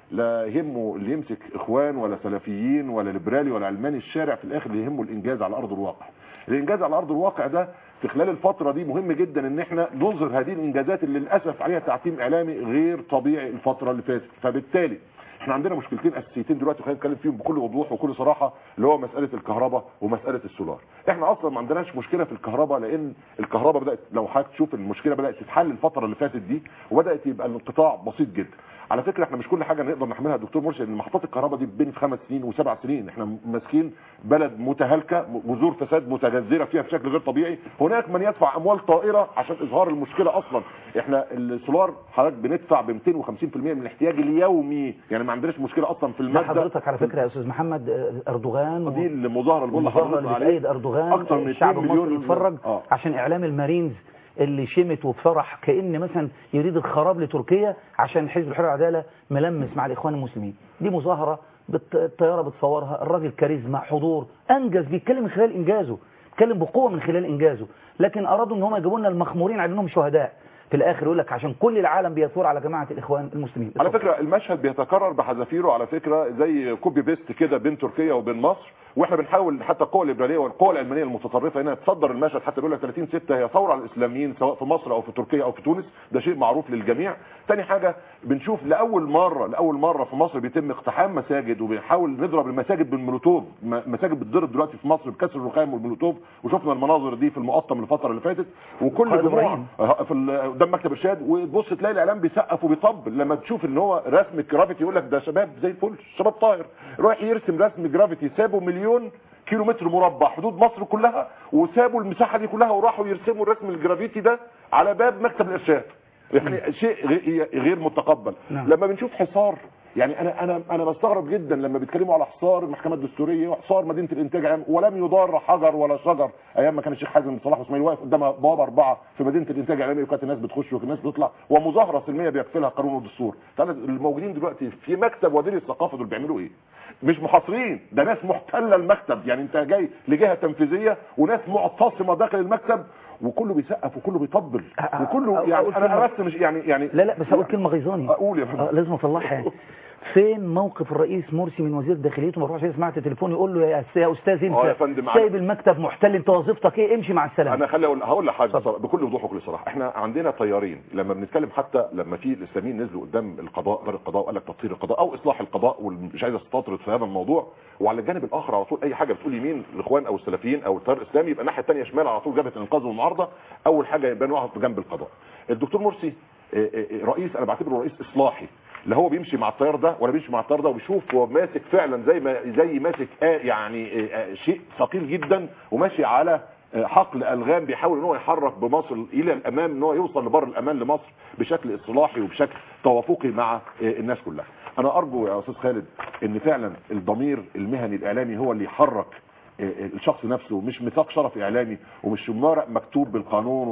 لا يهمه اللي يمسك اخوان ولا سلفيين ولا ليبرالي ولا علماني الشارع، في الاخر اللي يهمه الانجاز على ارض الواقع. الانجاز على ارض الواقع ده في خلال الفتره دي مهم جدا ان احنا نظهر هذه الانجازات اللي للاسف عليها تعتيم اعلامي غير طبيعي الفتره اللي فاتت. فبالتالي احنا عندنا مشكلتين اساسيتين دلوقتي خلينا نتكلم فيهم بكل وضوح وكل صراحه، اللي هو مساله الكهرباء ومساله السولار. احنا اصلا ما عندناش مشكله في الكهرباء، لان الكهرباء بدات، لو حضرتك تشوف المشكله بدات تتحل الفتره اللي فاتت دي، وبدات يبقى الانقطاع بسيط جدا. على فكره احنا مش كل حاجه نقدر نحملها دكتور مرشد، ان محطات الكهرباء دي بين 5 سنين و7 سنين. احنا ماسكين بلد متهالكه، جذور فساد متجذره فيها بشكل غير طبيعي. هناك من يدفع اموال طائره عشان اظهار المشكله. اصلا احنا السولار حضرتك بندفع ب 250% من الاحتياج اليومي، يعني ما عندناش مشكله اصلا في الماده. حضرتك على فكره يا استاذ محمد، اردوغان دي المظاهره اللي بقول لحضرتك عليها، بتأيد اردوغان، اكتر من 2 مليون المصري يتفرج عشان اعلام المارينز اللي شمت وفرح كأن مثلا يريد الخراب لتركيا عشان حزب الحرية والعدالة ملمس مع الإخوان المسلمين. دي مظاهرة الطيارة بتصورها، الراجل كاريزما، حضور، أنجز، بيتكلم من خلال إنجازه، بيتكلم بقوة من خلال إنجازه. لكن أرادوا إن هم يجيبوا لنا المخمورين على إنهم شهداء في الآخر، يقول لك عشان كل العالم بيثور على جماعة الإخوان المسلمين. على فكرة المشهد بيتكرر بحذافيره، على فكرة زي كوبي بيست كده بين تركيا وبين مصر. واحنا بنحاول حتى القوى الليبراليه والقوى العلمانيه المتطرفه هنا تصدر المشهد، حتى بيقول لك 30/6 هي ثوره على الاسلاميين سواء في مصر او في تركيا او في تونس. ده شيء معروف للجميع. تاني حاجه بنشوف لاول مره في مصر بيتم اقتحام مساجد، وبنحاول نضرب المساجد بالمولوتوف. مساجد بتضرب دلوقتي في مصر بكسر الرخام والمولوتوف، وشفنا المناظر دي في المقطم الفتره اللي فاتت. وكل جمعه قدام مكتب ارشاد، وتبص تلاقي الاعلام بيسقف وبيطبل لما تشوف ان هو رسم الجرافيتي، يقول لك ده شباب زي الفل، شباب طاهر رايح يرسم رسم جرافيتي. سابوا 1,000,000 كيلومتر مربع حدود مصر كلها، وسابوا المساحه دي كلها وراحوا يرسموا الرسم الجرافيتي ده على باب مكتب الارشاد. يعني شيء غير متقبل. لما بنشوف حصار، يعني انا بستغرب جدا لما بيتكلموا على حصار المحكمه الدستوريه وحصار مدينه الانتاج العام، ولم يضار حجر ولا شجر ايام ما كان الشيخ حازم بن صلاح واسماعيل واقف قدام بوابه 4 في مدينه الانتاج العام، وكانت الناس بتخش والناس بتطلع، ومظاهره سلميه بيكفلها قانون الدستور. الموجودين دلوقتي في مكتب وزير الثقافه دول بيعملوا ايه؟ مش محاصرين، ده ناس محتله المكتب. يعني انت جاي لجهه تنفيذيه وناس معتصمه داخل المكتب، وكله بيسقف وكله بيطبل وكله يعني انا بس مش يعني لا بس اقول كلمه غيظاني اقول يا فندم لازم اطلعها يعني. فين موقف الرئيس مرسي من وزير داخليته؟ ما اروحش سمعت تليفون يقول له يا استاذ انت سايب المكتب محتل، انت وظيفتك ايه؟ امشي مع السلامه. انا هقول لحضرتك بكل وضوح وكل صراحه، احنا عندنا طيارين لما بنتكلم، حتى لما في الاسلاميين نزلوا قدام القضاء دار القضاء وقال لك تطهير القضاء او اصلاح القضاء، ومش عايز استطرد في هذا الموضوع، وعلى الجانب الاخر على طول اي حاجه بتقول يمين الاخوان او السلفيين او التيار الاسلامي، يبقى الناحيه الثانيه شمال على طول جبهه الانقاذ والمعارضه. اول حاجه يبقى نقف جنب القضاء. الدكتور مرسي رئيس، انا بعتبره رئيس اصلاحي، لا هو بيمشي مع التيار ده ولا بيمشي مع التيار ده، وبيشوف هو ماسك فعلا زي ماسك يعني شيء ثقيل جدا، وماشي على حقل الغام، بيحاول ان هو يحرك بمصر الى الامام، ان هو يوصل لبر الامان لمصر بشكل اصلاحي وبشكل توافقي مع الناس كلها. انا ارجو يا استاذ خالد ان فعلا الضمير المهني الاعلامي هو اللي يحرك الشخص نفسه، مش ميثاق شرف اعلامي ومش ورق مكتوب بالقانون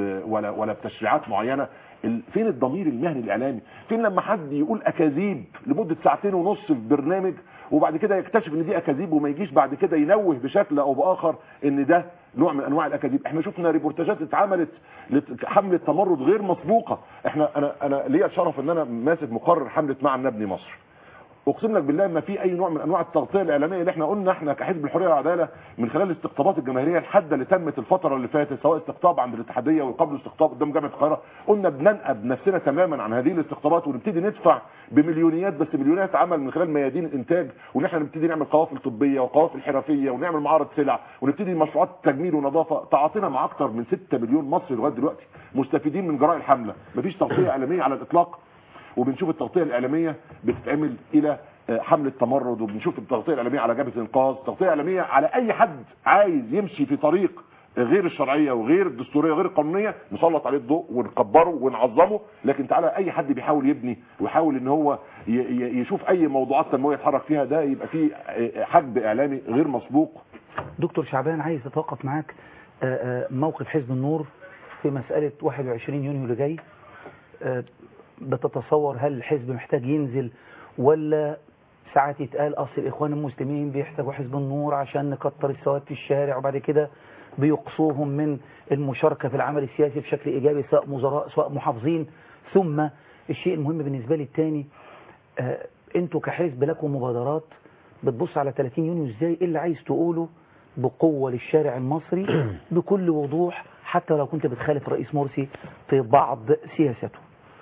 ولا بتشريعات معينه. فين الضمير المهني الاعلامي؟ فين لما حد يقول اكاذيب لمده 2.5 ساعة في برنامج، وبعد كده يكتشف ان دي اكاذيب، وما يجيش بعد كده ينوه بشكل او باخر ان ده نوع من انواع الاكاذيب. احنا شفنا ريبورتاجات اتعملت لحمله تمرد غير مسبوقه. انا ليا الشرف ان انا ماسك مقرر حمله معا نبني مصر. اقسم لك بالله ما في اي نوع من انواع التغطيه الاعلاميه اللي احنا قلنا احنا كحزب الحريه والعداله من خلال الاستقطابات الجماهيريه الحاده اللي تمت الفتره اللي فاتت، سواء استقطاب عند الاتحاديه وقبل استقطاب قدام جامعه القاهره، قلنا بننقب نفسنا تماما عن هذه الاستقطابات، ونبتدي ندفع بمليونيات، بس مليونيات عمل من خلال ميادين الانتاج، وان احنا نبتدي نعمل قوافل طبيه وقوافل حرفيه ونعمل معارض سلع، ونبتدي مشروعات تجميل ونظافه. تعاطينا مع اكثر من 6 مليون مصري لغايه دلوقتي مستفيدين من جراء الحمله. مفيش تغطيه اعلاميه على الاطلاق، وبنشوف التغطيه الاعلاميه بتتعمل الى حمله تمرد، وبنشوف التغطيه الاعلاميه على جبهه الانقاذ، التغطيه الاعلاميه على اي حد عايز يمشي في طريق غير الشرعيه وغير الدستوريه وغير القانونيه، نسلط عليه الضوء ونكبره ونعظمه. لكن تعالى اي حد بيحاول يبني ويحاول ان هو يشوف اي موضوعات تنمويه يتحرك فيها، ده يبقى فيه حجب اعلامي غير مسبوق. دكتور شعبان، عايز اتوقف معاك موقف حزب النور في مساله 21 يونيو اللي جاي. بتتصور هل الحزب محتاج ينزل، ولا ساعات يتقال اصل الاخوان المسلمين بيحتاجوا حزب النور عشان نكتر السواد في الشارع، وبعد كده بيقصوهم من المشاركه في العمل السياسي بشكل ايجابي، سواء وزراء سواء محافظين؟ ثم الشيء المهم بالنسبه لي الثاني، انتوا كحزب لكم مبادرات بتبص على 30 يونيو ازاي، ايه اللي عايز تقوله بقوة للشارع المصري بكل وضوح حتى لو كنت بتخالف الرئيس مرسي في بعض سياساته؟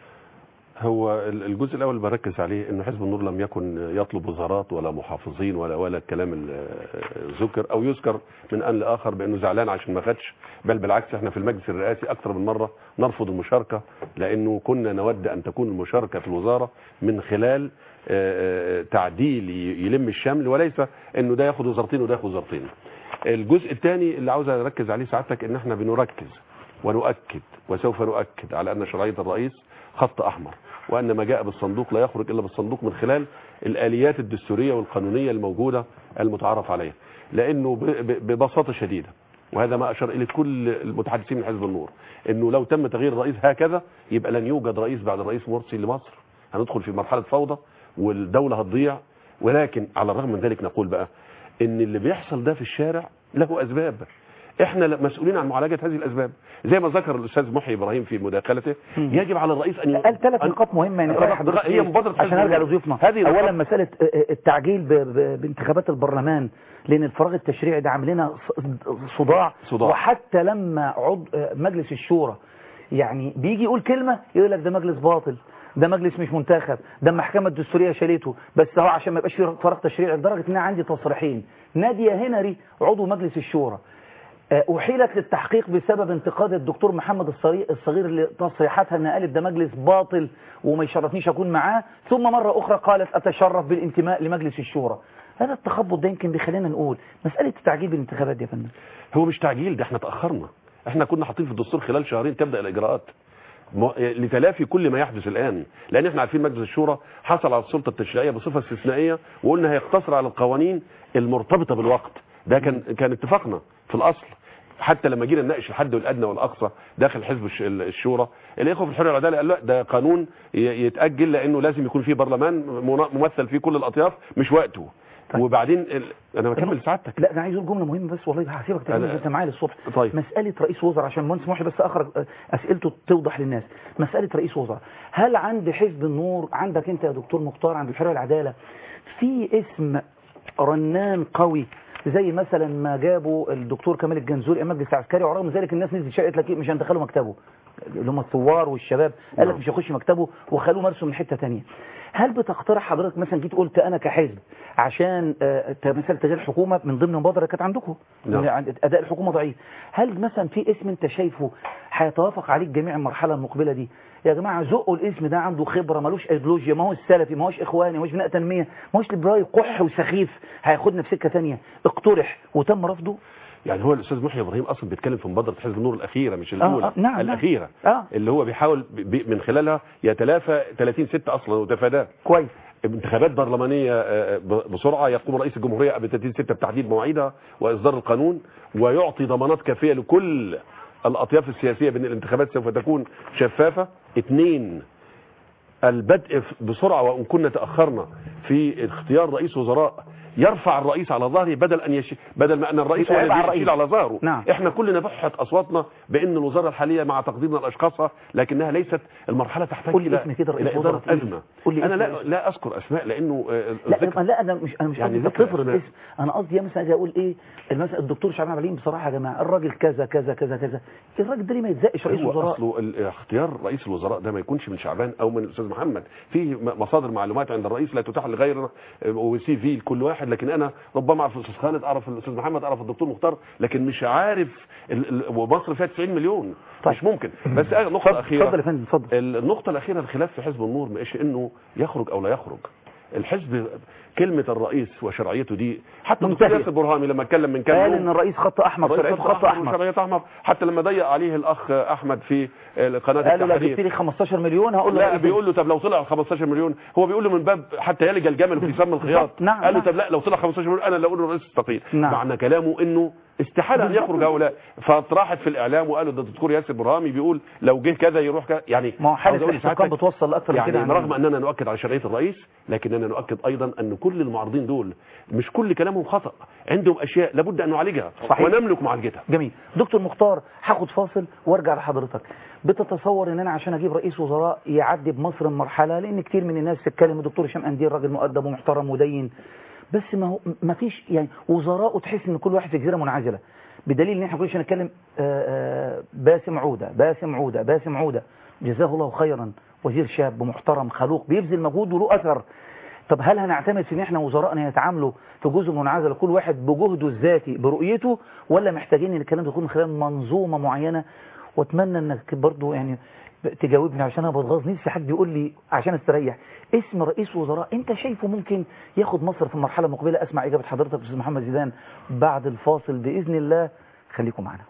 هو الجزء الاول بركز عليه انه حزب النور لم يكن يطلب وزارات ولا محافظين ولا الكلام اللي ذكر او يذكر من ان لاخر بانه زعلان عشان ما خدش، بل بالعكس احنا في المجلس الرئاسي اكثر من مره نرفض المشاركه، لانه كنا نود ان تكون المشاركه في الوزاره من خلال تعديل يلم الشمل، وليس انه ده ياخد وزارتين وده ياخد وزارتين. الجزء الثاني اللي عاوز اركز عليه سعادتك ان احنا بنركز ونؤكد وسوف نؤكد على ان شرعيه الرئيس خط احمر، وان ما جاء بالصندوق لا يخرج الا بالصندوق من خلال الاليات الدستوريه والقانونيه الموجوده المتعارف عليها، لانه ببساطه شديده، وهذا ما اشار اليه كل المتحدثين من حزب النور، انه لو تم تغيير الرئيس هكذا يبقى لن يوجد رئيس بعد الرئيس مرسي لمصر، هندخل في مرحله فوضى والدوله هتضيع. ولكن على الرغم من ذلك نقول بقى ان اللي بيحصل ده في الشارع له اسباب، احنا مسؤولين عن معالجه هذه الاسباب، زي ما ذكر الاستاذ محي ابراهيم في مداخلته. يجب على الرئيس ان قال 3 نقاط مهمه يعني هي مبادره عشان ارجع لضيوفنا. اولا مساله التعجيل بانتخابات البرلمان، لان الفراغ التشريعي ده عامل لنا صداع. وحتى لما مجلس الشورى يعني بيجي يقول كلمه يقول لك ده مجلس باطل، ده مجلس مش منتخب، ده المحكمه الدستوريه شالته، بس هو عشان ما يبقاش في فراغ تشريعي، لدرجه ان انا عندي تصريحين. ناديه هنري عضو مجلس الشورى أحيلت للتحقيق بسبب انتقاد الدكتور محمد الصغير لتصريحاتها أنها قالت ده مجلس باطل وما يشرفنيش أكون معاه، ثم مرة أخرى قالت أتشرف بالانتماء لمجلس الشورى. هذا التخبط ده يمكن بيخلينا نقول مسألة التعجيل بالانتخابات دي يا فندم. هو مش تعجيل، ده احنا تأخرنا، احنا كنا حاطين في الدستور خلال شهرين تبدأ الإجراءات لتلافي كل ما يحدث الآن، لأن احنا عارفين مجلس الشورى حصل على السلطة التشريعية بصفة استثنائية، وقلنا هيقتصر على القوانين المرتبطة بالوقت، ده كان اتفاقنا في الأصل. حتى لما جينا نناقش الحد والادنى والاقصى داخل حزب الشورى، الاخوه في الحريه والعداله قالوا لا ده قانون يتاجل لانه لازم يكون فيه برلمان ممثل فيه كل الاطياف، مش وقته. طيب. وبعدين انا بكمل سعادتك. لا انا عايز اقول جمله مهمه بس والله هسيبك تكمل انت معايا للصبح. طيب. مساله رئيس وزراء عشان المهندس محي بس اخرج اسئلته توضح للناس. مساله رئيس وزراء، هل عند حزب النور عندك انت يا دكتور مختار عند الحريه والعداله في اسم رنان قوي زي مثلا ما جابوا الدكتور كمال الجنزوري المجلس العسكري، ورغم ذلك الناس نزلت شقت لك مش هندخله مكتبه، اللي هم الثوار والشباب قال لك مش هيخش مكتبه وخلوه مرسوم من حته ثانيه. هل بتقترح حضرتك مثلا جيت قلت انا كحزب عشان مثلا تغيير الحكومه من ضمن المبادره كانت عندكم اداء الحكومه ضعيف، هل مثلا في اسم انت شايفه هيتوافق عليك جميع المرحله المقبله دي؟ يا جماعه زقوا الاسم ده، عنده خبره، ملوش ايديولوجيا، ما هو السلفي، ما هوش اخواني، ما هوش بناء تنميه، ما هوش ليبرالي قح وسخيف هياخدنا في سكه ثانيه. اقترح وتم رفضه. يعني هو الاستاذ محي ابراهيم اصلا بيتكلم في مبادره حزب النور الاخيره مش الاولى. نعم الاخيره. اللي هو بيحاول من خلالها يتلافى 30/6 اصلا وتفاداه. كويس. انتخابات برلمانيه بسرعه، يقوم رئيس الجمهوريه ب 30/6 بتحديد مواعيدها واصدار القانون، ويعطي ضمانات كافيه لكل الاطياف السياسيه بان الانتخابات سوف تكون شفافه. 2 البدء بسرعه، وان كنا تاخرنا في اختيار رئيس وزراء يرفع الرئيس على ظهره بدل ما ان الرئيس هو اللي يشيل على ظهره. نعم. احنا كلنا بحت اصواتنا بان الوزاره الحاليه مع تقديرنا لاشخاصها لكنها ليست المرحله تحتاج الى اداره ازمه. انا لا اذكر اسماء لانه لا انا مش يعني تفرض الاسم، انا قصدي مثلا زي اقول ايه مثلا الدكتور شعبان عليم بصراحه يا جماعه الراجل كذا كذا كذا كذا، الراجل ده ليه ما يتزقش رئيس وزراء؟ اصله اختيار رئيس الوزراء ده ما يكونش من شعبان او من الاستاذ محمد، في مصادر معلومات عند الرئيس لا تتاح لغيرنا وسي في لكل واحد، لكن انا ربما اعرف الاستاذ خالد، اعرف الاستاذ محمد، اعرف الدكتور مختار، لكن مش عارف ومصر فيها 90 مليون. طيب. مش ممكن. بس نقطه اخيره. اتفضل يا فندم اتفضل. النقطه الاخيره الخلاف في حزب النور مش انه يخرج او لا يخرج. الحزب كلمه الرئيس وشرعيته دي حتى الدكتور ياسر برهامي لما اتكلم من كام قال ان الرئيس خط احمر، شرعيته خط احمر، شرعيته احمر، حتى لما ضيق عليه الاخ احمد في قناه التحرير قال له جبت لي 15 مليون هقول له لا، بيقول له طب لو طلع 15 مليون، هو بيقول له من باب حتى يلج الجمل في سم الخياط. نعم. قال له طب لا لو طلع 15 مليون انا اللي اقول له الرئيس استقيل. نعم. معنى كلامه انه استحاله ان يخرج هؤلاء. فطرحت في الاعلام وقالوا ده الدكتور ياسر برهامي بيقول لو جه كذا يروح كذا. يعني ما هو حاله الاحتقان بتوصل لاكثر من كده. يعني رغم اننا نؤكد على شرعيه الرئيس، لكننا نؤكد ايضا ان كل المعارضين دول مش كل كلامهم خطا، عندهم اشياء لابد ان نعالجها ونملك معالجتها. جميل. دكتور مختار، هاخد فاصل وارجع لحضرتك. بتتصور ان انا عشان اجيب رئيس وزراء يعدي بمصر المرحله، لان كتير من الناس تتكلم الدكتور هشام قنديل راجل مؤدب ومحترم ودين، بس ما فيش يعني وزراء وتحس ان كل واحد في جزيره منعزله، بدليل ان احنا كل شويه نتكلم باسم عوده جزاه الله خيرا، وزير شاب محترم خلوق بيبذل مجهود وله اثر. طب هل هنعتمد في ان احنا وزرائنا يتعاملوا في جزء منعزل كل واحد بجهده الذاتي برؤيته، ولا محتاجين ان الكلام ده يكون من خلال منظومه معينه؟ واتمنى انك برضو يعني تجاوبني عشان انا بتغاظ، نفسي حد يقول لي عشان استريح اسم رئيس وزراء انت شايفه ممكن ياخد مصر في المرحله المقبله. اسمع اجابه حضرتك استاذ محمد زيدان بعد الفاصل باذن الله، خليكم معنا.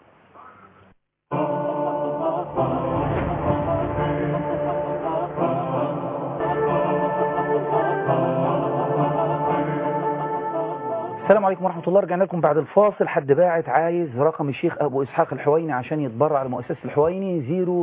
السلام عليكم ورحمة الله. رجعنا لكم بعد الفاصل. حد باعت عايز رقم الشيخ أبو إسحاق الحويني عشان يتبرع على مؤسسة الحويني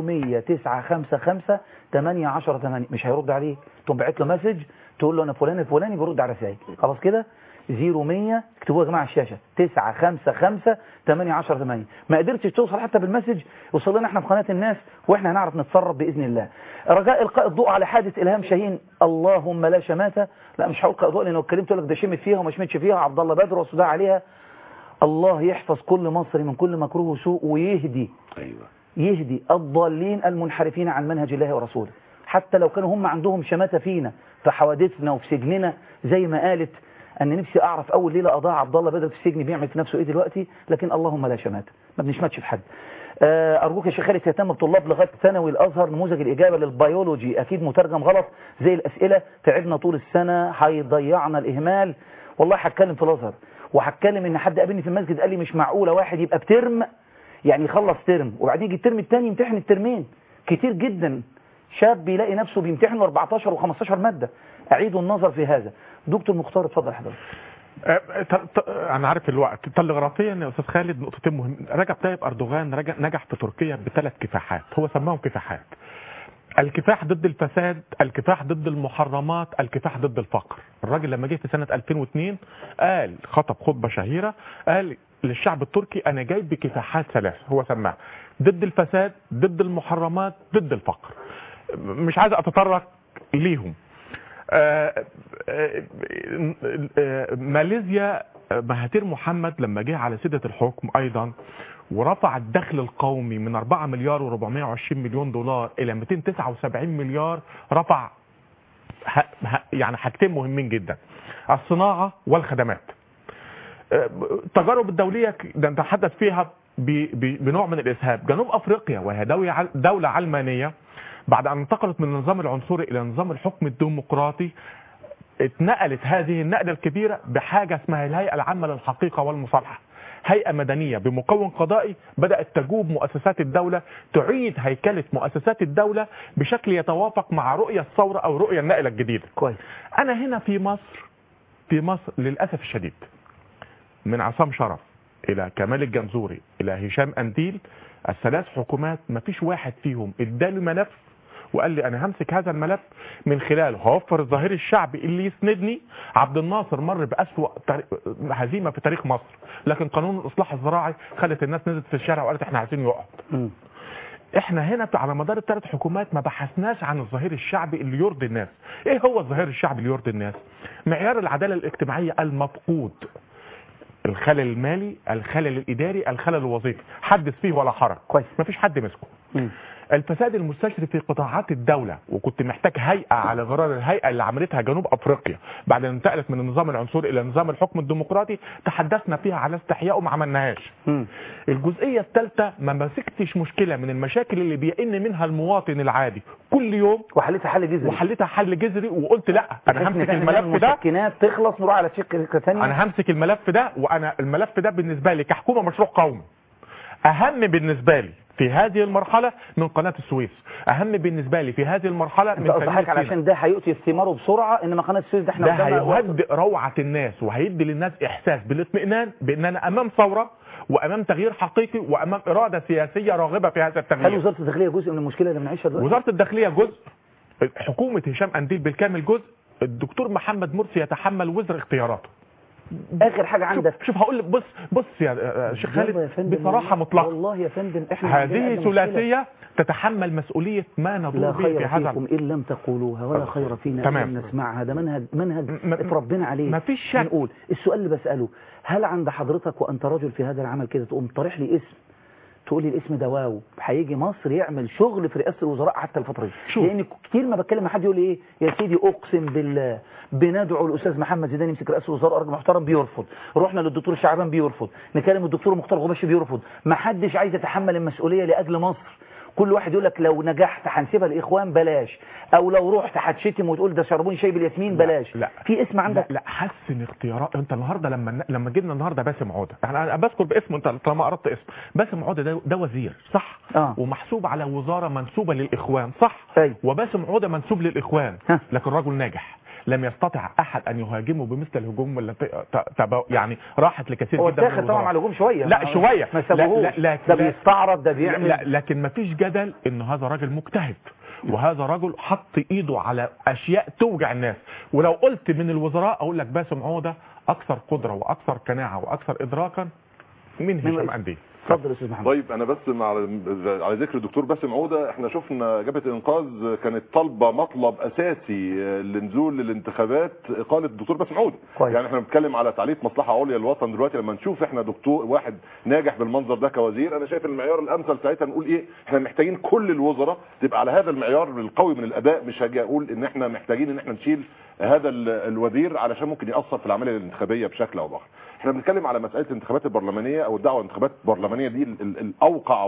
0100-955-810-8. مش هيرد عليك، تقوم باعت له مسج تقول له أنا فلان الفلاني بيرد على رسائل. خلاص كده 0100 اكتبوها يا جماعة على الشاشة 955-810-8. ما قدرتش توصل حتى بالمسج، وصل لنا احنا في قناة الناس واحنا هنعرف نتصرف بإذن الله. رجاء إلقاء الضوء على حادث إلهام شاهين اللهم لا شماتة. لا مش هلقى الضوء لأنه اتكلمت لك ده شمت فيها وما شمتش فيها عبد الله بدر وصداع عليها. الله يحفظ كل مصري من كل مكروه وسوء ويهدي يهدي الضالين المنحرفين عن منهج الله ورسوله، حتى لو كانوا هم عندهم شماتة فينا في حوادثنا وفي سجننا. زي ما قالت أن نفسي أعرف أول ليلة أضاع عبد الله بدر في السجن بيعمل في نفسه إيه دلوقتي، لكن اللهم لا شماتة، ما بنشمتش في حد. أرجوك يا شيخ خالد تهتم بطلاب لغاية ثانوي الأزهر. نموذج الإجابة للبيولوجي أكيد مترجم غلط زي الأسئلة، تعبنا طول السنة هيضيعنا الإهمال. والله هتكلم في الأزهر وهتكلم إن حد قابلني في المسجد قال لي مش معقولة واحد يبقى بترم يعني يخلص ترم وبعدين يجي الترم الثاني يمتحن الترمين. كتير جدا شاب بيلاقي نفسه بيمتحن 14 و15 مادة. أعيدوا النظر في هذا. دكتور مختار اتفضل حضرتك. انا عارف الوقت. تلغرافيا يا استاذ خالد نقطتين مهمه. رجب طيب اردوغان نجح في تركيا ب3 كفاحات، هو سماهم كفاحات: الكفاح ضد الفساد، الكفاح ضد المحرمات، الكفاح ضد الفقر. الراجل لما جه في سنه 2002 قال خطب خطبه شهيره قال للشعب التركي انا جاي بكفاحات 3 هو سماها: ضد الفساد، ضد المحرمات، ضد الفقر. مش عايز اتطرق ليهم. ماليزيا مهاتير محمد لما جه على سدة الحكم ايضا ورفع الدخل القومي من 4 مليار و420 مليون دولار الى 279 مليار، رفع يعني حاجتين مهمين جدا: الصناعة والخدمات. التجارب الدولية نتحدث فيها بنوع من الإسهاب. جنوب أفريقيا وهي دولة علمانية بعد أن انتقلت من النظام العنصري إلى نظام الحكم الديمقراطي، اتنقلت هذه النقلة الكبيرة بحاجة اسمها الهيئة العامة للحقيقة والمصالحة، هيئة مدنية بمكون قضائي بدأت تجوب مؤسسات الدولة، تعيد هيكلة مؤسسات الدولة بشكل يتوافق مع رؤية الثورة أو رؤية النقلة الجديدة. كويس. أنا هنا في مصر للأسف الشديد من عصام شرف إلى كمال الجنزوري إلى هشام قنديل، ال3 حكومات ما فيش واحد فيهم اداني ملف وقال لي انا همسك هذا الملف من خلاله هوفر الظهير الشعبي اللي يسندني. عبد الناصر مر بأسوأ هزيمه في تاريخ مصر، لكن قانون الاصلاح الزراعي خلت الناس نزلت في الشارع وقالت احنا عايزين يقعد. احنا هنا على مدار ال3 حكومات ما بحثناش عن الظهير الشعبي اللي يرضي الناس. ايه هو الظهير الشعبي اللي يرضي الناس؟ معيار العداله الاجتماعيه المفقود، الخلل المالي، الخلل الاداري، الخلل الوظيفي، حدث فيه ولا حرج. كويس. مفيش حد مسكه. الفساد المستشري في قطاعات الدولة، وكنت محتاج هيئة على غرار الهيئة اللي عملتها جنوب أفريقيا بعد أن انتقلت من النظام العنصري إلى نظام الحكم الديمقراطي، تحدثنا فيها على استحياء وما عملناهاش. الجزئية الثالثة ما مسكتش مشكلة من المشاكل اللي بيئن منها المواطن العادي كل يوم وحلتها حل جذري وقلت لا أنا همسك الملف ده تخلص نروح على شق ثاني. أنا همسك الملف ده، وأنا الملف ده بالنسبة لي كحكومة مشروع قومي أهم بالنسبة لي في هذه المرحلة من قناة السويس، أهم بالنسبة لي في هذه المرحلة من قناة علشان ده هيؤتي ثماره بسرعة، إنما قناة السويس ده احنا هيهدئ روعة الناس وهيدي للناس إحساس بالاطمئنان بأن أنا أمام ثورة وامام تغيير حقيقي وامام اراده سياسيه راغبه في هذا التغيير. هل وزاره الداخليه جزء من المشكله اللي بنعيشها دلوقتي؟ وزاره الداخليه جزء، حكومه هشام قنديل بالكامل جزء، الدكتور محمد مرسي يتحمل وزر اختياراته. اخر حاجه عندك، شوف هقول لك، بص يا شيخ خالد بصراحه مطلقه، والله يا فندم احنا هذه ثلاثيه تتحمل مسؤوليه ما ندور به في هذا. لا خير فيكم ان لم تقولوها ولا خير فينا ان لم نسمعها. ده منهج اتربينا عليه. ما فيش شك. نقول السؤال اللي بساله، هل عند حضرتك وانت رجل في هذا العمل كده تقوم طارح لي اسم تقول لي الاسم ده واو هيجي مصر يعمل شغل في رئاسه الوزراء حتى الفتره دي؟ لان كتير ما بتكلم مع حد يقول لي ايه يا سيدي اقسم بالله بندعو الاستاذ محمد زيدان يمسك رئاسه الوزراء، راجل محترم بيرفض، رحنا للدكتور شعبان بيرفض، نكلم الدكتور مختار غباشي بيرفض، ما حدش عايز يتحمل المسؤوليه لاجل مصر. كل واحد يقول لك لو نجحت هنسيبها الاخوان بلاش، او لو رحت هتشتم وتقول ده شربوني شاي بالياسمين بلاش. لا في اسم عندك؟ لا حسن اختيارات. انت النهارده لما جبنا النهارده باسم عوده، انا بذكر باسمه انت طالما قربت اسم باسم عوده، ده وزير صح ومحسوب على وزاره منسوبه للاخوان صح وباسم عوده منسوب للاخوان لكن رجل ناجح لم يستطع احد ان يهاجمه بمثل الهجوم التي يعني راحت لكثير جدا. هو داخل طبعا على الهجوم شويه، لا شويه، ما سابوهوش، ده بيستعرض ده بيعمل. لا لكن ما فيش جدل ان هذا راجل مجتهد، وهذا رجل حط ايده على اشياء توجع الناس. ولو قلت من الوزراء اقول لك باسم عوده اكثر قدره واكثر قناعه واكثر ادراكا من هشام قنديل. اتفضل يا استاذ محمد. طيب انا بس على ذكر الدكتور باسم عوده، احنا شفنا جبهه الانقاذ كانت طالبه مطلب اساسي لنزول الانتخابات اقاله الدكتور باسم عوده. يعني احنا بنتكلم على تعليق مصلحه عليا للوطن دلوقتي. لما نشوف احنا دكتور واحد ناجح بالمنظر ده كوزير، انا شايف المعيار الامثل ساعتها نقول ايه، احنا محتاجين كل الوزراء تبقى على هذا المعيار القوي من الاداء. مش هاجي اقول ان احنا محتاجين ان احنا نشيل هذا الوزير علشان ممكن ياثر في العمليه الانتخابيه بشكل او باخر. احنا بنتكلم على مساله الانتخابات البرلمانيه او الدعوه للانتخابات البرلمانيه دي الاوقع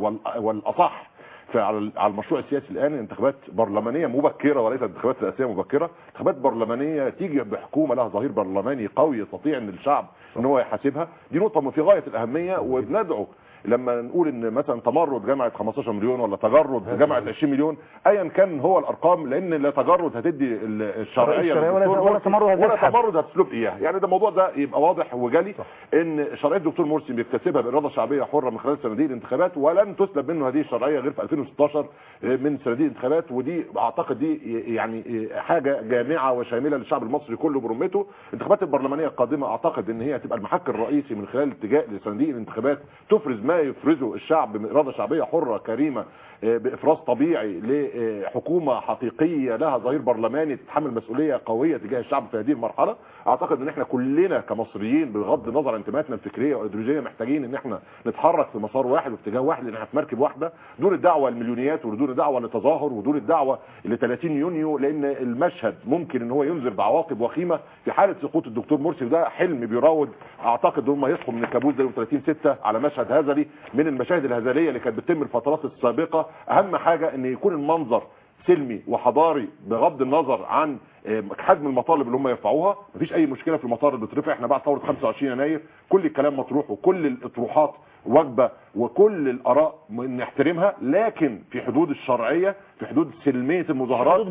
والاصح على المشروع السياسي الان. انتخابات برلمانيه مبكره وليست انتخابات رئاسيه مبكره. انتخابات برلمانيه تيجي بحكومه لها ظهير برلماني قوي يستطيع ان الشعب ان هو يحاسبها، دي نقطه في غايه الاهميه. وبندعو لما نقول ان مثلا تمرد جامعه 15 مليون ولا تجرد جامعه 20 مليون ايا كان هو الارقام، لان لا تجرد هتدي الشرعيه ولا تمرد هتسلب اياها. يعني ده الموضوع ده يبقى واضح وجلي ان شرعيه الدكتور مرسي بيكتسبها باراده شعبيه حره من خلال صناديق الانتخابات، ولن تسلب منه هذه الشرعيه غير في 2016 من صناديق الانتخابات. ودي اعتقد دي يعني حاجه جامعه وشامله للشعب المصري كله برمته. الانتخابات البرلمانيه القادمه اعتقد ان هي هتبقى المحك الرئيسي من خلال الاتجاه لصناديق الانتخابات تفرز ما يفرزه الشعب بإرادة شعبية حرة كريمة بإفراز طبيعي لحكومة حقيقية لها ظهير برلماني تتحمل مسؤولية قوية تجاه الشعب في هذه المرحلة. اعتقد ان احنا كلنا كمصريين بغض النظر عن انتماءاتنا الفكرية والايديولوجية محتاجين ان احنا نتحرك في مسار واحد وفي اتجاه واحد، لان احنا في مركب واحدة دون الدعوة للمليونيات ودون الدعوة للتظاهر ودون الدعوة ل 30 يونيو، لان المشهد ممكن ان هو ينذر بعواقب وخيمة في حالة سقوط الدكتور مرسي. وده حلم بيراود، اعتقد هم يصحوا من الكابوس ده يوم 30/6 على مشهد هزلي من المشاهد الهزلية اللي كانت بتتم الفترات السابقة. اهم حاجة ان يكون المنظر سلمي وحضاري بغض النظر عن حجم المطالب اللي هم يرفعوها. مفيش اي مشكله في المطالب اللي بترفع. احنا بعد ثوره 25 يناير كل الكلام مطروح وكل الاطروحات واجبه وكل الاراء نحترمها، لكن في حدود الشرعيه، في حدود سلميه المظاهرات،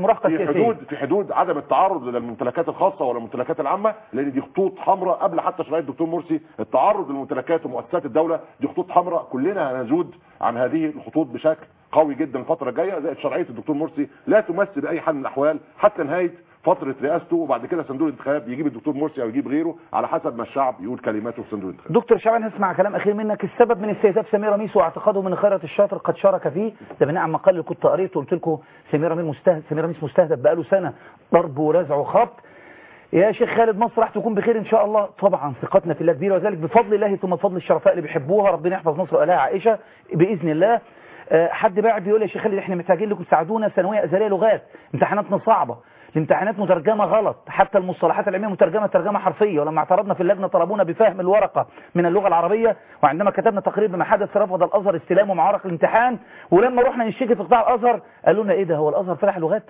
في حدود عدم التعرض للممتلكات الخاصه ولا الممتلكات العامه، لان دي خطوط حمراء قبل حتى شرعيه الدكتور مرسي. التعرض للممتلكات ومؤسسات الدوله دي خطوط حمراء، كلنا هنزود عن هذه الخطوط بشكل قوي جدا الفتره الجايه. زائد شرعيه الدكتور مرسي لا تمثل باي حال من الاحوال حتى نهايه فتره رئاسته، وبعد كده صندوق الانتخابات يجيب الدكتور مرسي او يجيب غيره على حسب ما الشعب يقول كلماته في صندوق الانتخابات. دكتور شعبان، هسمع كلام اخير منك. السبب من استهداف سمير رميس واعتقاده من خيرة الشاطر قد شارك فيه، ده بناء على مقال اللي كنت قريته قلت لكم سمير رميس مستهدف بقاله سنه ضرب ورزع وخبط. يا شيخ خالد، مصر راح تكون بخير ان شاء الله. طبعا ثقتنا في الله كبيره، وذلك بفضل الله ثم بفضل الشرفاء اللي بيحبوها. ربنا يحفظ مصر وآلها عائشه باذن الله. حد بعد بيقول يا شيخ خالد احنا محتاجين لكم تساعدونا، ثانويه ازليه لغات، امتحاناتنا صعبه، الامتحانات مترجمه غلط، حتى المصطلحات العلميه مترجمه ترجمه حرفيه. ولما اعترضنا في اللجنه طلبونا بفهم الورقه من اللغه العربيه، وعندما كتبنا تقرير بما حدث رفض الازهر استلام ومعارك الامتحان. ولما رحنا نشتكي في قطاع الازهر قالوا لنا ايه ده، هو الازهر فتح لغات؟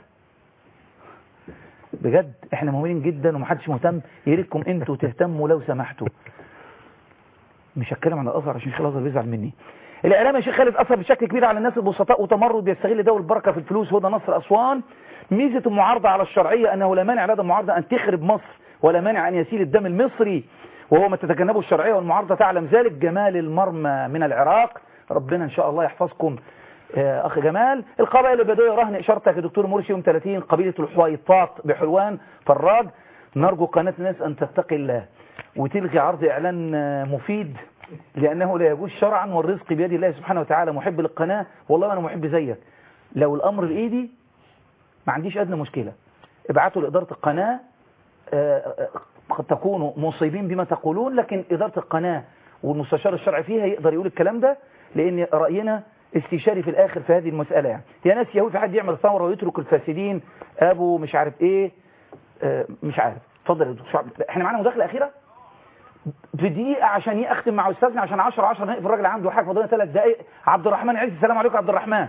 بجد احنا مهمين جدا ومحدش مهتم. يريدكم انتوا تهتموا لو سمحتوا. مش هتكلم عن الازهر عشان شيخ الازهر بيزعل مني. الاعلام يا شيخ خالد اثر بشكل كبير على الناس البسطاء وتمرد بيستغل ده والبركه في الفلوس. هدى نصر اسوان: ميزه المعارضه على الشرعيه انه لا مانع لدى المعارضه ان تخرب مصر ولا مانع ان يسيل الدم المصري وهو ما تتجنبه الشرعية والمعارضة تعلم ذلك. جمال المرمى من العراق، ربنا إن شاء الله يحفظكم أخ جمال. القبائل البدوية رهن إشارتك يا دكتور مرسي يوم 30 قبيلة الحويطات بحلوان فراج. نرجو قناة الناس أن تتقي الله وتلغي عرض إعلان مفيد لأنه لا يجوز شرعا والرزق بيد الله سبحانه وتعالى. محب للقناة والله أنا محب زيك، لو الأمر بإيدي ما عنديش أدنى مشكلة. ابعتوا لإدارة القناة، قد تكونوا مصيبين بما تقولون لكن إدارة القناة والمستشار الشرعي فيها يقدر يقول الكلام ده، لأن رأينا استشاري في الآخر في هذه المسألة. يعني يا ناس يهوي في حد يعمل ثورة ويترك الفاسدين أبو مش عارف إيه مش عارف. اتفضل يا دكتور. احنا معانا مداخلة أخيرة في دقيقة عشان أختم مع أستاذنا عشان 10 نقف. الراجل عنده حاجة فاضلنا 3 دقائق. عبد الرحمن عز. السلام عليكم عبد الرحمن.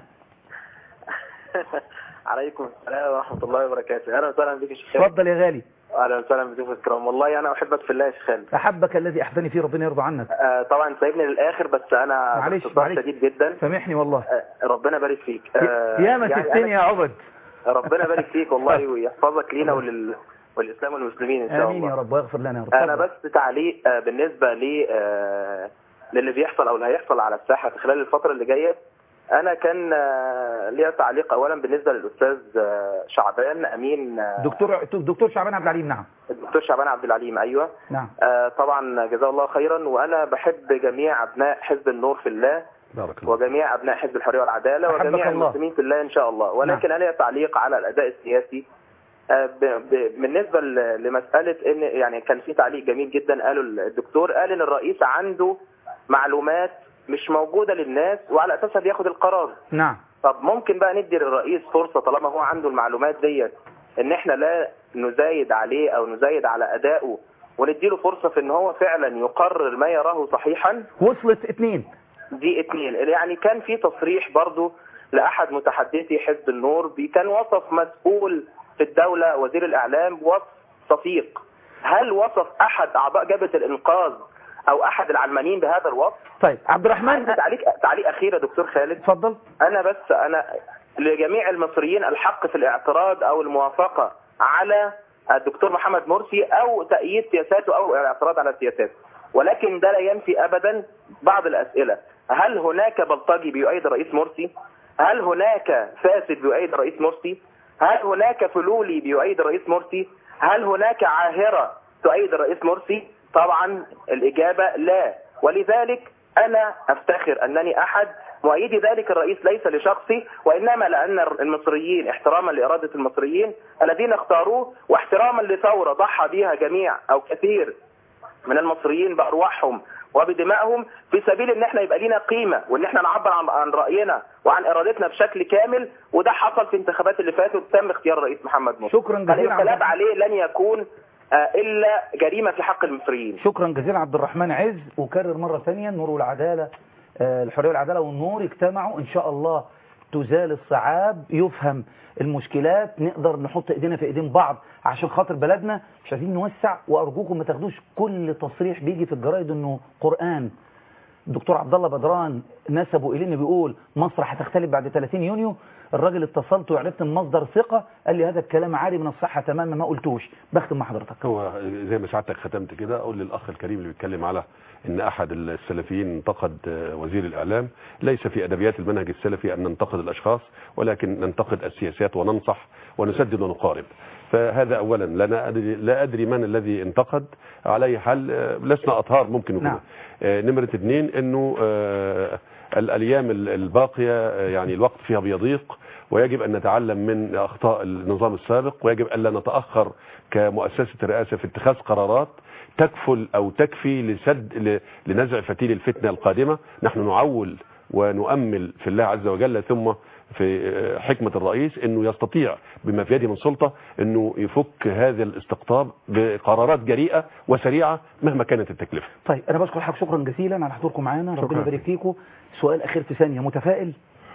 عليكم السلام ورحمة الله وبركاته. أهلا وسهلا بك يا شيخ. اتفضل يا غالي. أهلا وسهلا بضيوف الكرام. والله أنا أحبك في الله يا شيخ خالد. أحبك الذي أحبني فيه، ربنا يرضى عنك. طبعا سايبني للآخر بس أنا معلش شديد جدا. سامحني والله. ربنا يبارك فيك. يا ما تفتني يا عبد. ربنا يبارك فيك والله ويحفظك لينا والإسلام والمسلمين إن شاء الله. آمين يا رب ويغفر لنا يا رب. أنا بس تعليق بالنسبة للي بيحصل أو اللي هيحصل على الساحة في خلال الفترة اللي جاية. أنا كان ليا تعليق أولا بالنسبة للأستاذ شعبان أمين. دكتور شعبان عبد العليم. نعم الدكتور شعبان عبد العليم. أيوة نعم. طبعا جزاه الله خيرا. وأنا بحب جميع أبناء حزب النور في الله وجميع أبناء حزب الحرية والعدالة وجميع المسلمين في الله إن شاء الله. ولكن أنا ليا تعليق على الأداء السياسي بالنسبة لمسألة إن يعني كان في تعليق جميل جدا قاله الدكتور، قال إن الرئيس عنده معلومات مش موجودة للناس وعلى أساسها بياخد القرار. نعم. طب ممكن بقى ندي للرئيس فرصة طالما هو عنده المعلومات ديت إن إحنا لا نزايد عليه أو نزايد على أدائه ونديله فرصة في إن هو فعلا يقرر ما يراه صحيحا. وصلت 2 دي 2. يعني كان في تصريح برضو لأحد متحدثي حزب النور كان وصف مسؤول في الدولة وزير الإعلام وصف صفيق. هل وصف أحد أعضاء جبهة الإنقاذ أو أحد العلمانيين بهذا الوصف؟ طيب عبد الرحمن تعليق أخير يا دكتور خالد. اتفضل. أنا لجميع المصريين الحق في الاعتراض أو الموافقة على الدكتور محمد مرسي أو تأييد سياساته أو الاعتراض على سياساته، ولكن ده لا ينفي أبدا بعض الأسئلة. هل هناك بلطجي بيؤيد رئيس مرسي؟ هل هناك فاسد بيؤيد رئيس مرسي؟ هل هناك فلولي بيؤيد رئيس مرسي؟ هل هناك عاهرة تؤيد الرئيس مرسي؟ طبعا الإجابة لا. ولذلك أنا أفتخر أنني أحد مؤيدي ذلك الرئيس ليس لشخصي وإنما لأن المصريين احتراما لإرادة المصريين الذين اختاروه واحتراما لثورة ضحى بها جميع أو كثير من المصريين بأرواحهم وبدمائهم في سبيل ان احنا يبقى لينا قيمة وان احنا نعبر عن رأينا وعن ارادتنا بشكل كامل. وده حصل في الانتخابات اللي فاتت تم اختيار الرئيس محمد مرسي. شكرا جزيلا. الانقلاب عليه لن يكون الا جريمة في حق المصريين. شكرا جزيلا عبد الرحمن عز. وكرر مرة ثانية النور والعدالة، الحرية والعدالة والنور اجتمعوا ان شاء الله تزال الصعاب، يفهم المشكلات، نقدر نحط ايدينا في ايدين بعض عشان خاطر بلدنا. مش عايزين نوسع، وارجوكم ما تاخدوش كل تصريح بيجي في الجرايد انه قرآن. الدكتور عبد الله بدران نسبه الينا بيقول مصر هتختلف بعد 30 يونيو. الراجل اتصلت وعرفت من مصدر ثقة قال لي هذا الكلام عاري من الصحة تماما ما قلتوش. بختم مع حضرتك. هو زي ما سعادتك ختمت كده، اقول للاخ الكريم اللي بيتكلم على ان احد السلفيين انتقد وزير الاعلام، ليس في ادبيات المنهج السلفي ان ننتقد الاشخاص ولكن ننتقد السياسات وننصح ونسدد ونقارب. فهذا اولا. لا ادري من الذي انتقد، على اي حال لسنا اطهار ممكن نكون. نمرة 2 انه الايام الباقية يعني الوقت فيها بيضيق ويجب ان نتعلم من اخطاء النظام السابق، ويجب ان لا نتاخر كمؤسسة الرئاسة في اتخاذ قرارات تكفل او تكفي لنزع فتيل الفتنة القادمة. نحن نعول ونؤمل في الله عز وجل ثم في حكمة الرئيس انه يستطيع بما في يده من سلطة انه يفك هذا الاستقطاب بقرارات جريئة وسريعة مهما كانت التكلفة. طيب انا بشكر حضرتك شكرا جزيلا على حضوركم معانا. ربنا يبارك فيكم. سؤال اخير في ثانية. متفائل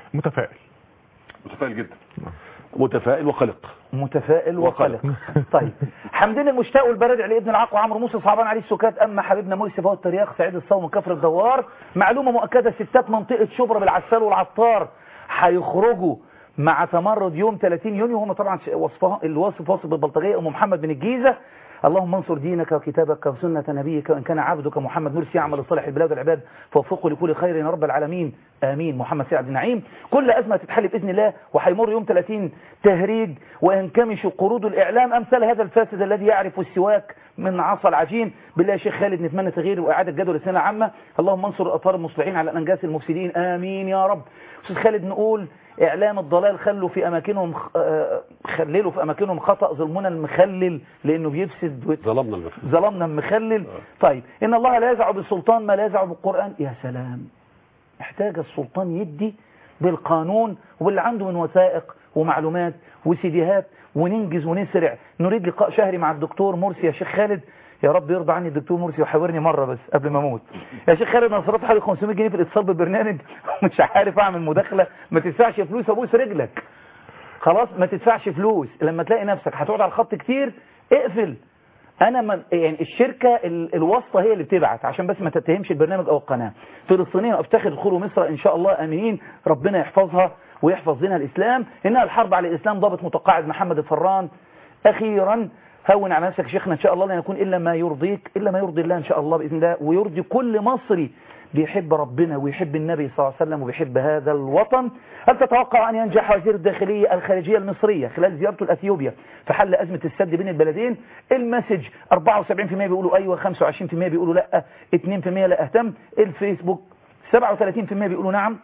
جدا. متفائل وقلق. متفائل وقلق. طيب حمدين المشتاق والبرادع لابن العق وعمرو موسى صعبان عليه السكات. اما حبيبنا مرسي فهو الترياق سعيد الصوم من كفر الدوار. معلومة مؤكدة، ستات منطقة شبرا بالعسال والعطار هيخرجوا مع تمرد يوم 30 يونيو. هم طبعا الوصف واصف بالبلطجية ام محمد من الجيزة. اللهم انصر دينك وكتابك وسنة نبيك، وإن كان عبدك محمد مرسي يعمل لصالح البلاد والعباد فوفقه لكل خير يا رب العالمين آمين. محمد سيد عبد النعيم. كل أزمة تتحل بإذن الله، وهيمر يوم 30 تهريج وينكمش قرود الإعلام أمثال هذا الفاسد الذي يعرف السواك من عصا العجين. بالله يا شيخ خالد نتمنى تغيير وإعادة جدول السنة العامة. اللهم انصر الأطهار المصلحين على الأنجاس المفسدين آمين يا رب. أستاذ خالد نقول إعلام الضلال خلوا في أماكنهم خللوا في أماكنهم خطأ ظلمنا المخلل لأنه بيفسد ظلمنا المخلل. طيب إن الله لا يزع بالسلطان ما لا يزع بالقرآن. يا سلام، محتاج السلطان يدي بالقانون واللي عنده من وثائق ومعلومات وسيديهات وننجز ونسرع. نريد لقاء شهري مع الدكتور مرسي يا شيخ خالد، يا رب يرضى عني الدكتور مرسي وحاورني مرة بس قبل ما اموت. يا شيخ خالد انا صرفت حوالي 500 جنيه في الاتصال بالبرنامج ومش عارف اعمل مداخلة. ما تدفعش فلوس ابوس رجلك، خلاص ما تدفعش فلوس. لما تلاقي نفسك هتقعد على الخط كتير اقفل. انا يعني الشركة الواسطة هي اللي بتبعت عشان بس ما تتهمش البرنامج او القناة. فلسطينيين افتخر دخولوا مصر ان شاء الله امنين، ربنا يحفظها ويحفظ دينها الاسلام. انها الحرب على الاسلام ضابط متقاعد محمد الفران. اخيرا هون على نفسك شيخنا ان شاء الله، لا يكون الا ما يرضيك، الا ما يرضي الله ان شاء الله باذن الله، ويرضي كل مصري بيحب ربنا ويحب النبي صلى الله عليه وسلم وبيحب هذا الوطن. هل تتوقع ان ينجح وزير الداخليه الخارجيه المصريه خلال زيارته لاثيوبيا في حل ازمه السد بين البلدين؟ المسج 74% بيقولوا ايوه، 25% بيقولوا لا، 2% لا اهتم. الفيسبوك 37% بيقولوا نعم،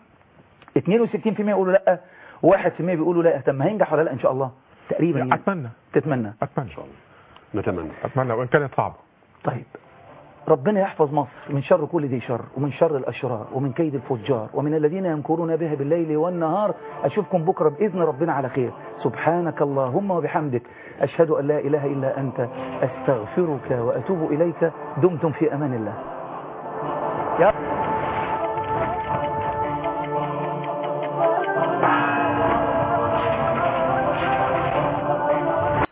62% بيقولوا لا، 1% بيقولوا لا اهتم. هينجح ولا لا ان شاء الله تقريبا؟ اتمنى. تتمنى؟ اتمنى ان شاء الله. اتمنى وان كانت صعبه. طيب ربنا يحفظ مصر من شر كل ذي شر، ومن شر الاشرار، ومن كيد الفجار، ومن الذين يمكرون بها بالليل والنهار. اشوفكم بكره باذن ربنا على خير. سبحانك اللهم وبحمدك، اشهد ان لا اله الا انت، استغفرك واتوب اليك. دمتم في امان الله.